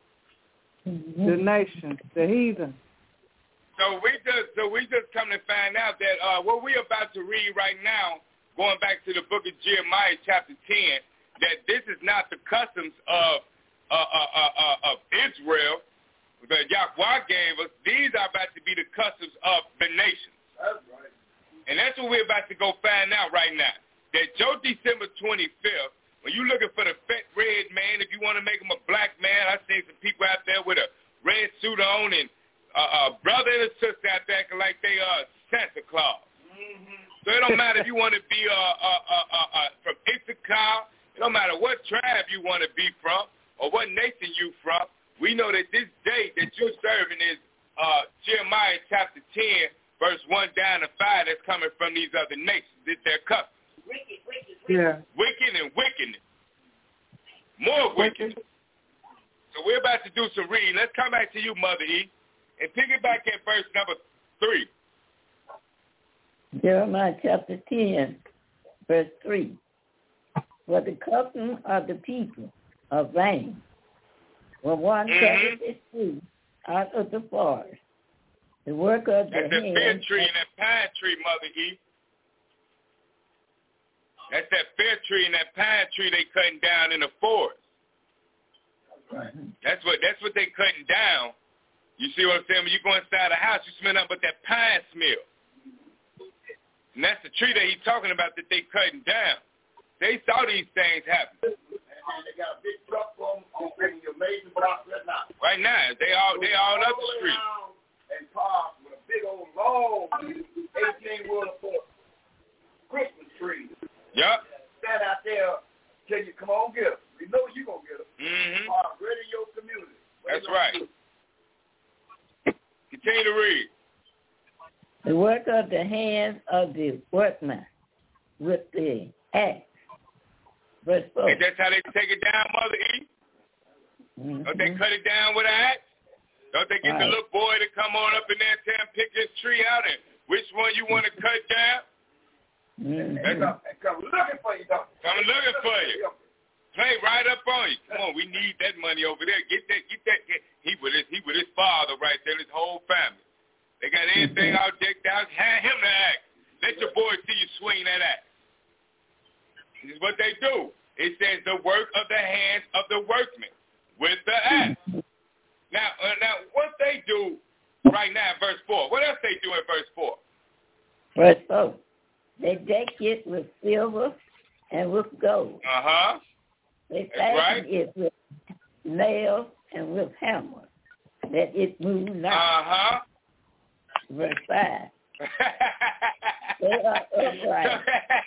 The nation, the heathen. So we just so we just come to find out that uh, what we're about to read right now, going back to the book of Jeremiah, chapter ten. That this is not the customs of uh, uh, uh, uh, of Israel that Yahweh gave us. These are about to be the customs of the nations. That's right. And that's what we're about to go find out right now. That Joe December twenty-fifth, when you're looking for the fat red man, if you want to make him a black man, I see some people out there with a red suit on and uh, a brother and a sister out there acting like they are Santa Claus. Mm-hmm. So it don't matter if you want to be uh, uh, uh, uh, uh, from Issachar. It don't matter what tribe you want to be from or what nation you from. We know that this day that you're serving is uh, Jeremiah chapter ten, verse one down to five that's coming from these other nations. It's their customs. Wicked, wicked, wicked. Yeah. Wicked and wickedness. More wicked. So we're about to do some reading. Let's come back to you, Mother E, and pick it back at verse number three. Jeremiah chapter ten, verse three. For the custom of the people are vain. When one mm-hmm. cutteth his tree out of the forest, the work of the That's that hand. fir tree and that pine tree, Mother E. That's that fir tree and that pine tree they cutting down in the forest. Right. That's what that's what they cutting down. You see what I'm saying? When you go inside a house, you smell nothing but that pine smell. And that's the tree that he's talking about that they cutting down. They saw these things happen. And they got a big truck for them on your amazing block right now. Right now, they all they all up the street. And park with a big old long eighteen wheeler for Christmas tree. Yep. Stand out there, tell you, come on, get them. We know you gonna get them. Mm-hmm. Park right in your community. That's right. Continue to read. The work of the hands of the workman with the axe, Verse four. And that's how they take it down, Mother E? Mm-hmm. Don't they cut it down with an axe? Don't they get right. the little boy to come on up in there and tell him pick this tree out and which one you want to cut down? Mm-hmm. That's Come, come looking for you, though. Come looking for you. Play right up on you. Come on, we need that money over there. Get that, get that. Get, he with his, he with his father right there, his whole family. They got anything all decked out. Hand him the axe. Let your boy see you swing that axe. This is what they do. It says the work of the hands of the workmen with the axe. Now, uh, now, what they do right now in verse four? What else they do in verse four? Verse four. They deck it with silver and with gold. Uh huh. They That's fasten right. it with nails and with hammers, that it move not. Uh-huh. Verse five. They are upright.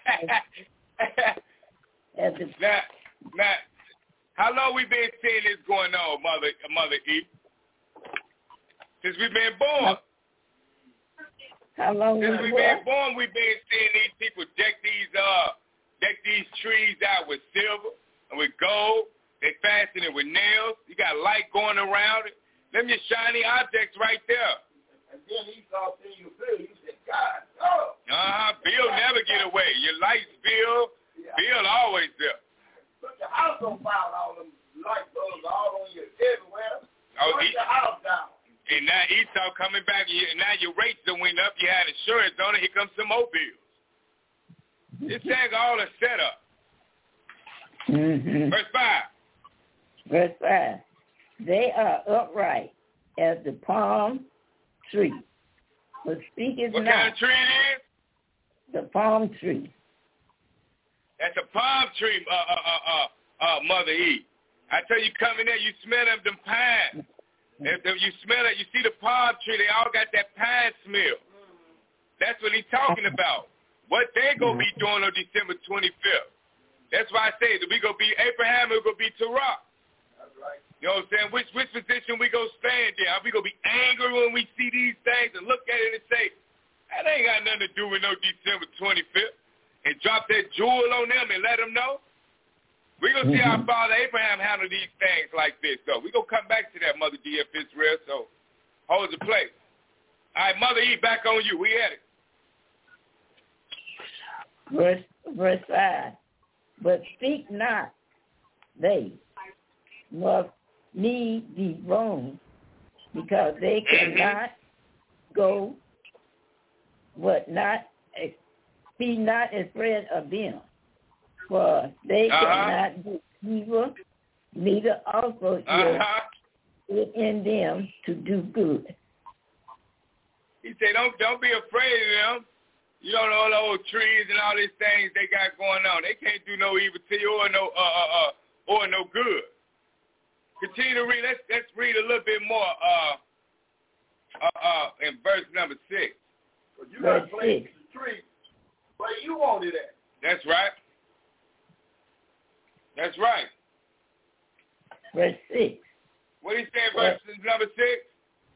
As the, now, now, how long we been seeing this going on, Mother Mother E? Since we've been born. How long Since we we've been born, we've been seeing these people deck these uh deck these trees out with silver and with gold. They fasten it with nails. You got light going around it. Them your shiny objects right there. And then he saw seeing you, Bill. You said, God, oh. Uh-huh. Bill never get away. Your lights, Bill. Yeah. Bill always there. Put your house on fire, all them light bulbs all on you everywhere. Oh, Put he, your house down. and now Esau coming back, and now your rates done went up. You had insurance on it. Here comes some more bills. This thing all a setup. mm-hmm. Verse five. Verse five. They are upright as the palm tree, but speaketh What not. kind of tree it is? The palm tree. That's a palm tree, uh, uh, uh, uh, uh, Mother E. I tell you, come in there, you smell them, them pines. If, if you smell it, you see the palm tree, they all got that pine smell. That's what he's talking about. What they going to be doing on December twenty-fifth. That's why I say that we going to be Abraham, we're going to be Terah. That's right. You know what I'm saying? Which which position we going to stand in? Are we going to be angry when we see these things and look at it and say, that ain't got nothing to do with no December twenty-fifth, and drop that jewel on them and let them know? We're going to see mm-hmm. our father Abraham handle these things like this. So we're going to come back to that, Mother D F Israel. So hold the place. All right, Mother E, back on you. We at it. Verse, verse five. But speak not they must need be wrong, because they cannot go, but not be not afraid of them. For they uh-huh. cannot do evil, neither also is Uh-huh. it in them to do good. He said, don't don't be afraid of them. You know, all the old trees and all these things they got going on. They can't do no evil to you or no uh uh, uh or no good. Continue to read. Let's let's read a little bit more uh uh uh in verse number six. But you got to place the tree where you want it at. That's right. That's right. Verse six. What do you say in verse number six?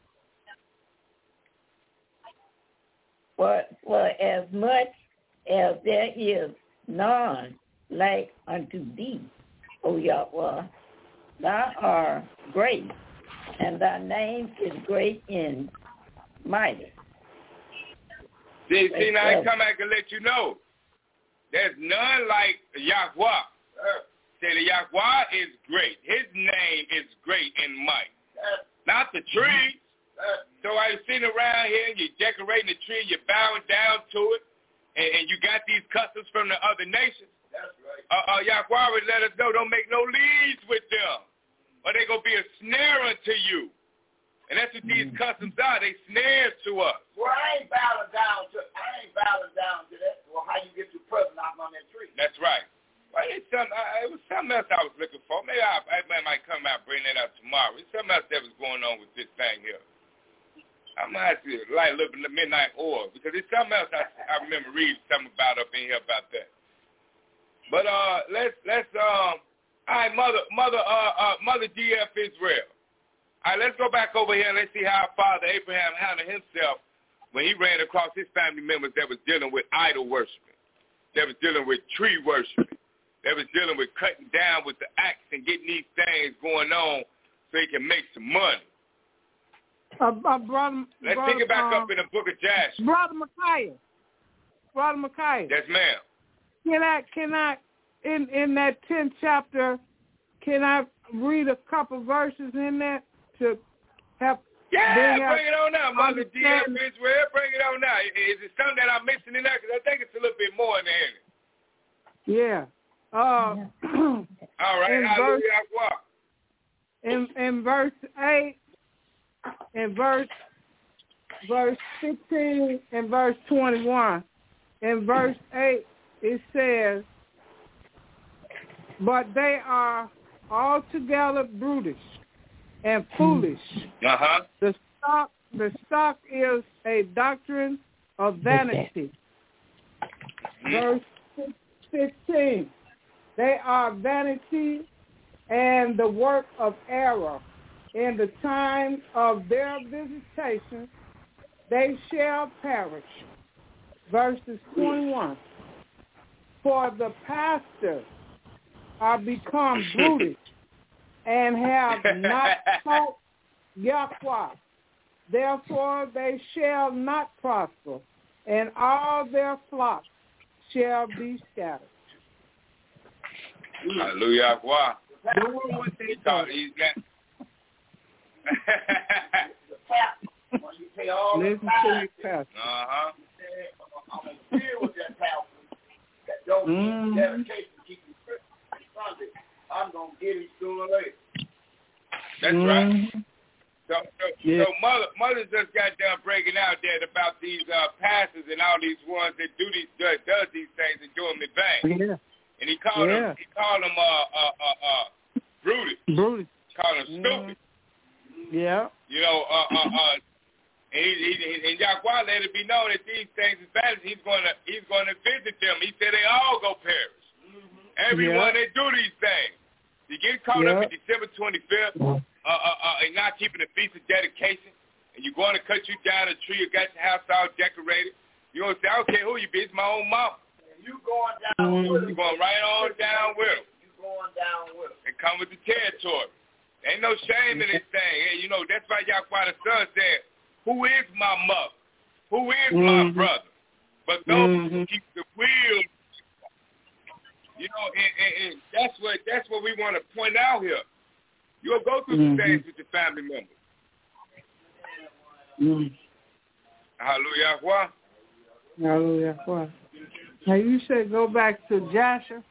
For, for as much as there is none like unto thee, O Yahweh, thou art great, and thy name is great in mighty. See, see now I come back and let you know. There's none like Yahweh. Say the Yahweh is great. His name is great in might. Not the tree. So I've seen around here, and you're decorating the tree, you're bowing down to it, and, and you got these customs from the other nations. That's right. Uh, uh, Yahweh would let us know, don't make no leads with them, or they're going to be a snare unto you. And that's what these customs are. They snares to us. Well, I ain't bowing down to I ain't bowing down to that. Well, how you get your present out on that tree? That's right. Well, it's some, uh, it was something else I was looking for. Maybe I, I might come out and bring that up tomorrow. It's something else that was going on with this thing here. I might have to light a little bit of midnight oil, because it's something else I, I remember reading something about up in here about that. But uh, let's let's um, all right, mother mother uh, uh mother D F Israel. All right, let's go back over here and let's see how our father Abraham handled himself when he ran across his family members that was dealing with idol worshiping, that was dealing with tree worshiping. that was dealing with cutting down with the axe and getting these things going on so he can make some money. Uh, uh, brother, Let's brother, pick it back uh, up in the book of Joshua. Brother Micaiah. Brother Micaiah. Yes, ma'am. Can I, can I, in, in that tenth chapter, can I read a couple verses in that to help? Yeah, bring, bring it on now, Mother D F understand. Israel. Bring it on now. Is it something that I'm missing in there? Because I think it's a little bit more in there. Yeah. Uh, All right. in Hallelujah. verse, in, in verse eight, in verse verse fifteen and verse twenty-one, in verse eight it says, but they are altogether brutish and foolish. Uh-huh. The stock, the stock is a doctrine of vanity. Verse fifteen, they are vanity and the work of error. In the time of their visitation, they shall perish. Verses twenty-one, for the pastors are become brutish and have not taught Yahweh. Therefore they shall not prosper, and all their flocks shall be scattered. Hallelujah. Wow. Doing what they do. He's got... Listen to me, Pastor. Uh-huh. I'm going to deal with that pastor that don't Mm. keep dedication, keep you Christmas Sunday. I'm going to get him sooner or later. That's Mm. right. So, so, Yeah. so mother, mother just got done breaking out there about these uh, pastors and all these ones that do these does, does these things and do them in vain. Yeah. And he called Yeah. them he called them uh uh uh, uh brutish. Brutish. Called them Mm. stupid. Yeah. You know uh uh uh. And, he, he, and Yahweh let it be known that these things is bad. He's going to he's going to visit them. He said they all go perish. Mm-hmm. Everyone Yeah. that do these things. You get caught Yeah. up in December twenty-fifth uh, uh, uh, and not keeping the feast of dedication, and you're going to cut you down a tree or got your house all decorated. You're going to say, I don't care who you be. It's my own mama. And you going down Mm. with You're him. going right on down with them. You going down with him. And come with the territory. Ain't no shame in this thing. Hey, you know, that's why Yahweh the Son said, who is my mother? Who is Mm-hmm. my brother? But those Mm-hmm. who keep the will, you know, and, and, and that's what that's what we want to point out here. You'll go through Mm-hmm. some things with your family members. Mm. Hallelujah. Why? Hallelujah. What? Now you said go back to Joshua.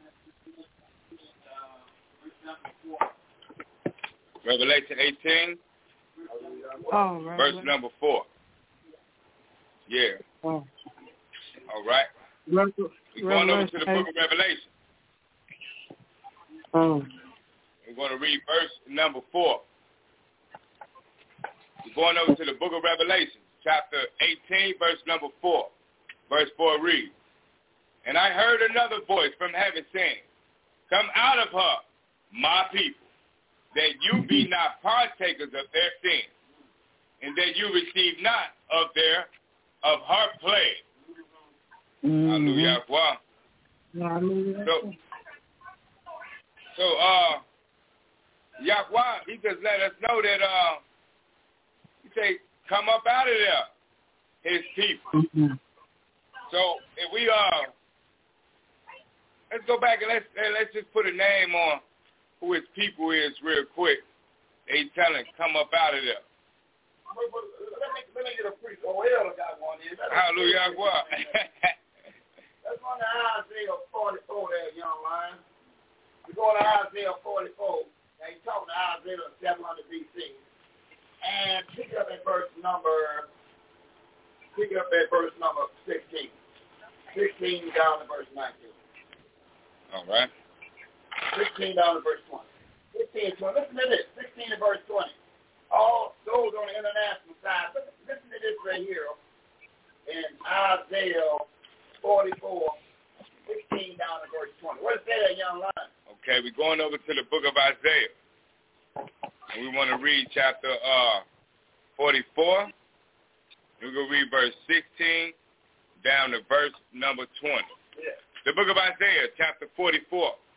Revelation eighteen, Oh, right. verse number four. Yeah. Oh. All right. Re- We're going over to the book of Revelation. Oh. We're going to read verse number four. We're going over to the book of Revelation, chapter eighteen, verse number four. Verse four reads, and I heard another voice from heaven saying, come out of her, my people, that you be not partakers of their sins, and that you receive not of their, of her plague. Mm-hmm. Hallelujah. Wow. Hallelujah. So, so uh, Yahweh, he just let us know that, uh, he say, come up out of there, his people. Mm-hmm. So if we, uh, let's go back and let's, let's just put a name on who his people is real quick. They telling, come up out of there. Let me, let me get a priest. Oh, well, I got one here. Hallelujah. What? Let's go to Isaiah forty-four there, young lion. We go to Isaiah forty-four. Now he's talking to Isaiah seven hundred B C. And pick up at verse number, pick up at verse number sixteen. sixteen down to verse nineteen. All right. sixteen down to verse twenty. fifteen, twenty. Listen to this. sixteen to verse twenty. All those on the international side, listen, listen to this right here in Isaiah forty-four, sixteen down to verse twenty. What is that, young lion? Okay, we're going over to the book of Isaiah. And we want to read chapter uh, forty-four. We're going to read verse sixteen down to verse number twenty. Yeah. The book of Isaiah, chapter forty-four,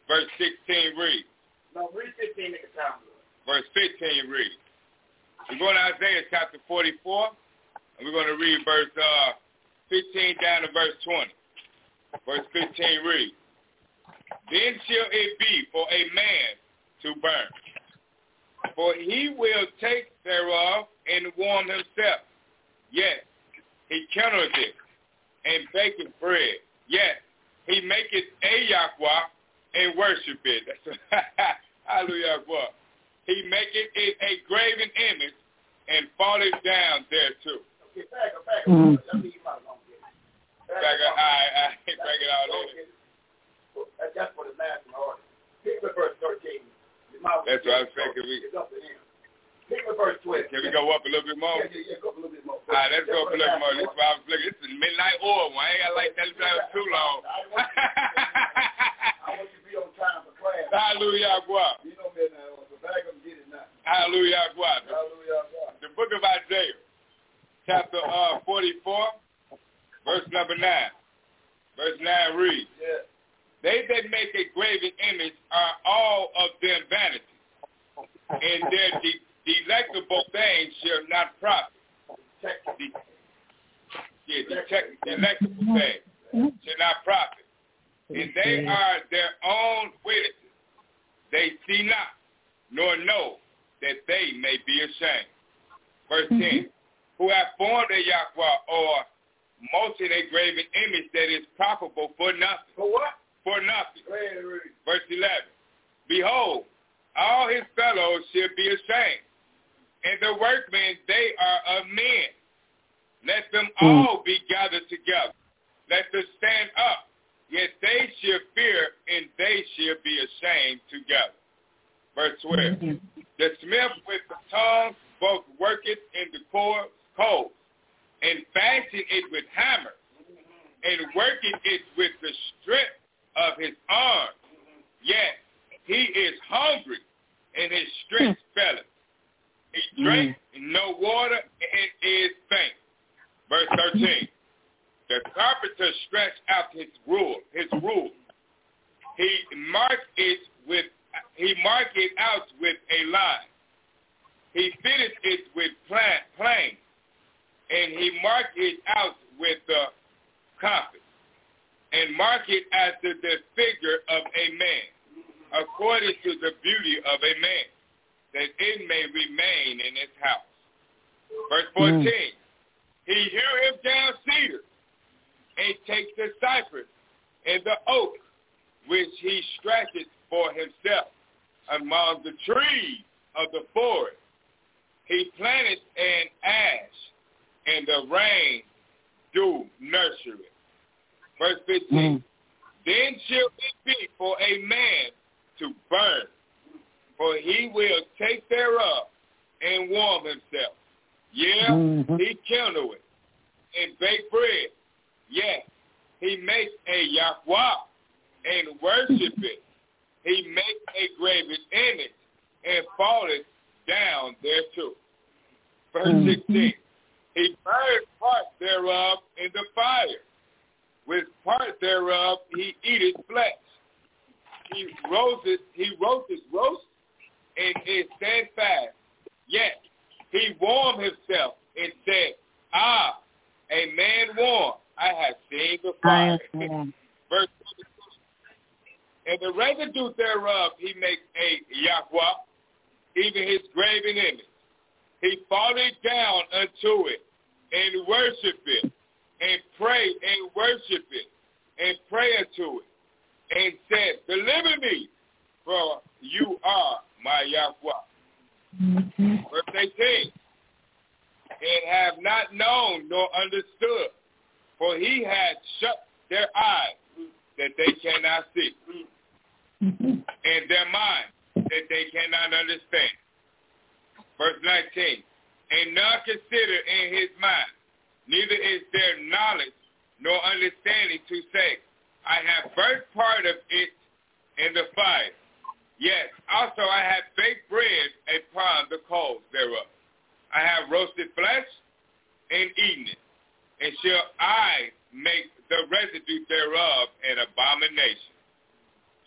Verse sixteen reads. No, read fifteen, make it sound good. Verse fifteen reads. We're going to Isaiah chapter forty-four, and we're going to read verse uh, fifteen down to verse twenty. Verse fifteen reads, Then shall it be for a man to burn, for he will take thereof and warm himself. Yes, he kindleth it and baketh bread. Yes, he maketh a Yahweh and worship it. Hallelujah. He maketh it a graven image and falleth down thereto. Okay, back up, back up. Mm. Let me get my long Back up, I, I, back it out later. That's what it's last in order. Pick up verse thirteen. That's what I was saying. Can we, pick up verse twelve. Can we go up a little bit more? Yeah, yeah, yeah, go up a little bit more. All right, let's go up a little more. This is why I was looking. This is midnight oil. I ain't got to like that drive too long. I want you to be on time for class. Hallelujah. You know midnight oil, so bag them get it now. Hallelujah. Hallelujah. The book of Isaiah, chapter uh, forty-four, verse number nine. Verse nine reads, Yeah. They that make a graven image are all of them vanity, and their de- delectable things shall not profit. De- yeah, detect- delectable things shall not profit. And they are their own witnesses. They see not, nor know that they may be ashamed. Verse ten, who have formed a Yahweh or molded a graven image that is profitable for nothing. For what? For nothing. Read, read. Verse eleven, behold, all his fellows shall be ashamed, and the workmen, they are of men. Let them all be gathered together. Let them stand up, yet they shall fear, and they shall be ashamed together. Verse twelve, the smith with the tongue both worketh in the coals, and fashion it with hammers, and worketh it with the strength of his arm. Yet he is hungry, and his strength faileth. He drank no water, and is faint. Verse thirteen, the carpenter stretched out his rule, his rule. He marked it with, he marked it out with a line. He fitted it with planes, and he marked it out with the compass, and mark it after the figure of a man, according to the beauty of a man, that it may remain in his house. Verse fourteen, mm. he hew him down cedar, and takes the cypress and the oak, which he stretches for himself among the trees of the forest. He planted an ash, and the rain do nurture it. Verse fifteen, mm. then shall it be for a man to burn, for he will take thereof and warm himself. Yeah, mm-hmm. he kindle it and bake bread. Yes, he makes a Yahweh and worship it. He makes a graven image and falleth down thereto. Verse mm-hmm. sixteen, he burns part thereof in the fire. With part thereof he eateth flesh. He roasteth, he roasteth roast, and is steadfast. Yet he warmed himself and said, Ah, a man warm, I have seen the fire. Verse twenty-two, and the residue thereof he makes a Yahweh, even his graven image. He falleth down unto it, and worship it, and pray and worship it, and pray unto it, and said, deliver me, for you are my Yahweh. Mm-hmm. Verse eighteen, and have not known nor understood, for he had shut their eyes that they cannot see, mm-hmm. and their mind that they cannot understand. Verse nineteen, and none consider in his mind, neither is there knowledge nor understanding to say, I have burnt part of it in the fire. Yes, also I have baked bread upon the coals thereof. I have roasted flesh and eaten it, and shall I make the residue thereof an abomination.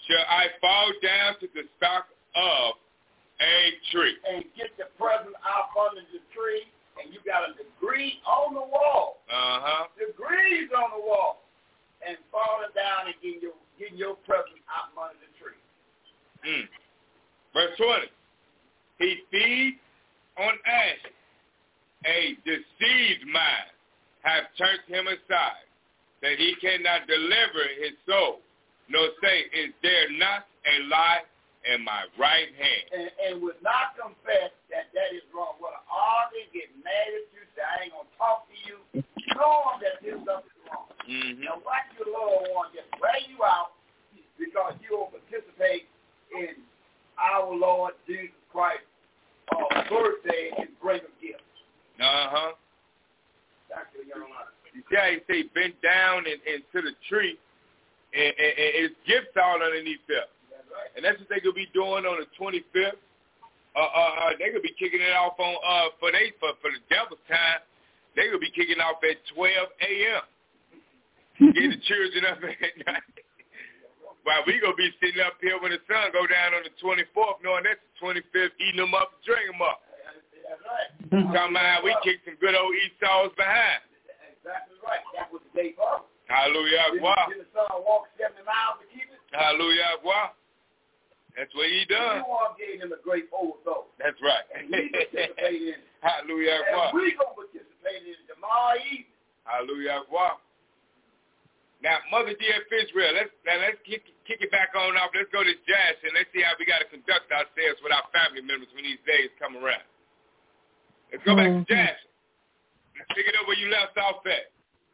shall I fall down to the stock of a tree. And get the present out under the tree, and you got a degree on the wall. Uh-huh. Degrees on the wall. And falling down and getting your, getting your present out under the tree. Mm. Verse twenty. He feeds on ashes. A deceived mind have turned him aside, that he cannot deliver his soul, nor say, is there not a lie in my right hand? And, and would not confess that that is wrong. Well, already get mad at you, say, I ain't going to talk to you, knowing that this stuff is wrong. Mm-hmm. Now, what your Lord wants just wear you out because you don't participate in our Lord Jesus Christ's uh, birthday and bring him gifts. Uh-huh. That's the young man. You see how he say bent down and, and to the tree, and, and, and his gifts all underneath there. That's right. And that's what they could be doing on the twenty-fifth. Uh, uh, uh, they could be kicking it off on uh for they for, for the devil's time. They could be kicking off at twelve a.m. Getting the children up at night. While we gonna be sitting up here when the sun go down on the twenty-fourth, knowing that's the twenty-fifth, eating them up and drinking them up. That's right. Talking about we kicked some good old Esau's behind. Exactly right. That was the day for. Hallelujah. Wow. Did the son walk seventy miles to keep it? Hallelujah. Wow. That's what he done. You all gave him a great overthrow. That's right. And we participated in it. Hallelujah. And Wow. we going to participate in it tomorrow evening. Hallelujah. Wow. Now, Mother dear Israel, let's now let's kick, kick it back on off. Let's go to Jackson. Let's see how we got to conduct ourselves with our family members when these days come around. Let's go back to Jackson. Let's pick it up where you left off at.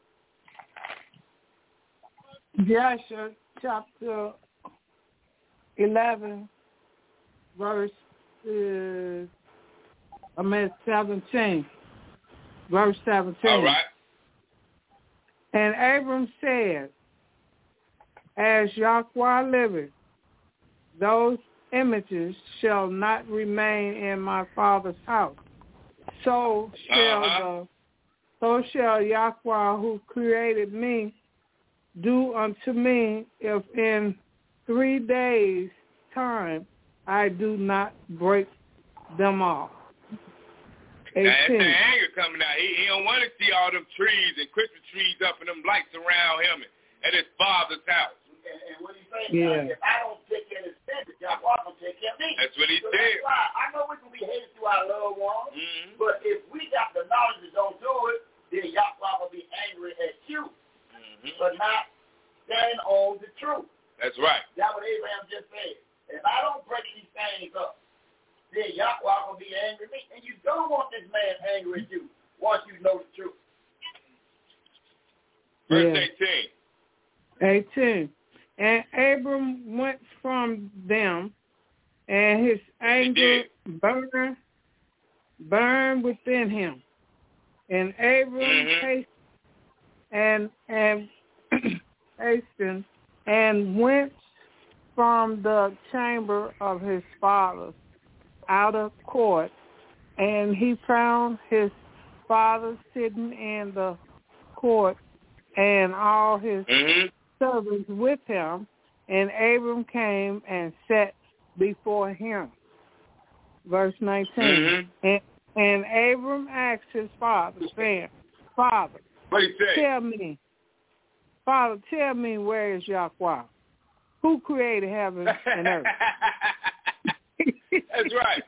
Joshua chapter eleven, verse uh, I'm at seventeen. Verse seventeen. All right. And Abram said, as Yahweh liveth, those images shall not remain in my father's house. So shall uh-huh. the, so shall Yahweh who created me do unto me if in three days' time I do not break them off. Now, that's the anger coming out. He, he don't want to see all them trees and Christmas trees up and them lights around him at his father's house. And, and what he's saying, yeah. now, if I don't take care of his business, Yahweh will take care of me. That's what he so said. That's why I know we can be hated to our loved ones, mm-hmm. but if we got the knowledge that don't do it, then Yahweh will be angry at you mm-hmm. for not standing on the truth. That's right. That's what Abraham just said. If I don't break these things up, then Yahweh will be angry at me. And you don't want this man angry at you once you know the truth. Verse yeah. eighteen. eighteen. And Abram went from them, and his anger burned, burned within him. And Abram mm-hmm. hastened and and hastened and went from the chamber of his fathers out of court, and he found his father sitting in the court, and all his mm-hmm. servants with him, and Abram came and sat before him. Verse nineteen. Mm-hmm. And, and Abram asked his father, saying, Father, what he say? tell me, Father, tell me where is Yahweh? Who created heaven and earth? That's right.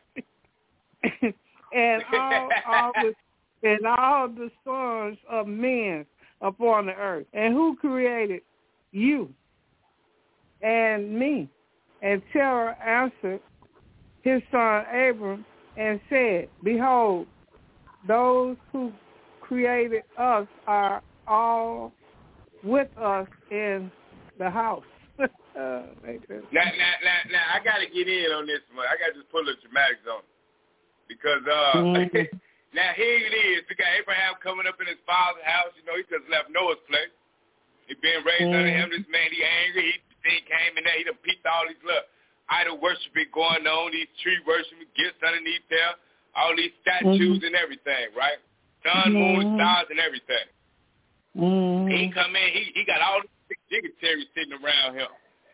and all, all the, and all the sons of men upon the earth. And who created you and me? And Terah answered his son Abram and said, Behold, those who created us are all with us in the house. uh, now, now, now, now, I got to get in on this one. I got to just pull the dramatics on it. Because uh, mm-hmm. now here it is. We got Abraham coming up in his father's house. You know, he just left Noah's place. He been raised mm-hmm. under him. This man, he angry. He, he came in there. He done peeped all these little idol worshiping going on, these tree worshiping gifts underneath there, all these statues mm-hmm. and everything, right? Sun, moon, mm-hmm. stars, and everything. Mm-hmm. He come in. He he got all these dignitaries sitting around him.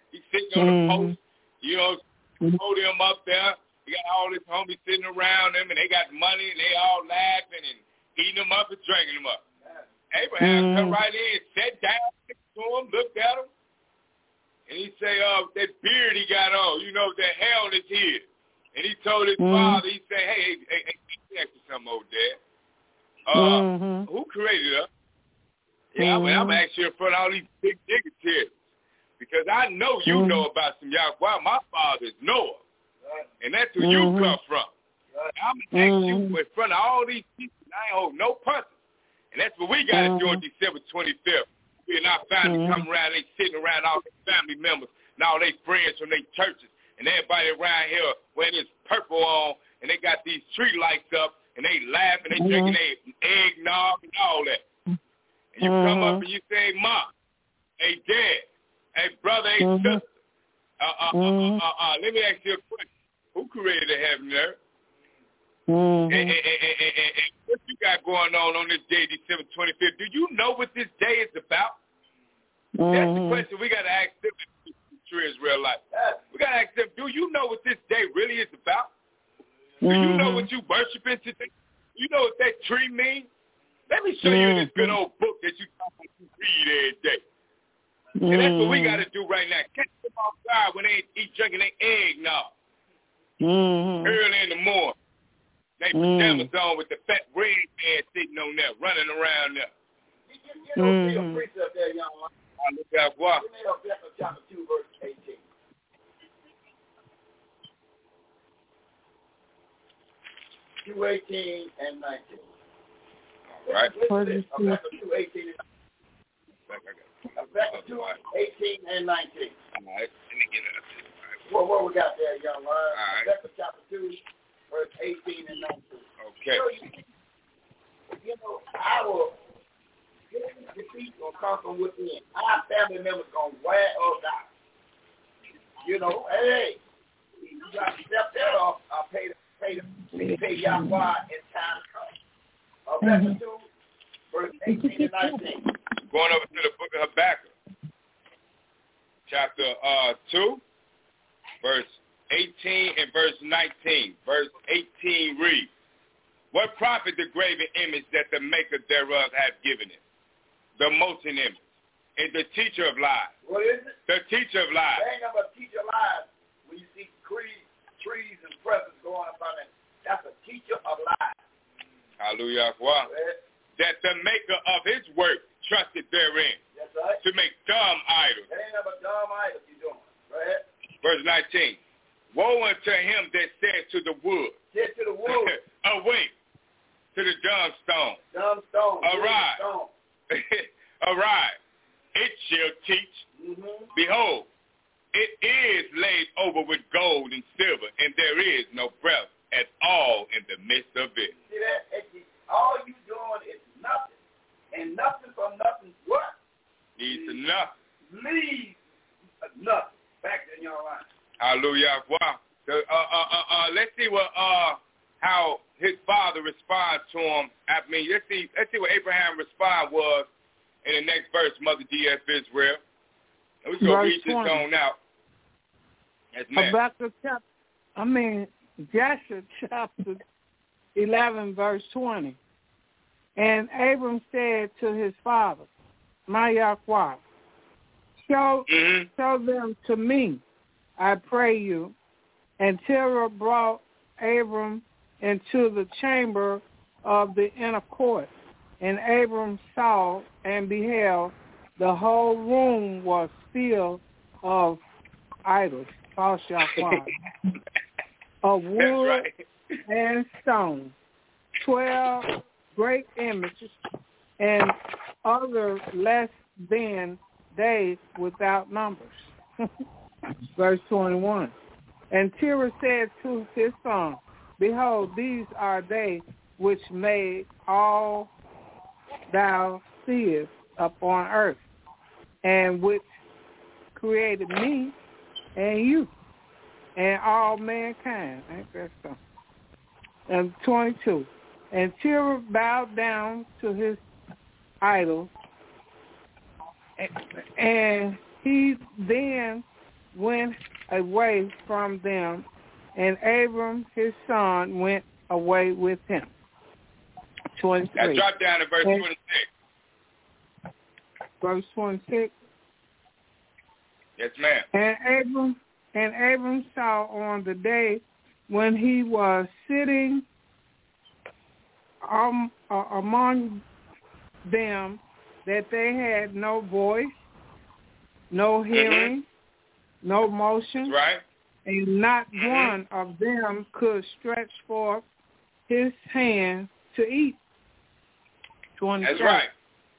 He's sitting on mm-hmm. a post, you know, podium up there. He got all his homies sitting around him, and they got money, and they all laughing and eating them up and drinking them up. Abraham mm-hmm. come right in, sat down next to him, looked at him, and he say, "Oh, that beard he got on, you know, that hair on his head." And he told his mm-hmm. father, he said, "Hey, hey, hey, hey, ask you something, old dad. Uh, mm-hmm. Who created us?" Yeah, mm-hmm. I'm, I'm actually in front of all these big diggers here because I know you mm-hmm. know about some Yahweh. My father is Noah. And that's who mm-hmm. you come from. I'm going to ask you in front of all these people, and I ain't hold no punches. And that's what we got to do on December twenty-fifth. We and our family mm-hmm. come around, they sitting around all their family members and all their friends from their churches. And everybody around here wearing this purple on, and they got these tree lights up, and they laughing, they mm-hmm. drinking their eggnog and all that. And you mm-hmm. come up and you say, "Mom, hey, Dad, hey, brother, hey, mm-hmm. sister, uh, uh, mm-hmm. uh, uh, uh, let me ask you a question. Who created the heaven and earth? Mm-hmm. And, and, and, and, and, and what you got going on on this day, December twenty-fifth? Do you know what this day is about?" Mm-hmm. That's the question we got to ask them, true Israelites. We got to ask them, do you know what this day really is about? Mm-hmm. Do you know what you worshiping today? Do you know what that tree means? Let me show mm-hmm. you this good old book that you read every day. Mm-hmm. And that's what we got to do right now. Catch them outside when they eat drinking their eggnog. Mm-hmm. Early in the morning. They pajamas mm-hmm. on with the fat red man sitting on there, running around there. You, you, you don't see a precept there, young one. I look at what? We made up Ephesians chapter two, verse eighteen. two, eighteen, and nineteen. All right. Ephesians two, eighteen, and nineteen. Ephesians two, eighteen, and nineteen. All right. Let me get it up here. Well, what we got there, young man? All right. Ephesians chapter two, verse eighteen and nineteen. Okay. So, you, you know, our defeat going to come from within. Our family members going to wear us out. You know, hey, you got to step that off. I'll pay the, pay the, pay Yahweh in time to come. Ephesians two, verse eighteen and nineteen. Going over to the book of Habakkuk, chapter uh, two. Verse eighteen and verse nineteen. Verse eighteen reads, "What profit the graven image that the maker thereof hath given it? The molten image, and the teacher of lies." What is it? The teacher of lies. There ain't no teacher of lies. When you see trees, trees and presents going up on it, that's a teacher of lies. Hallelujah. Wow. That the maker of his work trusted therein. That's right. To make dumb idols. There ain't no dumb idols you're doing. Right? Verse nineteen, "Woe unto him that said to the wood, said to the wood, awake, to the dumb stone, dumb stone, arise, stone. Arise, it shall teach. Mm-hmm. Behold, it is laid over with gold and silver, and there is no breath at all in the midst of it." See that? All you doing is nothing, and nothing from nothing. What? Leads to nothing. Leads nothing. Back in your line. Hallelujah. Wow. So, uh, uh, uh, uh, let's see what uh, how his father responds to him. I mean, let's see, let's see what Abraham's response was in the next verse, Mother D F Israel. And we're going to read this on out. Yes, ma'am. Habakkuk chapter, I mean, Joshua chapter eleven, verse twenty. "And Abram said to his father, my Yahweh, Show, mm-hmm. show them to me, I pray you." And Terah brought Abram into the chamber of the inner court. And Abram saw and beheld the whole room was filled of idols, false Yahweh, of wood right. and stone, twelve great images, and other less than days without numbers. Verse twenty-one. "And Terah said to his son, Behold, these are they which made all thou seest upon earth, and which created me and you, and all mankind." Ain't that so? And twenty-two. "And Terah bowed down to his idol, and he then went away from them, and Abram, his son, went away with him. twenty-three. Now drop down to verse and, twenty-six. Verse twenty-six. Yes, ma'am. And Abram, and Abram saw on the day when he was sitting um, uh, among them that they had no voice, no hearing, mm-hmm. no motion, right. and not mm-hmm. one of them could stretch forth his hand to eat. twenty-seven. That's right.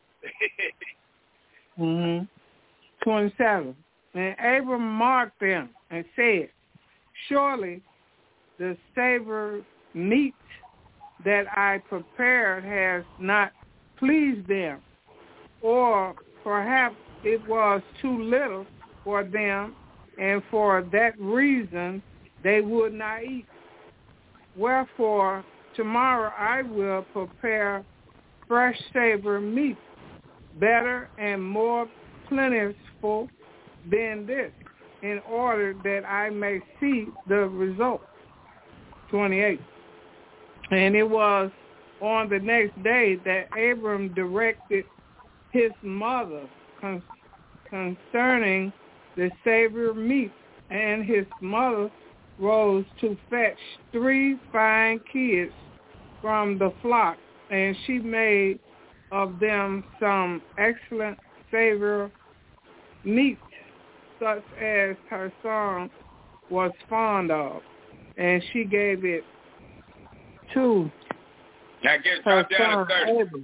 mm-hmm. twenty-seven. And Abram marked them and said, surely the savor meat that I prepared has not pleased them, or perhaps it was too little for them, and for that reason they would not eat. Wherefore, tomorrow I will prepare fresh savor meat, better and more plentiful than this, in order that I may see the result. twenty-eight. And it was on the next day that Abram directed his mother con- concerning the savor meat, and his mother rose to fetch three fine kids from the flock, and she made of them some excellent savor meat, such as her son was fond of, and she gave it to now get her down son to thirty. Abram.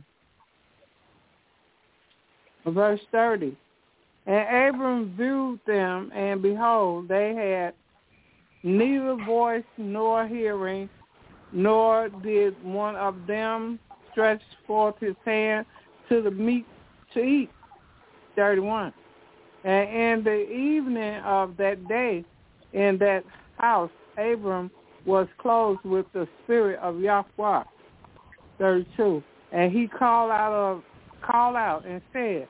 Verse thirty. And Abram viewed them, and behold, they had neither voice nor hearing, nor did one of them stretch forth his hand to the meat to eat. thirty-one. And in the evening of that day, in that house, Abram was clothed with the spirit of Yahweh. thirty-two. And he called out of called out and said,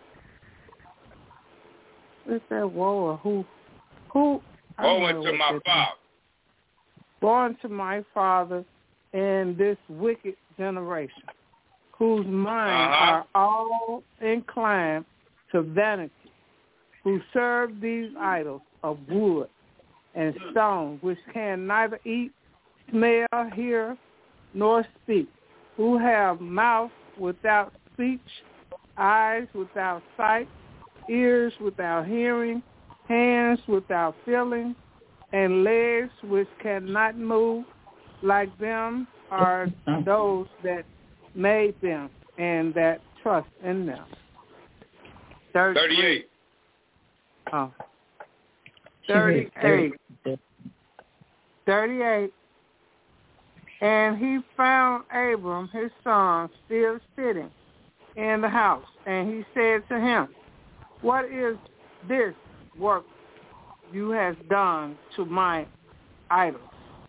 "What's that? Woe or who? Who? Woe unto my father. Woe unto my father in this wicked generation, whose minds uh-huh. are all inclined to vanity, who serve these idols of wood and stone, which can neither eat, smell, hear, nor speak, who have mouth without speech, eyes without sight, ears without hearing, hands without feeling, and legs which cannot move. Like them are those that made them and that trust in them." thirty-eight. Oh. thirty-eight. thirty-eight. And he found Abram, his son, still sitting in the house. And he said to him, "What is this work you have done to my idols?"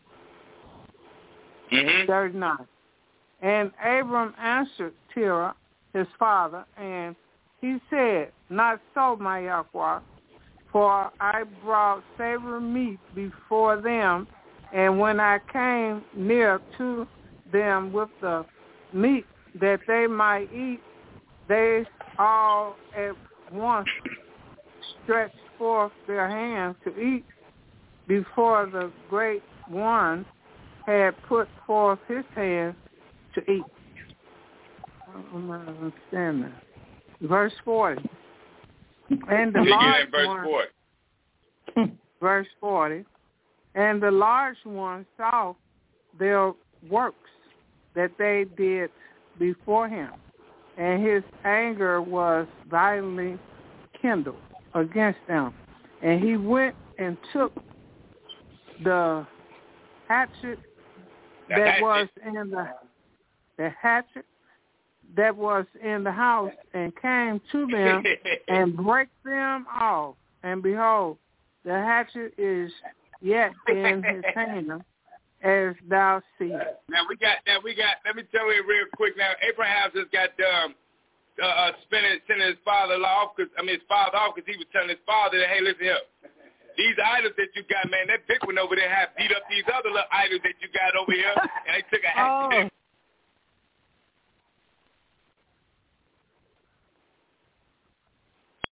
Mm-hmm. thirty-nine. And Abram answered Terah, his father, and he said, "Not so, my Yahweh, for I brought savory meat before them, and when I came near to them with the meat that they might eat, they all at once stretched forth their hands to eat before the great one had put forth his hand to eat." I'm not understanding that. Verse forty. And the large verse one, forty. verse forty, and the large one saw their works that they did before him, and his anger was violently kindled against them. And he went and took the hatchet The that hatchet. was in the the hatchet that was in the house, and came to them and break them off. And behold, the hatchet is yet in his hand, as thou seest. Now we got, now we got. Let me tell you real quick. Now Abraham just got um, uh, uh, spending, sending his father off, cause I mean his father off, because he was telling his father that, hey, listen here, these idols that you got, man, that big one over there have beat up these other little idols that you got over here, and they took a Oh. accident